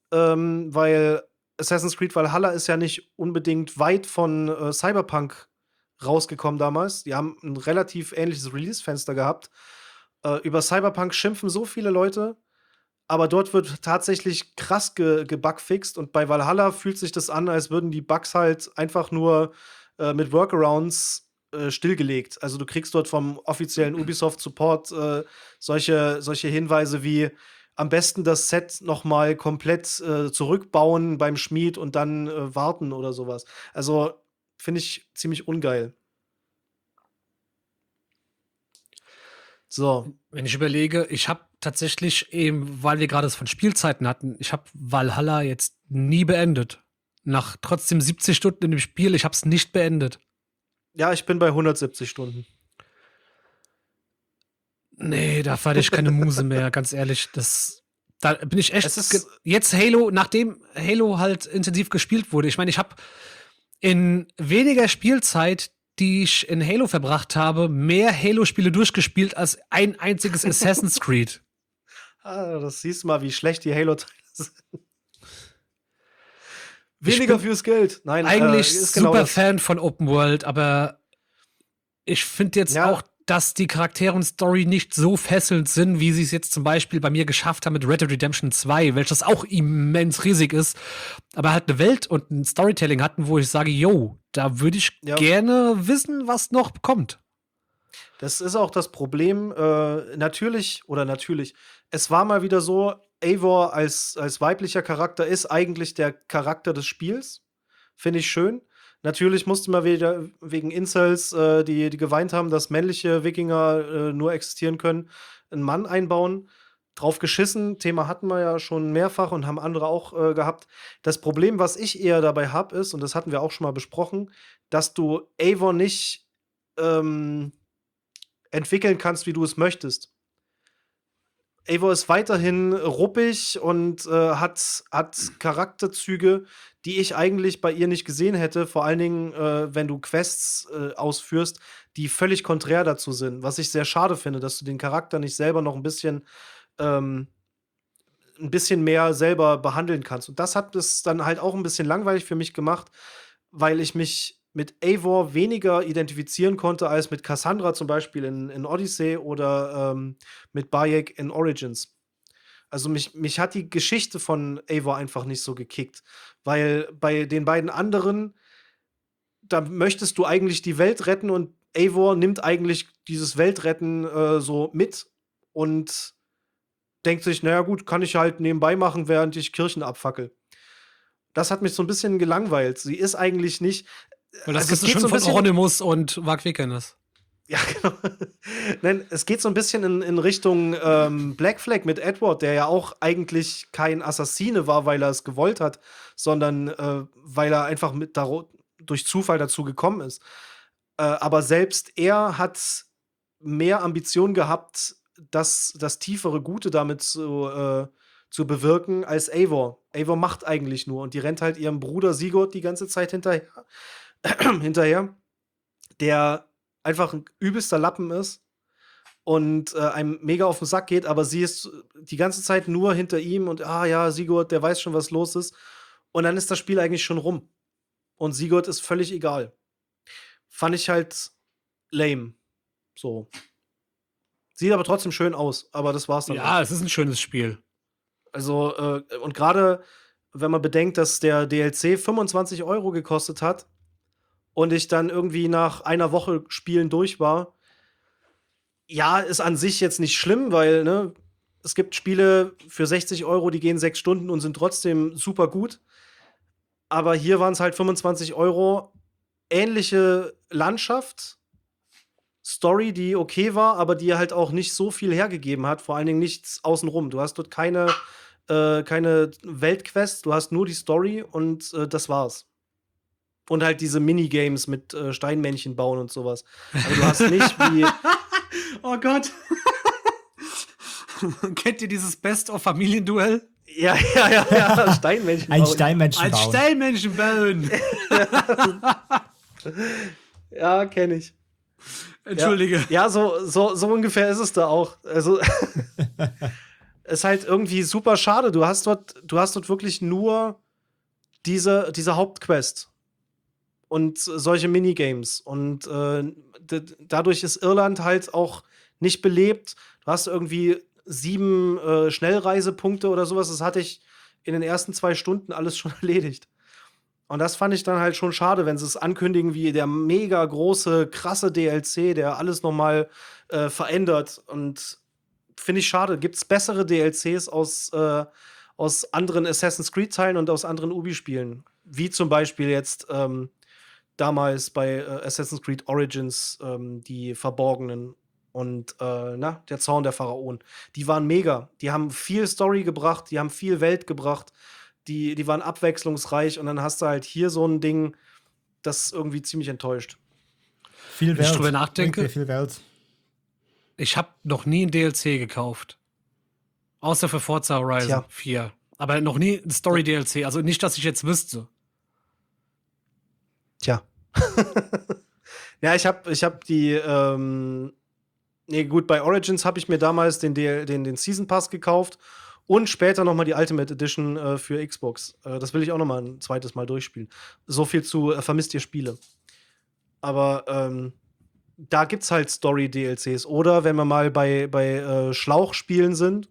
weil Assassin's Creed Valhalla ist ja nicht unbedingt weit von Cyberpunk rausgekommen damals. Die haben ein relativ ähnliches Release-Fenster gehabt. Über Cyberpunk schimpfen so viele Leute, aber dort wird tatsächlich krass gebugfixt und bei Valhalla fühlt sich das an, als würden die Bugs halt einfach nur mit Workarounds stillgelegt. Also du kriegst dort vom offiziellen Ubisoft-Support solche Hinweise wie am besten das Set noch mal komplett zurückbauen beim Schmied und dann warten oder sowas. Also finde ich ziemlich ungeil. So. Wenn ich überlege, ich habe tatsächlich eben, weil wir gerade das von Spielzeiten hatten, ich habe Valhalla jetzt nie beendet. Nach trotzdem 70 Stunden in dem Spiel, ich habe es nicht beendet. Ja, ich bin bei 170 Stunden. Nee, da hatte ich keine Muse mehr, ganz ehrlich. Da bin ich echt. Jetzt Halo, nachdem Halo halt intensiv gespielt wurde, ich meine, ich habe in weniger Spielzeit, die ich in Halo verbracht habe, mehr Halo-Spiele durchgespielt als ein einziges Assassin's Creed. Das siehst du mal, wie schlecht die Halo-Teile sind. Weniger fürs Geld. Nein, eigentlich ist super genau Fan von Open World, aber ich finde jetzt auch, dass die Charaktere und Story nicht so fesselnd sind, wie sie es jetzt zum Beispiel bei mir geschafft haben mit Red Dead Redemption 2, welches auch immens riesig ist, aber halt eine Welt und ein Storytelling hatten, wo ich sage, yo, da würde ich gerne wissen, was noch kommt. Das ist auch das Problem. Natürlich, es war mal wieder so, Eivor als weiblicher Charakter ist eigentlich der Charakter des Spiels. Finde ich schön. Natürlich musste man wieder wegen Incels, die geweint haben, dass männliche Wikinger nur existieren können, einen Mann einbauen. Drauf geschissen, Thema hatten wir ja schon mehrfach und haben andere auch gehabt. Das Problem, was ich eher dabei habe, ist, und das hatten wir auch schon mal besprochen, dass du Eivor nicht entwickeln kannst, wie du es möchtest. Eivor ist weiterhin ruppig und hat Charakterzüge, die ich eigentlich bei ihr nicht gesehen hätte. Vor allen Dingen, wenn du Quests ausführst, die völlig konträr dazu sind. Was ich sehr schade finde, dass du den Charakter nicht selber noch ein bisschen mehr selber behandeln kannst. Und das hat es dann halt auch ein bisschen langweilig für mich gemacht, weil ich mich mit Eivor weniger identifizieren konnte als mit Cassandra zum Beispiel in Odyssey oder mit Bayek in Origins. Also mich hat die Geschichte von Eivor einfach nicht so gekickt, weil bei den beiden anderen, da möchtest du eigentlich die Welt retten und Eivor nimmt eigentlich dieses Weltretten so mit und denkt sich, naja gut, kann ich halt nebenbei machen, während ich Kirchen abfackel. Das hat mich so ein bisschen gelangweilt. Sie ist eigentlich nicht. Weil das ist schon von Hieronymus und Mark Wickenes. Ja, genau. Nein, es geht so ein bisschen in Richtung Black Flag mit Edward, der ja auch eigentlich kein Assassine war, weil er es gewollt hat, sondern weil er einfach durch Zufall dazu gekommen ist. Aber selbst er hat mehr Ambition gehabt, das tiefere Gute damit zu bewirken als Eivor. Eivor macht eigentlich nur und die rennt halt ihrem Bruder Sigurd die ganze Zeit hinterher, der einfach ein übelster Lappen ist und einem mega auf den Sack geht, aber sie ist die ganze Zeit nur hinter ihm und ja, Sigurd, der weiß schon, was los ist. Und dann ist das Spiel eigentlich schon rum. Und Sigurd ist völlig egal. Fand ich halt lame. So. Sieht aber trotzdem schön aus, aber das war's dann. Ja, es ist ein schönes Spiel. Also, und gerade wenn man bedenkt, dass der DLC 25 € gekostet hat und ich dann irgendwie nach einer Woche Spielen durch war, ja, ist an sich jetzt nicht schlimm, weil, ne, es gibt Spiele für 60 €, die gehen 6 Stunden und sind trotzdem super gut. Aber hier waren es halt 25 €, ähnliche Landschaft, Story, die okay war, aber die halt auch nicht so viel hergegeben hat, vor allen Dingen nichts außenrum. Du hast dort keine Weltquest, du hast nur die Story und das war's. Und halt diese Minigames mit Steinmännchen bauen und sowas. Aber du hast nicht wie. Oh Gott. Kennt ihr dieses Best-of-Familienduell? Ja, Steinmännchen bauen. Ein Steinmännchen bauen. Ein Steinmännchen bauen. Ja, kenn ich. Entschuldige. Ja, so ungefähr ist es da auch. Also, ist halt irgendwie super schade. Du hast dort wirklich nur diese Hauptquest und solche Minigames. Und dadurch ist Irland halt auch nicht belebt. Du hast irgendwie 7 Schnellreisepunkte oder sowas. Das hatte ich in den ersten 2 Stunden alles schon erledigt. Und das fand ich dann halt schon schade, wenn sie es ankündigen wie der mega große, krasse DLC, der alles nochmal verändert. Und finde ich schade. Gibt es bessere DLCs aus anderen Assassin's Creed-Teilen und aus anderen Ubi-Spielen? Wie zum Beispiel jetzt damals bei Assassin's Creed Origins die Verborgenen und der Zorn der Pharaonen. Die waren mega. Die haben viel Story gebracht, die haben viel Welt gebracht. Die waren abwechslungsreich und dann hast du halt hier so ein Ding, das irgendwie ziemlich enttäuscht. Viel Welt. Wenn ich drüber nachdenke, viel Welt. Ich habe noch nie ein DLC gekauft. Außer für Forza Horizon 4. Aber noch nie ein Story-DLC. Also nicht, dass ich jetzt wüsste. Tja. Ja, ich hab die nee, gut, bei Origins habe ich mir damals den Season Pass gekauft und später noch mal die Ultimate Edition für Xbox. Das will ich auch noch mal ein zweites Mal durchspielen. So viel zu vermisst ihr Spiele. Aber da gibt's halt Story-DLCs. Oder wenn wir mal bei Schlauchspielen sind.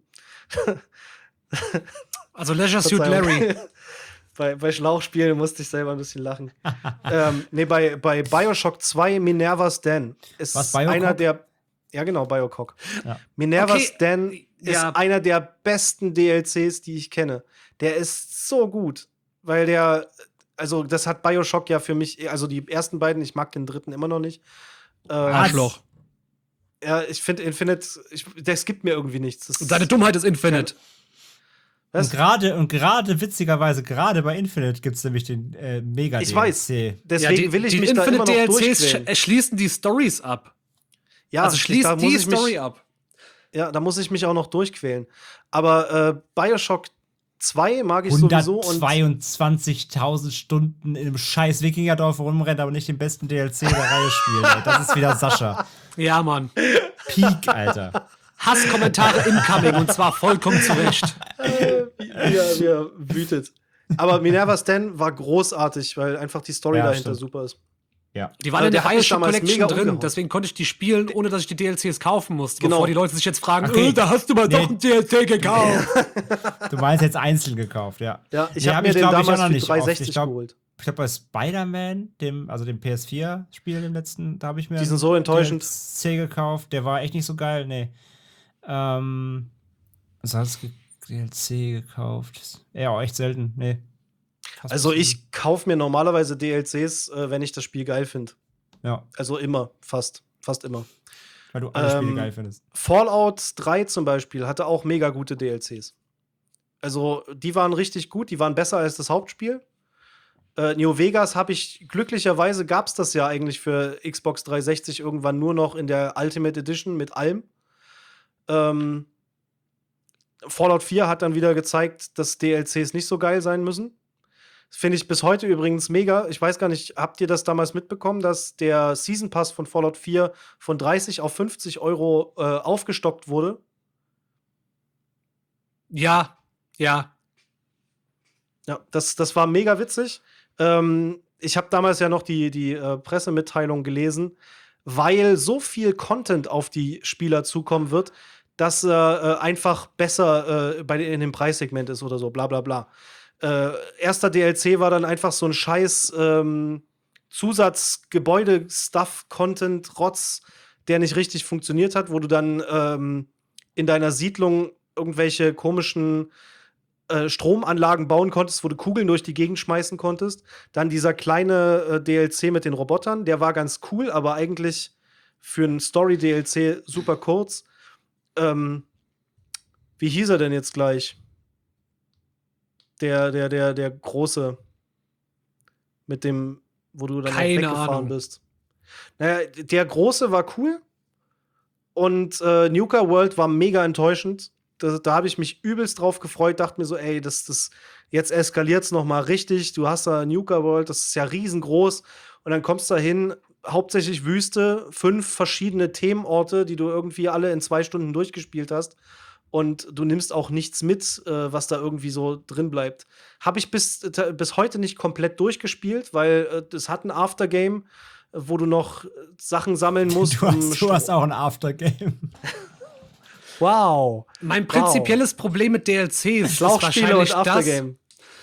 Also Leisure Suit Larry. Bei Schlauchspielen musste ich selber ein bisschen lachen. Nee, bei Bioshock 2 Minerva's Den ist Was, Bioshock? einer der. Ja, genau, Bioshock. Ja. Minerva's Den ist einer der besten DLCs, die ich kenne. Der ist so gut, weil also das hat BioShock ja für mich, also die ersten beiden, ich mag den dritten immer noch nicht. Arschloch. Ja, ich finde Infinite, das gibt mir irgendwie nichts. Deine Dummheit ist Infinite. Und gerade witzigerweise, gerade bei Infinite gibt es nämlich den Mega-DLC. Ich weiß, deswegen will ich mich da immer noch durchquälen. DLCs schließen die Stories ab. Ja, also schließt die Story ab. Ja, da muss ich mich auch noch durchquälen. Aber BioShock 2 mag ich sowieso. 122.000 Stunden in einem scheiß Wikingerdorf rumrennen, aber nicht den besten DLC der Reihe spielen. Ey. Das ist wieder Sascha. Ja, Mann. Peak, Alter. Hasskommentare incoming und zwar vollkommen zurecht. Wie er wütet. Aber Minerva's Den war großartig, weil einfach die Story dahinter super ist. Ja. Die waren in der BioShock Collection drin, deswegen konnte ich die spielen, ohne dass ich die DLCs kaufen musste. Genau. Bevor die Leute sich jetzt fragen, da hast du mal doch ein DLC gekauft. Du meinst jetzt einzeln gekauft, ja. Ja, ich habe mir den damals für 360 geholt. Ich glaube, bei Spider-Man, dem PS4-Spiel, dem letzten, da habe ich mir die sind so enttäuschend. DLC gekauft. Der war echt nicht so geil, nee. Was hast du DLC gekauft? Ja, auch echt selten, nee. Also ich kaufe mir normalerweise DLCs, wenn ich das Spiel geil finde. Ja. Also immer, fast immer. Weil du alle Spiele geil findest. Fallout 3 zum Beispiel hatte auch mega gute DLCs. Also die waren richtig gut, die waren besser als das Hauptspiel. New Vegas glücklicherweise gab es das ja eigentlich für Xbox 360 irgendwann nur noch in der Ultimate Edition mit allem. Fallout 4 hat dann wieder gezeigt, dass DLCs nicht so geil sein müssen. Das finde ich bis heute übrigens mega. Ich weiß gar nicht, habt ihr das damals mitbekommen, dass der Season Pass von Fallout 4 von 30 auf 50 Euro aufgestockt wurde? Ja. Ja, das war mega witzig. Ich habe damals ja noch die Pressemitteilung gelesen, weil so viel Content auf die Spieler zukommen wird, dass einfach besser in dem Preissegment ist oder so, bla bla bla. Erster DLC war dann einfach so ein scheiß Zusatzgebäude-Stuff-Content-Rotz, der nicht richtig funktioniert hat, wo du dann in deiner Siedlung irgendwelche komischen Stromanlagen bauen konntest, wo du Kugeln durch die Gegend schmeißen konntest. Dann dieser kleine DLC mit den Robotern, der war ganz cool, aber eigentlich für einen Story-DLC super kurz. Wie hieß er denn jetzt gleich? Der große, mit dem, wo du dann weggefahren bist. Naja, der große war cool und Nuka World war mega enttäuschend. Da habe ich mich übelst drauf gefreut, dachte mir so, ey, jetzt eskaliert's noch mal richtig. Du hast da Nuka World, das ist ja riesengroß und dann kommst du da hin, hauptsächlich Wüste, 5 verschiedene Themenorte, die du irgendwie alle in 2 Stunden durchgespielt hast. Und du nimmst auch nichts mit, was da irgendwie so drin bleibt. Habe ich bis heute nicht komplett durchgespielt, weil es hat ein Aftergame, wo du noch Sachen sammeln musst. Du hast auch ein Aftergame. Wow. Mein prinzipielles Problem mit DLCs ist Schlauchspiele und Aftergame.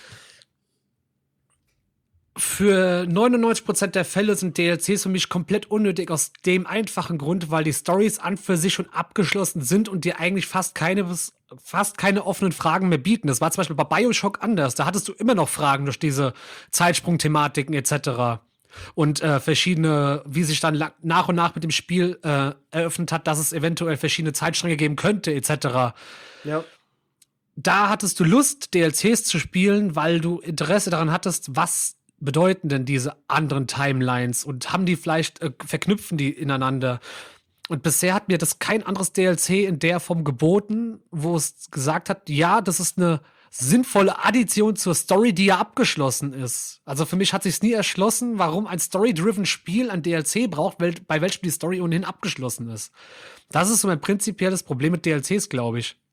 Für 99% der Fälle sind DLCs für mich komplett unnötig, aus dem einfachen Grund, weil die Storys an für sich schon abgeschlossen sind und dir eigentlich fast keine offenen Fragen mehr bieten. Das war zum Beispiel bei BioShock anders. Da hattest du immer noch Fragen durch diese Zeitsprungthematiken etc. Und verschiedene, wie sich dann nach und nach mit dem Spiel eröffnet hat, dass es eventuell verschiedene Zeitstränge geben könnte etc. Ja. Da hattest du Lust, DLCs zu spielen, weil du Interesse daran hattest, was bedeuten denn diese anderen Timelines und haben die vielleicht, verknüpfen die ineinander? Und bisher hat mir das kein anderes DLC in der Form geboten, wo es gesagt hat, ja, das ist eine sinnvolle Addition zur Story, die ja abgeschlossen ist. Also für mich hat sich's nie erschlossen, warum ein Story-driven Spiel ein DLC braucht, bei welchem die Story ohnehin abgeschlossen ist. Das ist so mein prinzipielles Problem mit DLCs, glaube ich.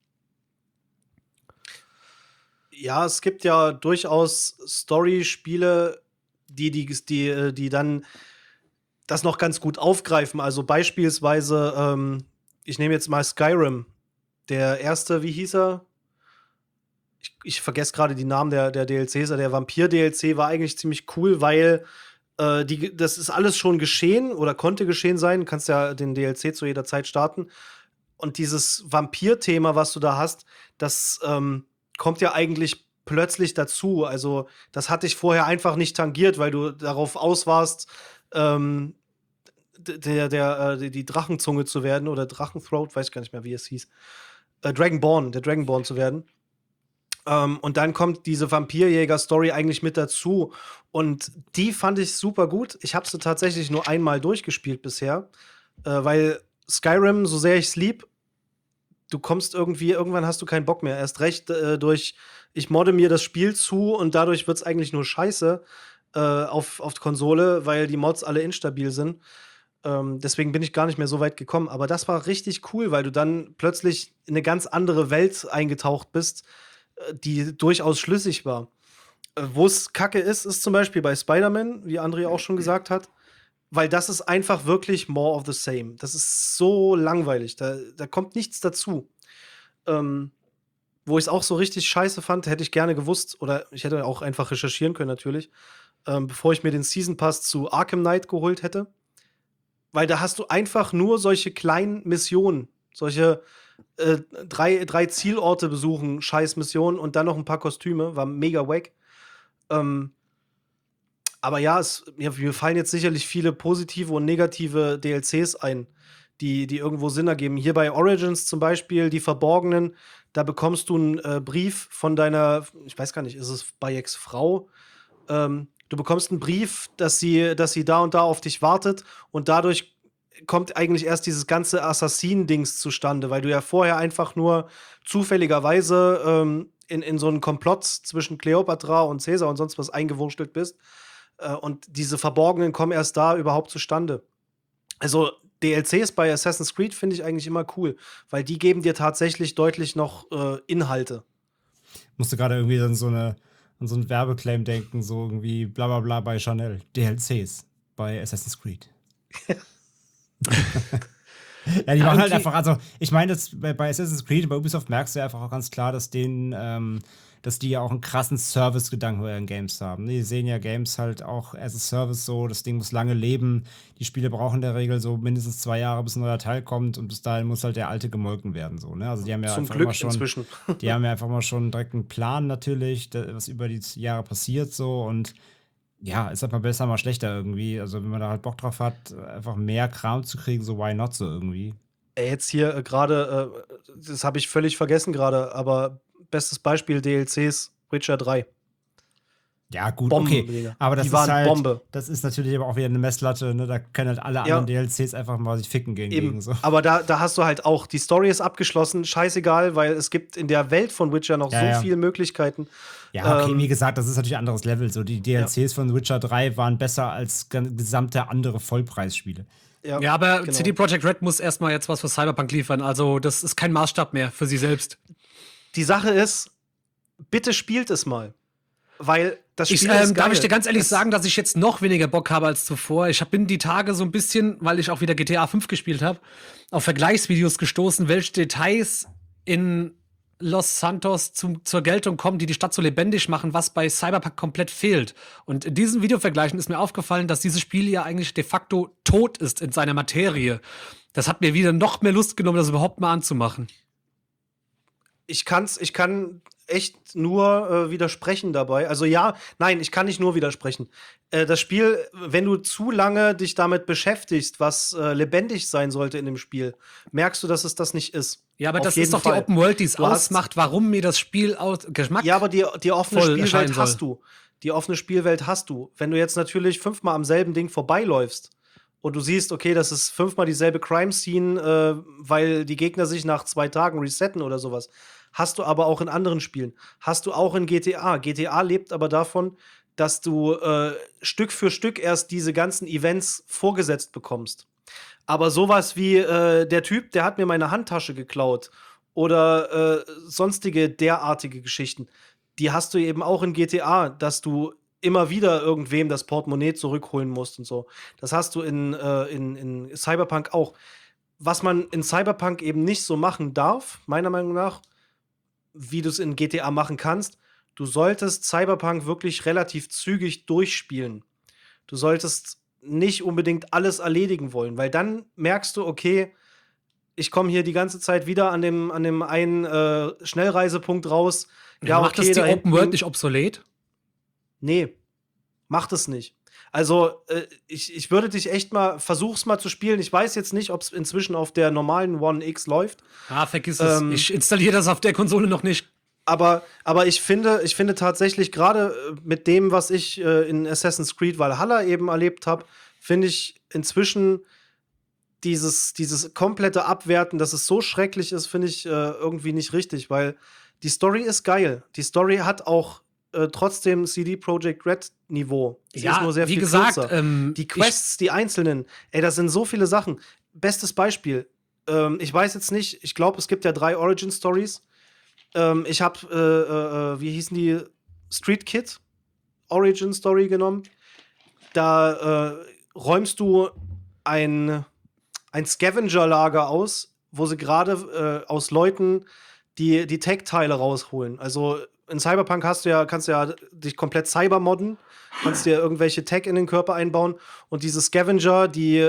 Ja, es gibt ja durchaus Story-Spiele, die dann das noch ganz gut aufgreifen. Also beispielsweise, ich nehme jetzt mal Skyrim. Der erste, wie hieß er? Ich vergesse gerade die Namen der DLCs. Der Vampir-DLC war eigentlich ziemlich cool, weil das ist alles schon geschehen oder konnte geschehen sein. Du kannst ja den DLC zu jeder Zeit starten. Und dieses Vampir-Thema, was du da hast, das kommt ja eigentlich plötzlich dazu. Also, das hatte ich vorher einfach nicht tangiert, weil du darauf aus warst, die Drachenzunge zu werden oder Drachenthroat, weiß gar nicht mehr, wie es hieß. Der Dragonborn zu werden. Und dann kommt diese Vampirjäger-Story eigentlich mit dazu. Und die fand ich super gut. Ich habe sie tatsächlich nur einmal durchgespielt bisher, weil Skyrim, so sehr ich es lieb, du kommst irgendwann hast du keinen Bock mehr. Erst recht ich modde mir das Spiel zu und dadurch wird es eigentlich nur scheiße auf Konsole, weil die Mods alle instabil sind. Deswegen bin ich gar nicht mehr so weit gekommen. Aber das war richtig cool, weil du dann plötzlich in eine ganz andere Welt eingetaucht bist, die durchaus schlüssig war. Wo es kacke ist zum Beispiel bei Spider-Man, wie André auch schon gesagt hat, weil das ist einfach wirklich more of the same. Das ist so langweilig. Da kommt nichts dazu. Wo ich es auch so richtig scheiße fand, hätte ich gerne gewusst, oder ich hätte auch einfach recherchieren können natürlich, bevor ich mir den Season Pass zu Arkham Knight geholt hätte. Weil da hast du einfach nur solche kleinen Missionen, solche 3 Zielorte besuchen, scheiß Missionen und dann noch ein paar Kostüme, war mega wack. Aber ja, mir fallen jetzt sicherlich viele positive und negative DLCs ein, die irgendwo Sinn ergeben. Hier bei Origins zum Beispiel, die Verborgenen, da bekommst du einen Brief von deiner, ich weiß gar nicht, ist es Bayeks Frau? Du bekommst einen Brief, dass sie da und da auf dich wartet und dadurch kommt eigentlich erst dieses ganze Assassinen-Dings zustande, weil du ja vorher einfach nur zufälligerweise in so einen Komplott zwischen Kleopatra und Caesar und sonst was eingewurstelt bist. Und diese Verborgenen kommen erst da überhaupt zustande. Also DLCs bei Assassin's Creed finde ich eigentlich immer cool, weil die geben dir tatsächlich deutlich noch Inhalte. Musste gerade irgendwie an so einen Werbeclaim denken, so irgendwie bla bla bla bei Chanel. DLCs bei Assassin's Creed. Ja, die machen halt einfach, also ich meine, bei Assassin's Creed, bei Ubisoft merkst du ja einfach auch ganz klar, dass die ja auch einen krassen Service-Gedanken bei ihren Games haben. Die sehen ja Games halt auch as a Service so, das Ding muss lange leben, die Spiele brauchen in der Regel so mindestens 2 Jahre, bis ein neuer Teil kommt und bis dahin muss halt der alte gemolken werden, so, ne? Also die haben ja Zum einfach Glück mal schon, inzwischen. die haben ja einfach mal schon direkt einen Plan natürlich, was über die Jahre passiert so und ja, ist halt mal besser, mal schlechter irgendwie. Also wenn man da halt Bock drauf hat, einfach mehr Kram zu kriegen, so why not so irgendwie. Jetzt hier gerade, das habe ich völlig vergessen gerade, aber bestes Beispiel DLCs, Witcher 3. Ja, gut, Bomben, okay. Digga. Aber das Die ist waren halt, Bombe. das ist natürlich aber auch wieder eine Messlatte, ne? Da können halt alle Ja. anderen DLCs einfach mal sich ficken gegen. Eben. So. Aber da hast du halt auch, die Story ist abgeschlossen, scheißegeil, weil es gibt in der Welt von Witcher noch Ja, so viele Möglichkeiten. Ja, okay, wie gesagt, das ist natürlich ein anderes Level. So, die DLCs von Witcher 3 waren besser als gesamte andere Vollpreisspiele. Ja, aber genau. CD Projekt Red muss erstmal jetzt was für Cyberpunk liefern. Also, das ist kein Maßstab mehr für sie selbst. Die Sache ist, bitte spielt es mal. Weil das Spiel ist geil. Darf ich dir ganz ehrlich sagen, dass ich jetzt noch weniger Bock habe als zuvor. Ich bin die Tage so ein bisschen, weil ich auch wieder GTA 5 gespielt habe, auf Vergleichsvideos gestoßen, welche Details in Los Santos zur Geltung kommen, die Stadt so lebendig machen, was bei Cyberpunk komplett fehlt. Und in diesen Videovergleichen ist mir aufgefallen, dass dieses Spiel ja eigentlich de facto tot ist in seiner Materie. Das hat mir wieder noch mehr Lust genommen, das überhaupt mal anzumachen. Ich kann echt nur widersprechen dabei. Also ich kann nicht nur widersprechen. Das Spiel, wenn du zu lange dich damit beschäftigst, was lebendig sein sollte in dem Spiel, merkst du, dass es das nicht ist. Ja, aber Auf das jeden ist doch Fall. die Open World, die es Du hast- ausmacht, warum mir das Spiel Geschmack. Ja, aber die offene voll Spielwelt erscheinen soll. hast du. Die offene Spielwelt hast du. Wenn du jetzt natürlich 5-mal am selben Ding vorbeiläufst und du siehst, okay, das ist 5-mal dieselbe Crime-Scene, weil die Gegner sich nach 2 Tagen resetten oder sowas, hast du aber auch in anderen Spielen. Hast du auch in GTA. GTA lebt aber davon, dass du Stück für Stück erst diese ganzen Events vorgesetzt bekommst. Aber sowas wie der Typ, der hat mir meine Handtasche geklaut oder sonstige derartige Geschichten, die hast du eben auch in GTA, dass du immer wieder irgendwem das Portemonnaie zurückholen musst und so. Das hast du in Cyberpunk auch. Was man in Cyberpunk eben nicht so machen darf, meiner Meinung nach, wie du es in GTA machen kannst, du solltest Cyberpunk wirklich relativ zügig durchspielen. Du solltest nicht unbedingt alles erledigen wollen, weil dann merkst du, okay, ich komme hier die ganze Zeit wieder an dem einen Schnellreisepunkt raus. Ja, macht okay, das die Open World nicht obsolet? Nee, macht es nicht. Also, ich würde dich echt versuch's mal zu spielen. Ich weiß jetzt nicht, ob es inzwischen auf der normalen One X läuft. Vergiss es. Ich installiere das auf der Konsole noch nicht. Aber ich finde tatsächlich, gerade mit dem, was ich in Assassin's Creed Valhalla eben erlebt habe, finde ich inzwischen dieses komplette Abwerten, dass es so schrecklich ist, finde ich irgendwie nicht richtig, weil die Story ist geil. Die Story hat auch trotzdem CD Projekt Red Niveau. Es ist nur sehr wie viel gesagt, kürzer. Die Quests, die einzelnen, das sind so viele Sachen. Bestes Beispiel. Ich weiß jetzt nicht, ich glaube, es gibt ja 3 Origin Stories. Ich habe, wie hießen die, Street Kid Origin Story genommen. Da räumst du ein Scavenger-Lager aus, wo sie gerade aus Leuten die Tech-Teile rausholen. Also in Cyberpunk kannst du ja dich komplett cybermodden, kannst dir irgendwelche Tech in den Körper einbauen und diese Scavenger,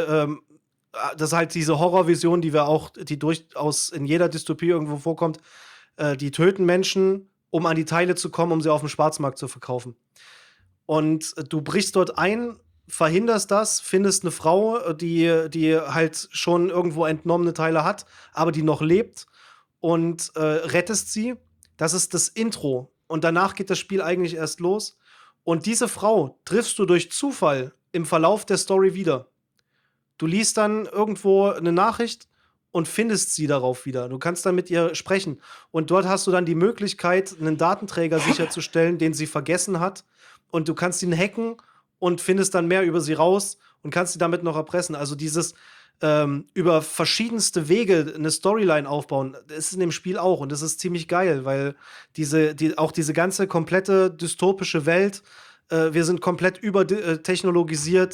das ist halt diese Horrorvision, die durchaus in jeder Dystopie irgendwo vorkommt, die töten Menschen, um an die Teile zu kommen, um sie auf dem Schwarzmarkt zu verkaufen. Und du brichst dort ein, verhinderst das, findest eine Frau, die halt schon irgendwo entnommene Teile hat, aber die noch lebt und rettest sie. Das ist das Intro. Und danach geht das Spiel eigentlich erst los. Und diese Frau triffst du durch Zufall im Verlauf der Story wieder. Du liest dann irgendwo eine Nachricht und findest sie darauf wieder. Du kannst dann mit ihr sprechen. Und dort hast du dann die Möglichkeit, einen Datenträger sicherzustellen, den sie vergessen hat. Und du kannst ihn hacken und findest dann mehr über sie raus und kannst sie damit noch erpressen. Also dieses über verschiedenste Wege eine Storyline aufbauen, das ist in dem Spiel auch. Und das ist ziemlich geil, weil auch diese ganze komplette dystopische Welt, wir sind komplett übertechnologisiert,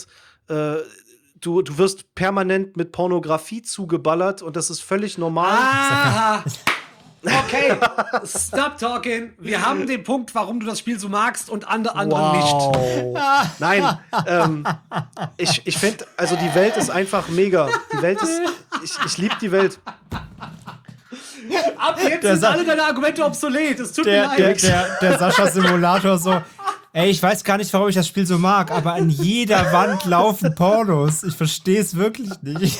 du wirst permanent mit Pornografie zugeballert und das ist völlig normal. Aha. Okay, stop talking. Wir haben den Punkt, warum du das Spiel so magst und andere nicht. Nein, ich finde, also die Welt ist einfach mega. Die Welt ist, ich liebe die Welt. Ab jetzt sind alle deine Argumente obsolet. Es tut mir leid. Der Sascha-Simulator so, ey, ich weiß gar nicht, warum ich das Spiel so mag, aber an jeder Wand laufen Pornos. Ich verstehe es wirklich nicht.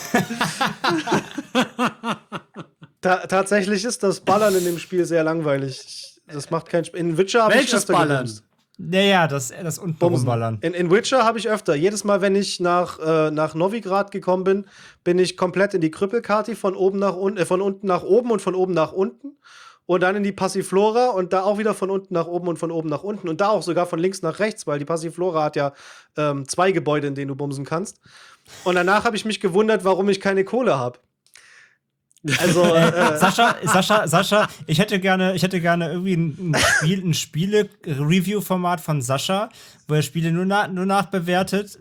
Tatsächlich ist das Ballern in dem Spiel sehr langweilig. Das macht keinen Spaß. In Witcher habe ich öfter Ballern? Naja, das untenrum Ballern. In Witcher habe ich öfter. Jedes Mal, wenn ich nach Novigrad gekommen bin, bin ich komplett in die Krüppelkarte von unten nach oben und von oben nach unten. Und dann in die Passiflora und da auch wieder von unten nach oben und von oben nach unten. Und da auch sogar von links nach rechts, weil die Passiflora hat ja 2 Gebäude, in denen du bumsen kannst. Und danach habe ich mich gewundert, warum ich keine Kohle habe. Also, Sascha, ich hätte gerne irgendwie ein Spiele-Review-Format von Sascha, wo er Spiele nur danach bewertet,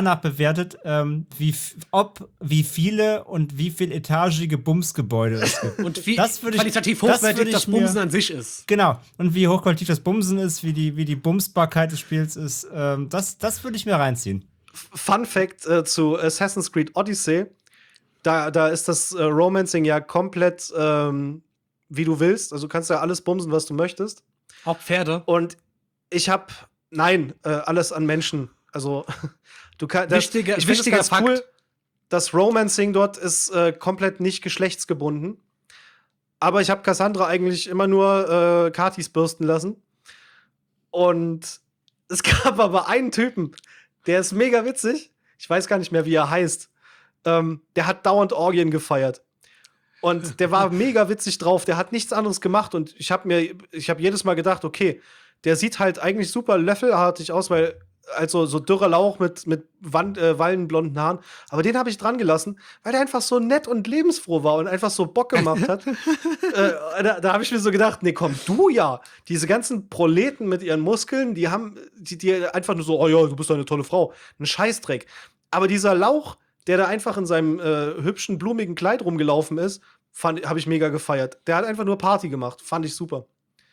wie viele und wie viel etagige Bumsgebäude es gibt. Und wie qualitativ hochwertig das Bumsen an sich ist. Genau. Und wie hochqualitativ das Bumsen ist, wie die Bumsbarkeit des Spiels ist. Das würde ich mir reinziehen. Fun Fact zu Assassin's Creed Odyssey. Da ist das Romancing ja komplett wie du willst. Also du kannst ja alles bumsen, was du möchtest. Auch Pferde. Und ich habe, alles an Menschen. Also ich finde es ganz cool, das Romancing dort ist komplett nicht geschlechtsgebunden. Aber ich habe Cassandra eigentlich immer nur Katis bürsten lassen. Und es gab aber einen Typen, der ist mega witzig. Ich weiß gar nicht mehr, wie er heißt. Der hat dauernd Orgien gefeiert. Und der war mega witzig drauf. Der hat nichts anderes gemacht. Und ich hab jedes Mal gedacht, okay, der sieht halt eigentlich super löffelartig aus, weil also so dürrer Lauch mit wallenblonden Haaren. Aber den habe ich dran gelassen, weil der einfach so nett und lebensfroh war und einfach so Bock gemacht hat. Da habe ich mir so gedacht, nee, komm, du ja. Diese ganzen Proleten mit ihren Muskeln, die haben die einfach nur so, oh ja, du bist doch eine tolle Frau. Ein Scheißdreck. Aber dieser Lauch, der da einfach in seinem hübschen, blumigen Kleid rumgelaufen ist, habe ich mega gefeiert. Der hat einfach nur Party gemacht. Fand ich super.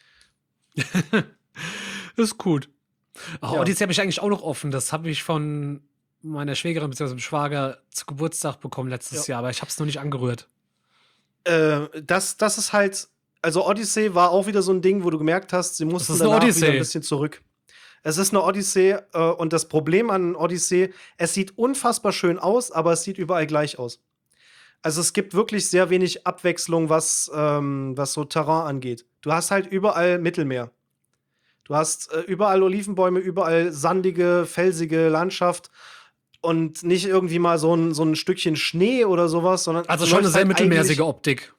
Das ist gut. Oh, ja. Odyssey habe ich eigentlich auch noch offen. Das habe ich von meiner Schwägerin bzw. dem Schwager zu Geburtstag bekommen letztes Jahr, aber ich habe es noch nicht angerührt. Das ist halt, also Odyssey war auch wieder so ein Ding, wo du gemerkt hast, sie mussten danach wieder ein bisschen zurück. Es ist eine Odyssey und das Problem an Odyssey, es sieht unfassbar schön aus, aber es sieht überall gleich aus. Also es gibt wirklich sehr wenig Abwechslung, was so Terrain angeht. Du hast halt überall Mittelmeer. Du hast überall Olivenbäume, überall sandige, felsige Landschaft und nicht irgendwie mal so ein Stückchen Schnee oder sowas, sondern also schon eine sehr mittelmäßige Optik.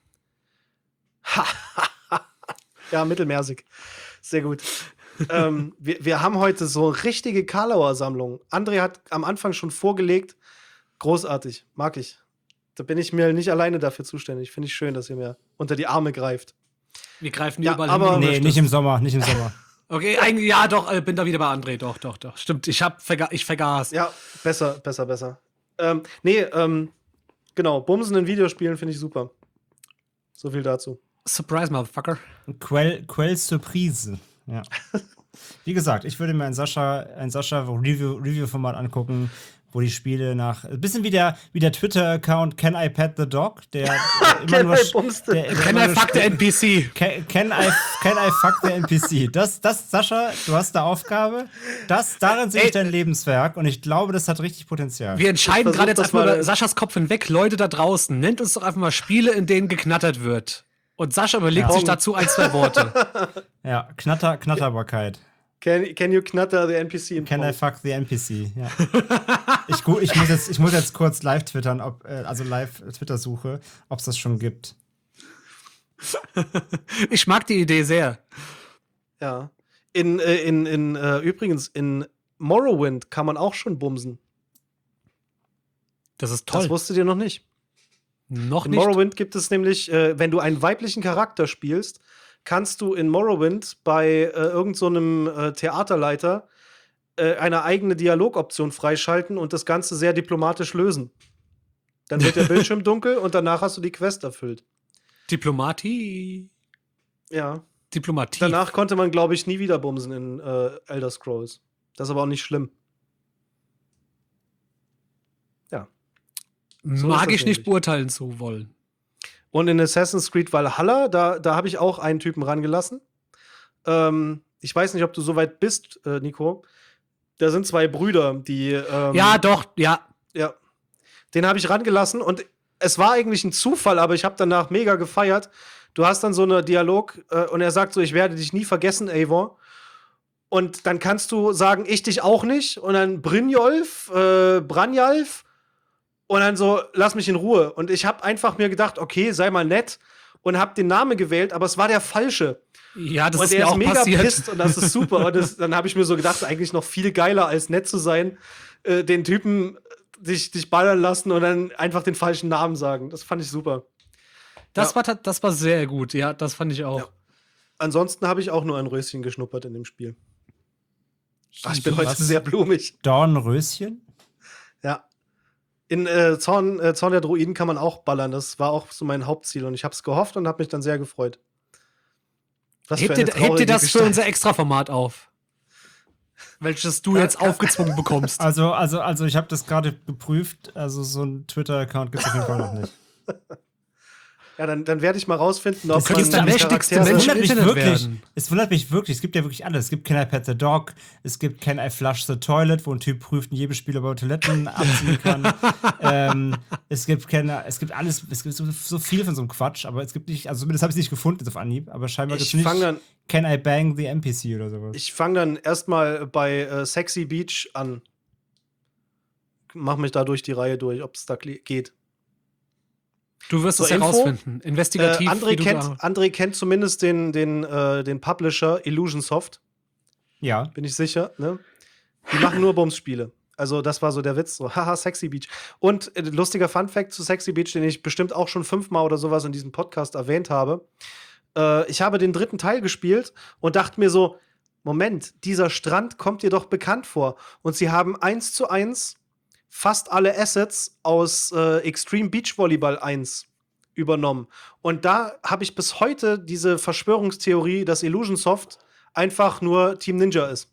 Ja, mittelmäßig. Sehr gut. Wir haben heute so richtige Karlauer Sammlung. André hat am Anfang schon vorgelegt. Großartig, mag ich. Da bin ich mir nicht alleine dafür zuständig. Finde ich schön, dass ihr mir unter die Arme greift. Wir greifen überall aber hin. Nee, nicht im Sommer. Okay, eigentlich, ja, doch, bin da wieder bei André. Doch. Stimmt, ich vergaß. Ja, besser. Genau, Bumsen in Videospielen finde ich super. So viel dazu. Surprise, Motherfucker. Quelle Surprise. Ja. Wie gesagt, ich würde mir ein Sascha Review-Format angucken, wo die Spiele nach. Ein bisschen wie der Twitter-Account Can I Pet the Dog? Der immer nur. Can I fuck the NPC? Can I fuck the NPC? Das, Sascha, du hast eine Aufgabe. Darin sehe ich dein Lebenswerk und ich glaube, das hat richtig Potenzial. Wir entscheiden gerade jetzt einfach mal Saschas Kopf hinweg. Leute da draußen, nennt uns doch einfach mal Spiele, in denen geknattert wird. Und Sascha überlegt sich dazu 1, 2 Worte. Ja, Knatterbarkeit. Can you knatter the NPC? Can I fuck the NPC? Ja. ich muss jetzt kurz live twittern, live Twitter suche, ob es das schon gibt. Ich mag die Idee sehr. Ja. Übrigens, in Morrowind kann man auch schon bumsen. Das ist toll. Das wusstet ihr noch nicht. Noch in nicht? Morrowind gibt es nämlich, wenn du einen weiblichen Charakter spielst, kannst du in Morrowind bei irgend so einem Theaterleiter eine eigene Dialogoption freischalten und das Ganze sehr diplomatisch lösen. Dann wird der Bildschirm dunkel und danach hast du die Quest erfüllt. Diplomatie. Ja. Diplomatie. Danach konnte man, glaube ich, nie wieder bumsen in Elder Scrolls. Das ist aber auch nicht schlimm. Ja. So mag ich nicht beurteilen zu wollen. Und in Assassin's Creed Valhalla, da habe ich auch einen Typen rangelassen. Ich weiß nicht, ob du so weit bist, Nico. Da sind 2 Brüder, die. Ja, doch, ja. Ja. Den habe ich rangelassen und es war eigentlich ein Zufall, aber ich habe danach mega gefeiert. Du hast dann so eine Dialog und er sagt so: Ich werde dich nie vergessen, Eivor. Und dann kannst du sagen: Ich dich auch nicht. Und dann Brynjolf. Und dann so, lass mich in Ruhe. Und ich habe einfach mir gedacht, okay, sei mal nett. Und habe den Namen gewählt, aber es war der falsche. Ja, das und ist der mir auch mega passiert. pisst und das ist super. Und dann habe ich mir so gedacht, eigentlich noch viel geiler, als nett zu sein, den Typen dich ballern lassen und dann einfach den falschen Namen sagen. Das fand ich super. Das war sehr gut, ja, das fand ich auch. Ja. Ansonsten habe ich auch nur ein Röschen geschnuppert in dem Spiel. Ach, ich bin heute sehr blumig. Dornröschen? Ja. In Zorn der Druiden kann man auch ballern. Das war auch so mein Hauptziel. Und ich habe es gehofft und habe mich dann sehr gefreut. Hebt dir das für unser Extraformat auf? Welches du jetzt aufgezwungen bekommst. Also ich habe das gerade geprüft. Also so ein Twitter-Account gibt es auf jeden Fall noch nicht. Ja, dann werde ich mal rausfinden, ob das der mächtigste Mensch im Internet werden. Es wundert mich wirklich. Es gibt ja wirklich alles. Es gibt Can I Pet the Dog, es gibt Can I Flush the Toilet, wo ein Typ prüft, in jedem Spiel, ob er Toiletten abziehen kann. Es gibt alles, es gibt so viel von so einem Quatsch, aber es gibt nicht, also zumindest habe ich es nicht gefunden auf Anhieb, aber scheinbar gibt es nicht Can I Bang the NPC oder sowas. Ich fange dann erstmal bei Sexy Beach an. Mach mich da durch die Reihe durch, ob es da geht. Du wirst es herausfinden. Investigativ. André kennt zumindest den Publisher Illusionsoft. Ja. Bin ich sicher. Ne? Die machen nur Bums-Spiele. Also das war so der Witz. So, haha, Sexy Beach. Und lustiger Funfact zu Sexy Beach, den ich bestimmt auch schon 5-mal oder sowas in diesem Podcast erwähnt habe. Ich habe den 3. Teil gespielt und dachte mir so, Moment, dieser Strand kommt dir doch bekannt vor. Und sie haben 1:1 fast alle Assets aus Extreme Beach Volleyball 1 übernommen. Und da habe ich bis heute diese Verschwörungstheorie, dass Illusionsoft einfach nur Team Ninja ist.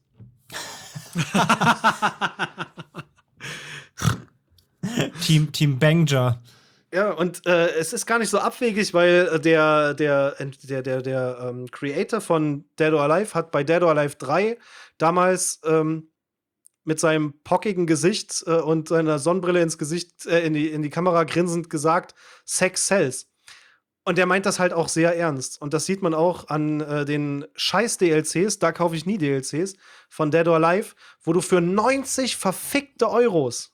Team Banger. Ja, und es ist gar nicht so abwegig, weil der Creator von Dead or Alive hat bei Dead or Alive 3 damals mit seinem pockigen Gesicht und seiner Sonnenbrille ins Gesicht, in die Kamera grinsend gesagt, Sex sells. Und der meint das halt auch sehr ernst. Und das sieht man auch an den Scheiß-DLCs, da kaufe ich nie DLCs, von Dead or Alive, wo du für 90 verfickte Euros,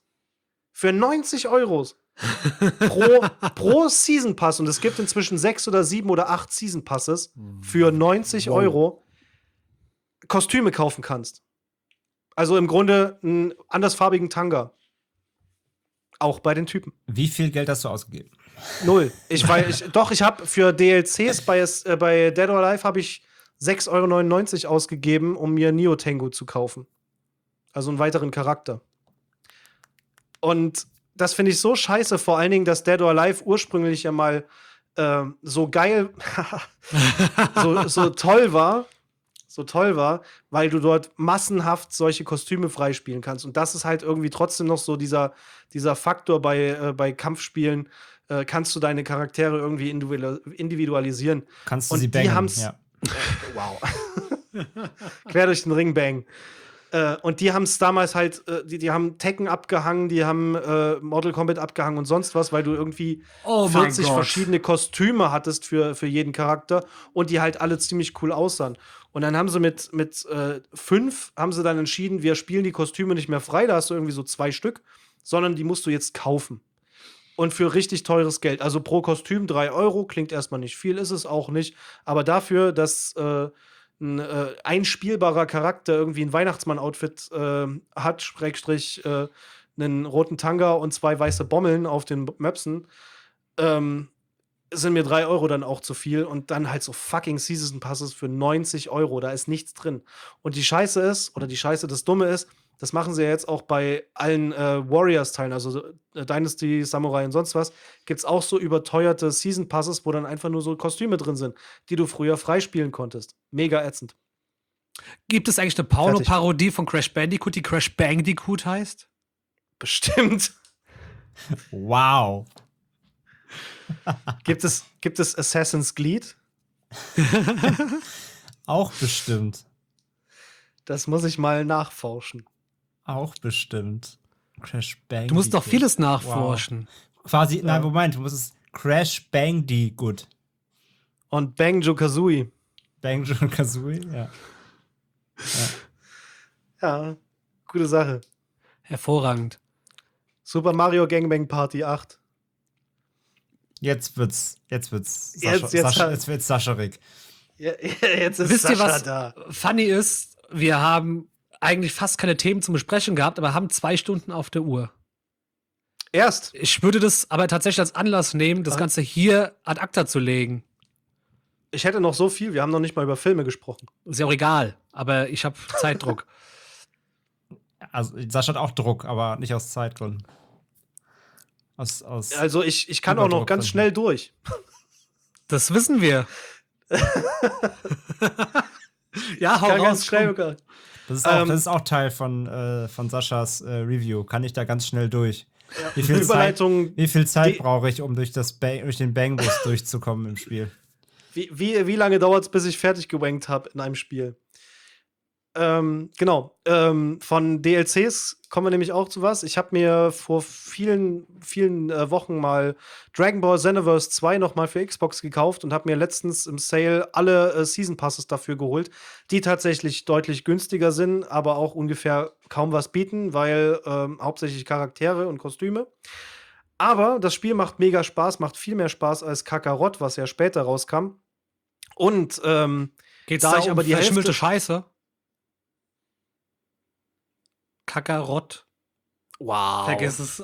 pro Season Pass, und es gibt inzwischen 6 oder 7 oder 8 Season Passes, für 90 Euro Kostüme kaufen kannst. Also im Grunde einen andersfarbigen Tanga. Auch bei den Typen. Wie viel Geld hast du ausgegeben? 0. Ich habe für DLCs bei Dead or Alive habe ich 6,99 € ausgegeben, um mir Neo Tengu zu kaufen. Also einen weiteren Charakter. Und das finde ich so scheiße, vor allen Dingen, dass Dead or Alive ursprünglich ja mal so geil, so toll war, weil du dort massenhaft solche Kostüme freispielen kannst. Und das ist halt irgendwie trotzdem noch so dieser Faktor bei Kampfspielen, kannst du deine Charaktere irgendwie individualisieren. Kannst du und sie bangen, ja. Wow. Quer durch den Ring bang. Und die haben es damals halt, die haben Tekken abgehangen, die haben Mortal Kombat abgehangen und sonst was, weil du irgendwie 40 verschiedene Kostüme hattest für jeden Charakter und die halt alle ziemlich cool aussahen. Und dann haben sie mit 5 haben sie dann entschieden, wir spielen die Kostüme nicht mehr frei, da hast du irgendwie so 2 Stück, sondern die musst du jetzt kaufen. Und für richtig teures Geld. Also pro Kostüm 3 €, klingt erstmal nicht viel, ist es auch nicht. Aber dafür, dass ein einspielbarer Charakter irgendwie ein Weihnachtsmann-Outfit hat, Schrägstrich einen roten Tanga und 2 weiße Bommeln auf den Möpsen, sind mir 3 € dann auch zu viel. Und dann halt so fucking Season Passes für 90 €, da ist nichts drin. Und die Scheiße ist, oder das Dumme ist, das machen sie ja jetzt auch bei allen Warriors-Teilen, also Dynasty, Samurai und sonst was, gibt's auch so überteuerte Season Passes, wo dann einfach nur so Kostüme drin sind, die du früher freispielen konntest. Mega ätzend. Gibt es eigentlich eine Porno-Parodie von Crash Bandicoot, die Crash Bandicoot heißt? Bestimmt. Wow. Gibt es Assassin's Creed? Auch bestimmt. Das muss ich mal nachforschen. Auch bestimmt. Crash Bandicoot. Du musst doch vieles nachforschen. Wow. Quasi, nein, Moment, du musst es Crash Bandicoot. Und Banjo-Kazooie. Banjo-Kazooie, ja. Ja, gute Sache. Hervorragend. Super Mario Gangbang Party 8. Jetzt wird's Sascherig. Jetzt ist Wisst ihr, Sascha was da. funny ist? Wir haben eigentlich fast keine Themen zum Besprechen gehabt, aber haben 2 Stunden auf der Uhr. Erst. Ich würde das aber tatsächlich als Anlass nehmen, das Ganze hier ad acta zu legen. Ich hätte noch so viel, wir haben noch nicht mal über Filme gesprochen. Ist ja auch egal, aber ich habe Zeitdruck. Also Sascha hat auch Druck, aber nicht aus Zeitgründen. Also ich kann auch noch ganz schnell durch. Das wissen wir. Ja, hau raus. Das ist auch Teil von Saschas Review. Kann ich da ganz schnell durch? Ja. Wie viel Zeit brauche ich, um durch den Bang-Bus durchzukommen im Spiel? Wie lange dauert es, bis ich fertig gewankt habe in einem Spiel? Genau. Von DLCs kommen wir nämlich auch zu was. Ich habe mir vor vielen Wochen mal Dragon Ball Xenoverse 2 nochmal für Xbox gekauft und habe mir letztens im Sale alle Season Passes dafür geholt, die tatsächlich deutlich günstiger sind, aber auch ungefähr kaum was bieten, weil hauptsächlich Charaktere und Kostüme. Aber das Spiel macht mega Spaß, macht viel mehr Spaß als Kakarot, was ja später rauskam. Und geht's da da ich um aber die verschimmelte Hälfte Scheiße? Kakarott. Wow. Vergiss es.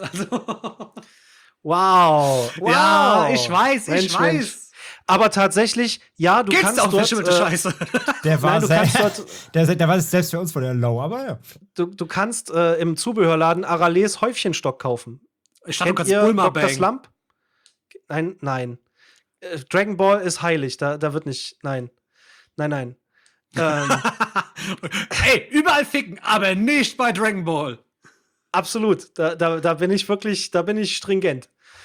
Wow. Ja, ich weiß. Mensch. Aber tatsächlich, ja, du Geht's kannst da um dort, verschimmelte Scheiße? Der war der war selbst für uns vor der Low, aber ja. Du kannst im Zubehörladen Arales Häufchenstock kaufen. Ich dachte, du Kennt kannst ihr Bulma Dr. bangen. Slump? Nein. Dragon Ball ist heilig, da wird nicht, nein. Ey, überall ficken, aber nicht bei Dragon Ball. Absolut, da bin ich stringent.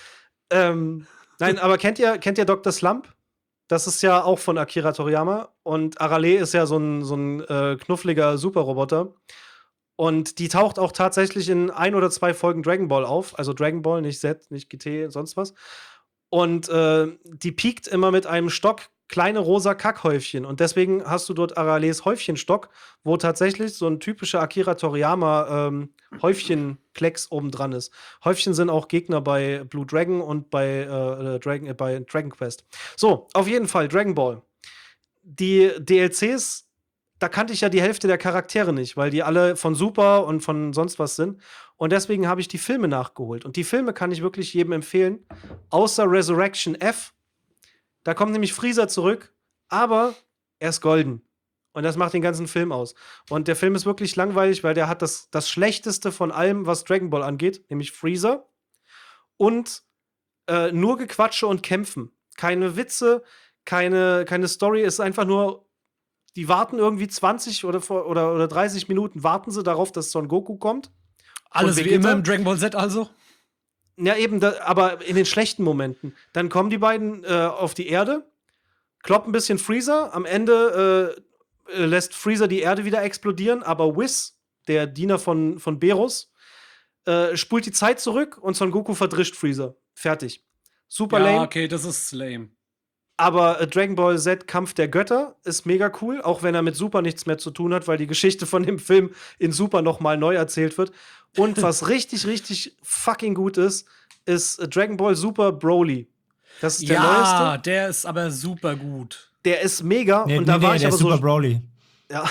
Nein, aber kennt ihr Dr. Slump? Das ist ja auch von Akira Toriyama. Und Arale ist ja so ein knuffliger Superroboter. Und die taucht auch tatsächlich in 1 oder 2 Folgen Dragon Ball auf. Also Dragon Ball, nicht Z, nicht GT, sonst was. Und die piekt immer mit einem Stock kleine rosa Kackhäufchen. Und deswegen hast du dort Arales Häufchenstock, wo tatsächlich so ein typischer Akira Toriyama Häufchenklecks oben dran ist. Häufchen sind auch Gegner bei Blue Dragon und bei Dragon Quest. So, auf jeden Fall, Dragon Ball. Die DLCs, da kannte ich ja die Hälfte der Charaktere nicht, weil die alle von Super und von sonst was sind. Und deswegen habe ich die Filme nachgeholt. Und die Filme kann ich wirklich jedem empfehlen, außer Resurrection F. Da kommt nämlich Freezer zurück, aber er ist golden. Und das macht den ganzen Film aus. Und der Film ist wirklich langweilig, weil der hat das Schlechteste von allem, was Dragon Ball angeht, nämlich Freezer. Und nur Gequatsche und Kämpfen. Keine Witze, keine Story. Es ist einfach nur, die warten irgendwie 20 oder 30 Minuten, warten sie darauf, dass Son Goku kommt. Alles wie immer im Dragon Ball Z also? Ja, eben, aber in den schlechten Momenten. Dann kommen die beiden auf die Erde, kloppen ein bisschen Freezer. Am Ende lässt Freezer die Erde wieder explodieren, aber Whis, der Diener von Berus, spult die Zeit zurück und Son Goku verdrischt Freezer. Fertig. Super lame. Ja, okay, das ist lame. Aber Dragon Ball Z Kampf der Götter ist mega cool, auch wenn er mit Super nichts mehr zu tun hat, weil die Geschichte von dem Film in Super nochmal neu erzählt wird. Und was richtig, richtig fucking gut ist Dragon Ball Super Broly. Das ist der neueste. Ja, der ist aber super gut. Der ist mega. Nee, und da war ich der aber ist Super so. Broly. Ja.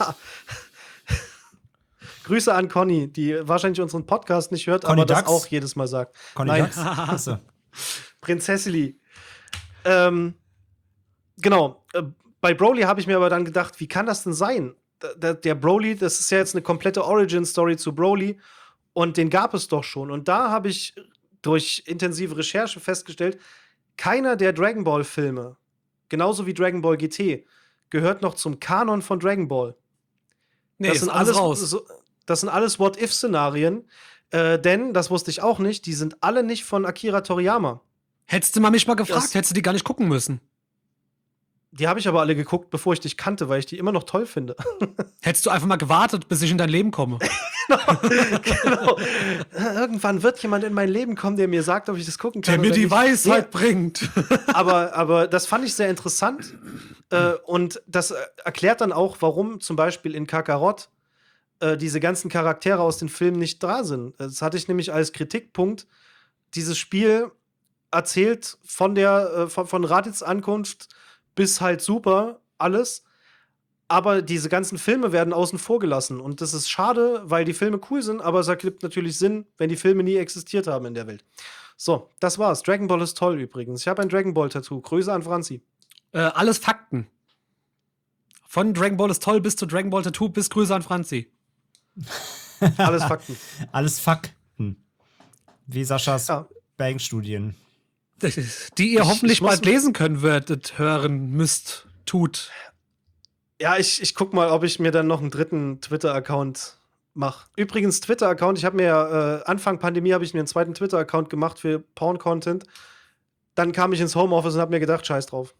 Grüße an Conny, die wahrscheinlich unseren Podcast nicht hört, Conny aber das Dax? auch jedes Mal sagt. Conny Nein. Dax? Achso. Prinzessili. Genau. Bei Broly habe ich mir aber dann gedacht, wie kann das denn sein? Der Broly, das ist ja jetzt eine komplette Origin-Story zu Broly und den gab es doch schon. Und da habe ich durch intensive Recherche festgestellt, keiner der Dragon Ball-Filme, genauso wie Dragon Ball GT, gehört noch zum Kanon von Dragon Ball. Nee, Das ist sind alles raus. Das sind alles What-If-Szenarien, denn, das wusste ich auch nicht, die sind alle nicht von Akira Toriyama. Hättest du mal mich mal gefragt, hättest du die gar nicht gucken müssen. Die habe ich aber alle geguckt, bevor ich dich kannte, weil ich die immer noch toll finde. Hättest du einfach mal gewartet, bis ich in dein Leben komme. Genau. Irgendwann wird jemand in mein Leben kommen, der mir sagt, ob ich das gucken kann. Der mir oder die nicht. Weisheit bringt. Aber das fand ich sehr interessant. Und das erklärt dann auch, warum zum Beispiel in Kakarot diese ganzen Charaktere aus den Filmen nicht da sind. Das hatte ich nämlich als Kritikpunkt. Dieses Spiel erzählt von Raditz Ankunft bis halt Super alles. Aber diese ganzen Filme werden außen vor gelassen. Und das ist schade, weil die Filme cool sind, aber es ergibt natürlich Sinn, wenn die Filme nie existiert haben in der Welt. So, das war's. Dragon Ball ist toll übrigens. Ich habe ein Dragon Ball-Tattoo. Grüße an Franzi. Alles Fakten. Von Dragon Ball ist toll bis zu Dragon Ball Tattoo bis Grüße an Franzi. Alles Fakten. Alles Fakten. Wie Saschas Ja. Bang-Studien. Die ihr hoffentlich muss- bald lesen können werdet, hören müsst, tut. Ja, ich guck mal, ob ich mir dann noch einen dritten Twitter-Account mache. Übrigens, Twitter-Account, ich habe mir Anfang Pandemie habe ich mir einen zweiten Twitter-Account gemacht für Porn-Content. Dann kam ich ins Homeoffice und habe mir gedacht, scheiß drauf.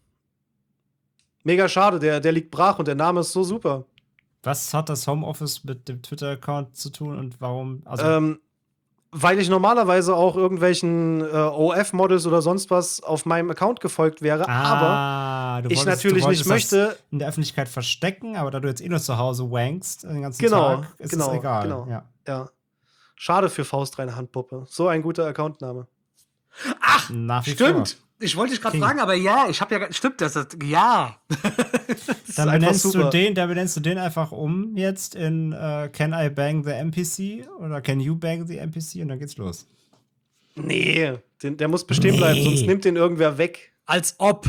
Mega schade, der liegt brach und der Name ist so super. Was hat das Homeoffice mit dem Twitter-Account zu tun und warum? Also, Weil ich normalerweise auch irgendwelchen OF-Models oder sonst was auf meinem Account gefolgt wäre, aber du ich wolltest- natürlich du wolltest nicht möchte. das in der Öffentlichkeit verstecken, aber da du jetzt nur zu Hause wankst den ganzen Genau, Tag, ist genau, es egal. genau. Ja. Ja. Schade für Faustreine Handpuppe. So ein guter Accountname. Nach wie Stimmt. vor. Ich wollte dich gerade King. fragen, aber ja, ich habe ja. Stimmt, das ist. Ja. Dann einfach benennst super. du den einfach um jetzt in Can I Bang the NPC oder Can You Bang the NPC und dann geht's los. Nee, der muss bestehen bleiben, sonst nimmt den irgendwer weg. Als ob.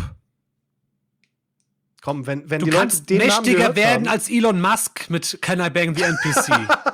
Komm, wenn Du die Leute kannst den Namen mächtiger gehört werden haben, als Elon Musk mit Can I Bang the NPC.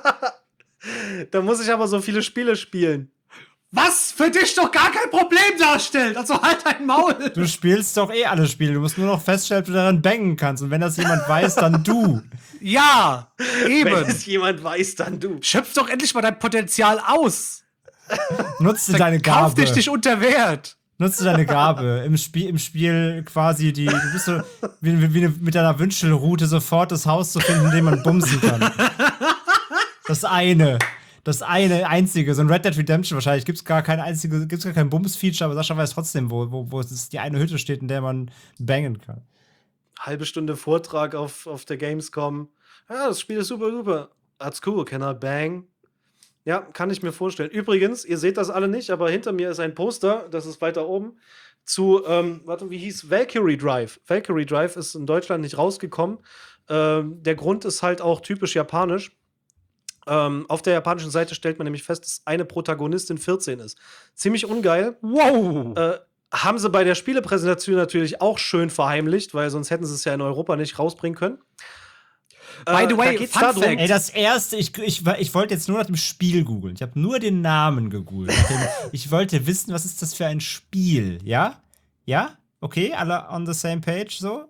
dann muss ich aber so viele Spiele spielen. Was für dich doch gar kein Problem darstellt. Also halt dein Maul. Du spielst doch eh alle Spiele. Du musst nur noch feststellen, ob du daran bangen kannst. Und wenn das jemand weiß, dann du. Ja, Wenn eben. es jemand weiß, dann du. Schöpf doch endlich mal dein Potenzial aus. Nutze deine Kauf Gabe. dich unter Wert. Nutze deine Gabe. Im Spiel quasi du bist so mit deiner Wünschelrute sofort das Haus zu finden, in dem man bumsen kann. Das einzige. So ein Red Dead Redemption wahrscheinlich gibt's gar kein Bums-Feature, aber Sascha weiß trotzdem, wo es die eine Hütte steht, in der man bangen kann. Halbe Stunde Vortrag auf der Gamescom. Ja, das Spiel ist super. That's cool, can I bang? Ja, kann ich mir vorstellen. Übrigens, ihr seht das alle nicht, aber hinter mir ist ein Poster, das ist weiter oben, zu, wie hieß Valkyrie Drive. Valkyrie Drive ist in Deutschland nicht rausgekommen. Der Grund ist halt auch typisch japanisch. Auf der japanischen Seite stellt man nämlich fest, dass eine Protagonistin 14 ist. Ziemlich ungeil. Wow. Haben sie bei der Spielepräsentation natürlich auch schön verheimlicht, weil sonst hätten sie es ja in Europa nicht rausbringen können. By the way, Fun Fact. Ey, das erste, ich wollte jetzt nur nach dem Spiel googeln. Ich habe nur den Namen gegoogelt. Ich wollte wissen, was ist das für ein Spiel, ja? Ja? Okay, alle on the same page, so?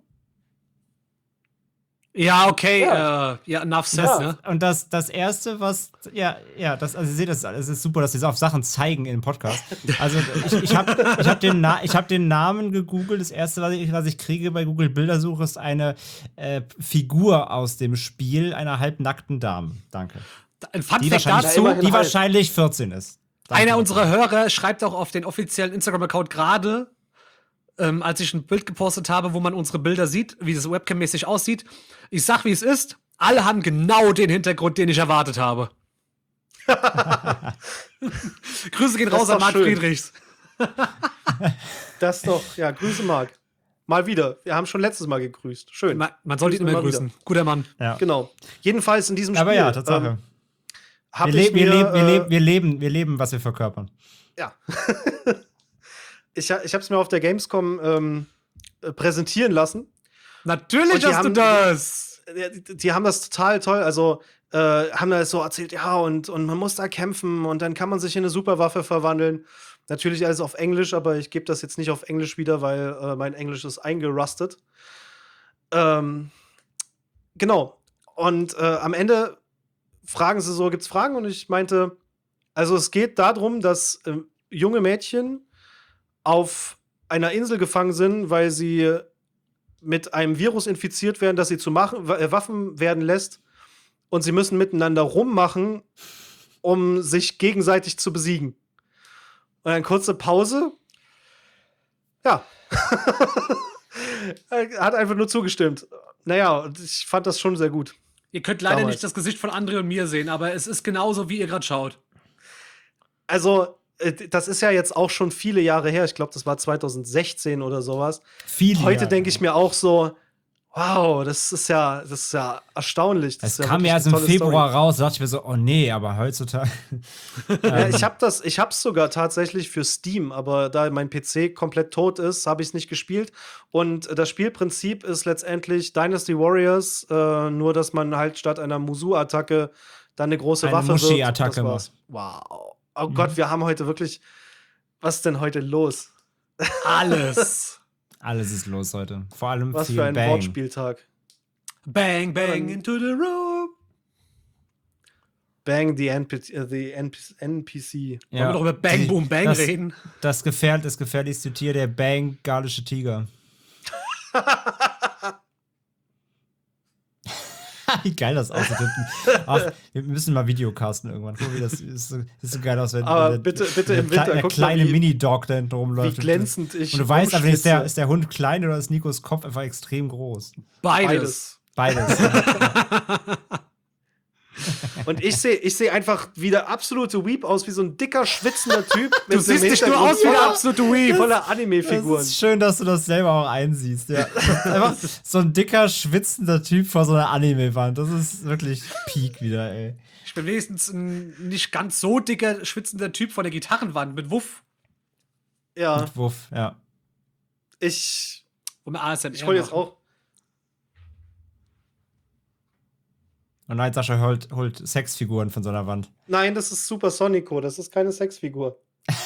Ja, okay, enough said, ne? Und das erste, was, also ihr seht das, es ist super, dass sie so auf Sachen zeigen im Podcast. Also ich hab den Namen gegoogelt. Das erste, was ich kriege bei Google Bildersuche, ist eine Figur aus dem Spiel einer halbnackten Dame. Danke. Ein Fun Fact dazu, die wahrscheinlich 14 ist. Danke. Einer unserer Hörer schreibt auch auf den offiziellen Instagram-Account gerade, als ich ein Bild gepostet habe, wo man unsere Bilder sieht, wie das webcam-mäßig aussieht. Ich sag, wie es ist. Alle haben genau den Hintergrund, den ich erwartet habe. Grüße gehen raus an Marc Friedrichs. Das doch, ja, Grüße Marc. Mal wieder. Wir haben schon letztes Mal gegrüßt. Schön. Man sollte ihn immer grüßen. Wieder. Guter Mann. Ja. Genau. Jedenfalls in diesem Spiel. Aber ja, Tatsache. Wir leben, was wir verkörpern. Ja. Ich hab's mir auf der Gamescom präsentieren lassen. Natürlich hast du das! Die haben das total toll, also haben das so erzählt, ja, und man muss da kämpfen und dann kann man sich in eine Superwaffe verwandeln. Natürlich alles auf Englisch, aber ich gebe das jetzt nicht auf Englisch wieder, weil mein Englisch ist eingerustet. Genau. Und am Ende fragen sie so, gibt's Fragen? Und ich meinte, also es geht darum, dass junge Mädchen auf einer Insel gefangen sind, weil sie mit einem Virus infiziert werden, das sie zu Waffen werden lässt. Und sie müssen miteinander rummachen, um sich gegenseitig zu besiegen. Und eine kurze Pause. Ja. Er hat einfach nur zugestimmt. Naja, und ich fand das schon sehr gut. Ihr könnt leider nicht das Gesicht von André und mir sehen, aber es ist genauso, wie ihr gerade schaut. Also, das ist ja jetzt auch schon viele Jahre her. Ich glaube, das war 2016 oder sowas. Heute denke ich mir auch so, wow, das ist ja erstaunlich. Das kam ja erst im Februar raus, da dachte ich mir so, oh nee, aber heutzutage. Ja, ich hab's sogar tatsächlich für Steam, aber da mein PC komplett tot ist, habe ich es nicht gespielt. Und das Spielprinzip ist letztendlich Dynasty Warriors, nur dass man halt statt einer Musu-Attacke dann eine große Waffe wird. Muschi-Attacke macht. Wow. Oh Gott, wir haben heute wirklich. Was ist denn heute los? Alles. Alles ist los heute. Vor allem was viel für ein Bang. Wortspieltag. Bang, bang into the room. Bang the NPC. Wollen wir doch über Bang, Boom, Bang reden? Das gefährlichste Tier, der bengalische Tiger. Wie geil das aussieht. Ach, wir müssen mal Videocasten irgendwann. Guck, wie das ist so geil aus, wenn aber bitte im Winter. Der kleine Mini-Dog da hinten rumläuft. Wie glänzend ich. Und du weißt einfach, ist der Hund klein oder ist Nikos Kopf einfach extrem groß? Beides. Und ich seh einfach wie der absolute Weep aus, wie so ein dicker, schwitzender Typ. Du siehst nicht nur aus wie der absolute Weep. Voller Anime-Figuren. Es ist schön, dass du das selber auch einsiehst. Ja. Einfach so ein dicker, schwitzender Typ vor so einer Anime-Wand. Das ist wirklich Peak wieder, ey. Ich bin wenigstens ein nicht ganz so dicker, schwitzender Typ vor der Gitarrenwand mit Wuff. Ja. Mit Wuff, ja. Ich hol jetzt auch. Und nein, Sascha holt Sexfiguren von so einer Wand. Nein, das ist Super Sonico. Das ist keine Sexfigur.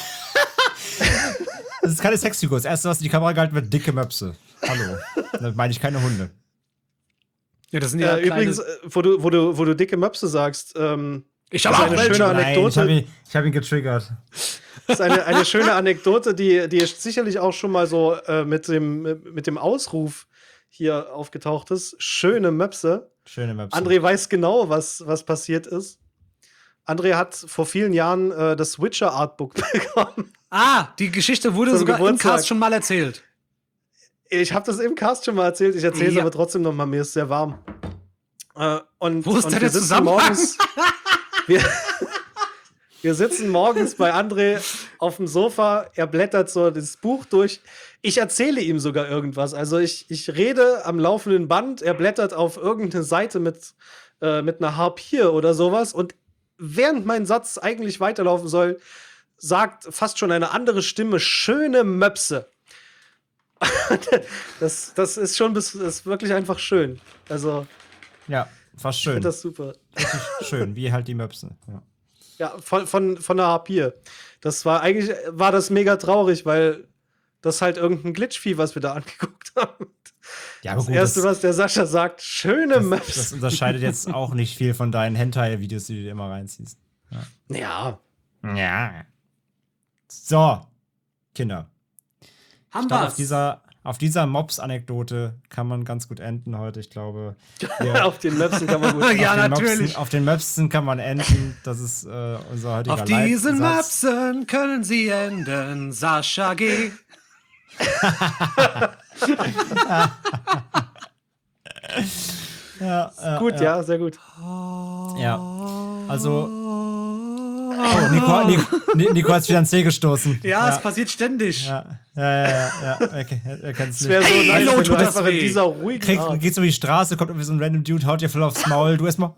Das ist keine Sexfigur. Das erste, was in die Kamera gehalten wird, dicke Möpse. Hallo. Da meine ich keine Hunde. Ja, das sind ja übrigens, wo du dicke Möpse sagst, Ich Das habe ist auch eine schöne welche. Anekdote. Nein, ich hab ihn getriggert. Das ist eine schöne Anekdote, die sicherlich auch schon mal so mit dem Ausruf hier aufgetaucht ist. Schöne Möpse. Schöne Maps. André weiß genau, was passiert ist. André hat vor vielen Jahren das Witcher Artbook bekommen. Ah, die Geschichte wurde Zum sogar Geburtstag. im Cast schon mal erzählt. Ich habe das im Cast schon mal erzählt. Ich erzähle es Ja. aber trotzdem noch mal. Mir ist sehr warm. Wo ist denn wir der sitzen Zusammenhang? morgens. Wir sitzen morgens bei André auf dem Sofa. Er blättert so das Buch durch. Ich erzähle ihm sogar irgendwas. Also ich rede am laufenden Band. Er blättert auf irgendeine Seite mit einer Harpie oder sowas. Und während mein Satz eigentlich weiterlaufen soll, sagt fast schon eine andere Stimme: schöne Möpse. Das ist schon das ist wirklich einfach schön. Also, Ja, fast ich schön. finde das super. Richtig schön, wie halt die Möpse. Ja. Ja, von der Harpie. Eigentlich war das mega traurig, weil das halt irgendein Glitchvieh, was wir da angeguckt haben. Ja, aber Das gut, Erste, was der Sascha sagt: schöne Möpse. das unterscheidet jetzt auch nicht viel von deinen Hentai-Videos, die du dir immer reinziehst. Ja. Ja. So, Kinder. Haben Ich glaube, wir's. auf dieser Mops-Anekdote kann man ganz gut enden heute. Ich glaube, wir, Auf den Möpsen kann man gut. Ja, auf den natürlich. Möpsen, auf den Möpsen kann man enden. Das ist unser heutiger Auf diesen Leitsatz. Möpsen können Sie enden, Sascha G. Gut, ja, sehr gut. Ja. Also. Oh, Nico hat sich wieder ans C gestoßen. Ja, es passiert ständig. Ja. Okay, er kennt es Es wäre nicht. so Hey, nice, Lo, wenn du tut das einfach in weh. dieser ruhigen Art. Geht's über die Straße, kommt irgendwie so ein random Dude, haut dir voll aufs Maul, du erstmal.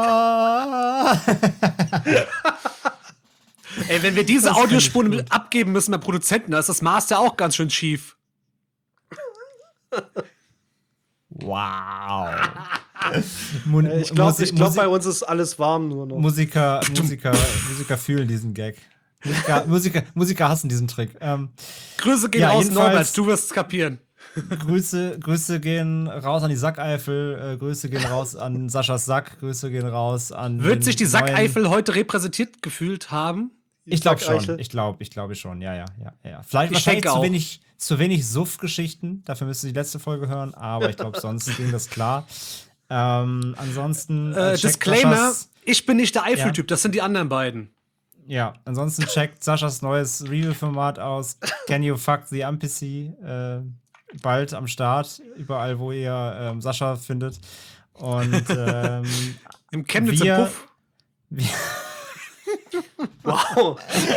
Ey, wenn wir diese Das find ich Audiospur gut. abgeben müssen bei Produzenten, da ist das Master auch ganz schön schief. Wow. Ich glaube, bei uns ist alles warm nur noch. Musiker fühlen diesen Gag. Musiker hassen diesen Trick. Grüße gehen Ja, raus, jedenfalls- Norbert, du wirst es kapieren. Grüße gehen raus an die Sackeifel, Grüße gehen raus an Saschas Sack, Grüße gehen raus an. Wird den sich die neuen- Sackeifel heute repräsentiert gefühlt haben? Ich glaube Sackeichel. schon. Ich glaube schon. Ja. Vielleicht Ich wahrscheinlich denke auch. zu wenig Suff-Geschichten. Dafür müsst ihr die letzte Folge hören. Aber ich glaube, sonst ging das klar. Ansonsten. checkt Disclaimer: Saschas- Ich bin nicht der Eifeltyp, das sind die anderen beiden. Ja, ansonsten checkt Saschas neues Review-Format aus. Can You Fuck the NPC? Bald am Start. Überall, wo ihr Sascha findet. Und Im Chemnitzer wir- Puff. Wow.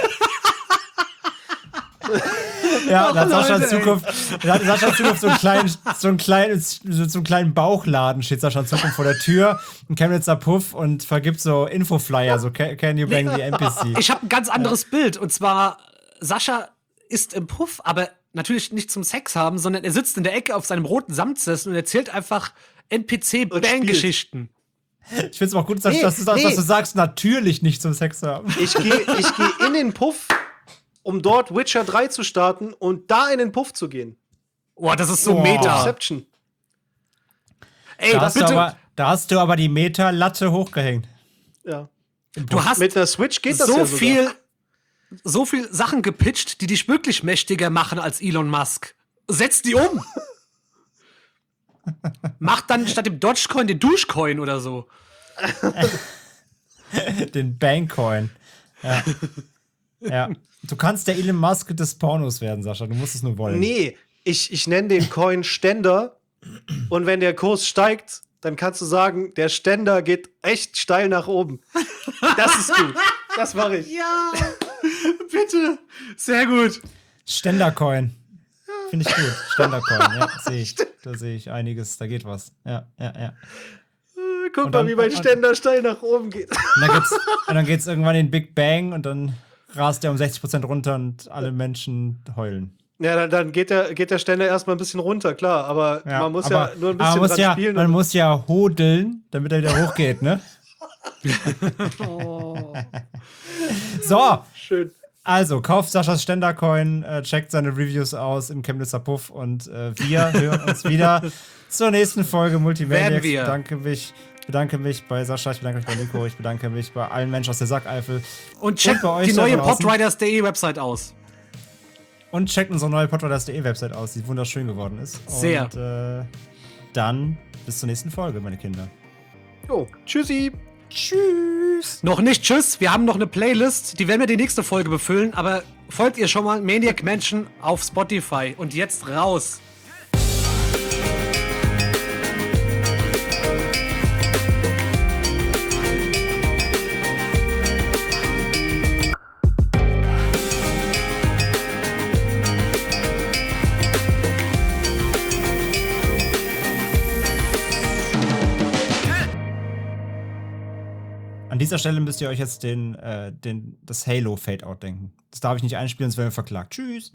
ja, da hat Sascha in Leute, ey. Zukunft so einen kleinen Bauchladen, steht Sascha in Zukunft vor der Tür, ein Chemnitzer Puff und vergibt so Infoflyer, so Can You Bang the NPC? Ich habe ein ganz anderes Bild. Und zwar, Sascha ist im Puff, aber natürlich nicht zum Sex haben, sondern er sitzt in der Ecke auf seinem roten Samtsessel und erzählt einfach NPC-Bang-Geschichten. Ich finde es auch gut, dass, Nee, dass du nee. sagst, natürlich nicht zum Sex haben. Ich gehe in den Puff, um dort Witcher 3 zu starten und da in den Puff zu gehen. Boah, das ist so Boah. meta. Inception. Ey, Da bitte. hast du aber die Meta-Latte hochgehängt. Ja. Du hast Mit einer Switch geht das so ja sogar. so viel Sachen gepitcht, die dich wirklich mächtiger machen als Elon Musk. Setz die um. Mach dann statt dem Dogecoin den Duschcoin oder so. Den Bankcoin. Ja. Du kannst der Elon Musk des Pornos werden, Sascha. Du musst es nur wollen. Nee, ich nenne den Coin Ständer und wenn der Kurs steigt, dann kannst du sagen, der Ständer geht echt steil nach oben. Das ist gut. Das mache ich. Ja, bitte. Sehr gut. Ständercoin. Finde ich gut. Ständercoin, ja, sehe ich. Da sehe ich einiges, da geht was. Ja. Guck Und mal, dann- wie mein Ständer steil nach oben geht. Und dann geht's irgendwann in den Big Bang und dann rast er um 60% runter und alle Menschen heulen. Ja, dann geht der Ständer erstmal ein bisschen runter, klar, aber man muss aber- ja nur ein aber bisschen man muss dran spielen. Man muss ja hodeln, damit er wieder hochgeht, ne? So, Schön. also kauft Saschas Ständercoin, checkt seine Reviews aus im Chemnitzer Puff und wir hören uns wieder zur nächsten Folge Multimaniacs. Werden wir. Bedanke mich bedanke mich bei Sascha, ich bedanke mich bei Nico, ich bedanke mich bei allen Menschen aus der Sackeifel. Und checkt die neue podriders.de Website aus. Und checkt unsere neue podriders.de Website aus, die wunderschön geworden ist. Sehr. Und dann bis zur nächsten Folge, meine Kinder. Jo, tschüssi. Tschüss. Noch nicht tschüss, wir haben noch eine Playlist, die werden wir die nächste Folge befüllen, aber folgt ihr schon mal Maniac Mansion auf Spotify. Und jetzt raus. An dieser Stelle müsst ihr euch jetzt das Halo Fade-Out denken. Das darf ich nicht einspielen, sonst werden wir verklagt. Tschüss.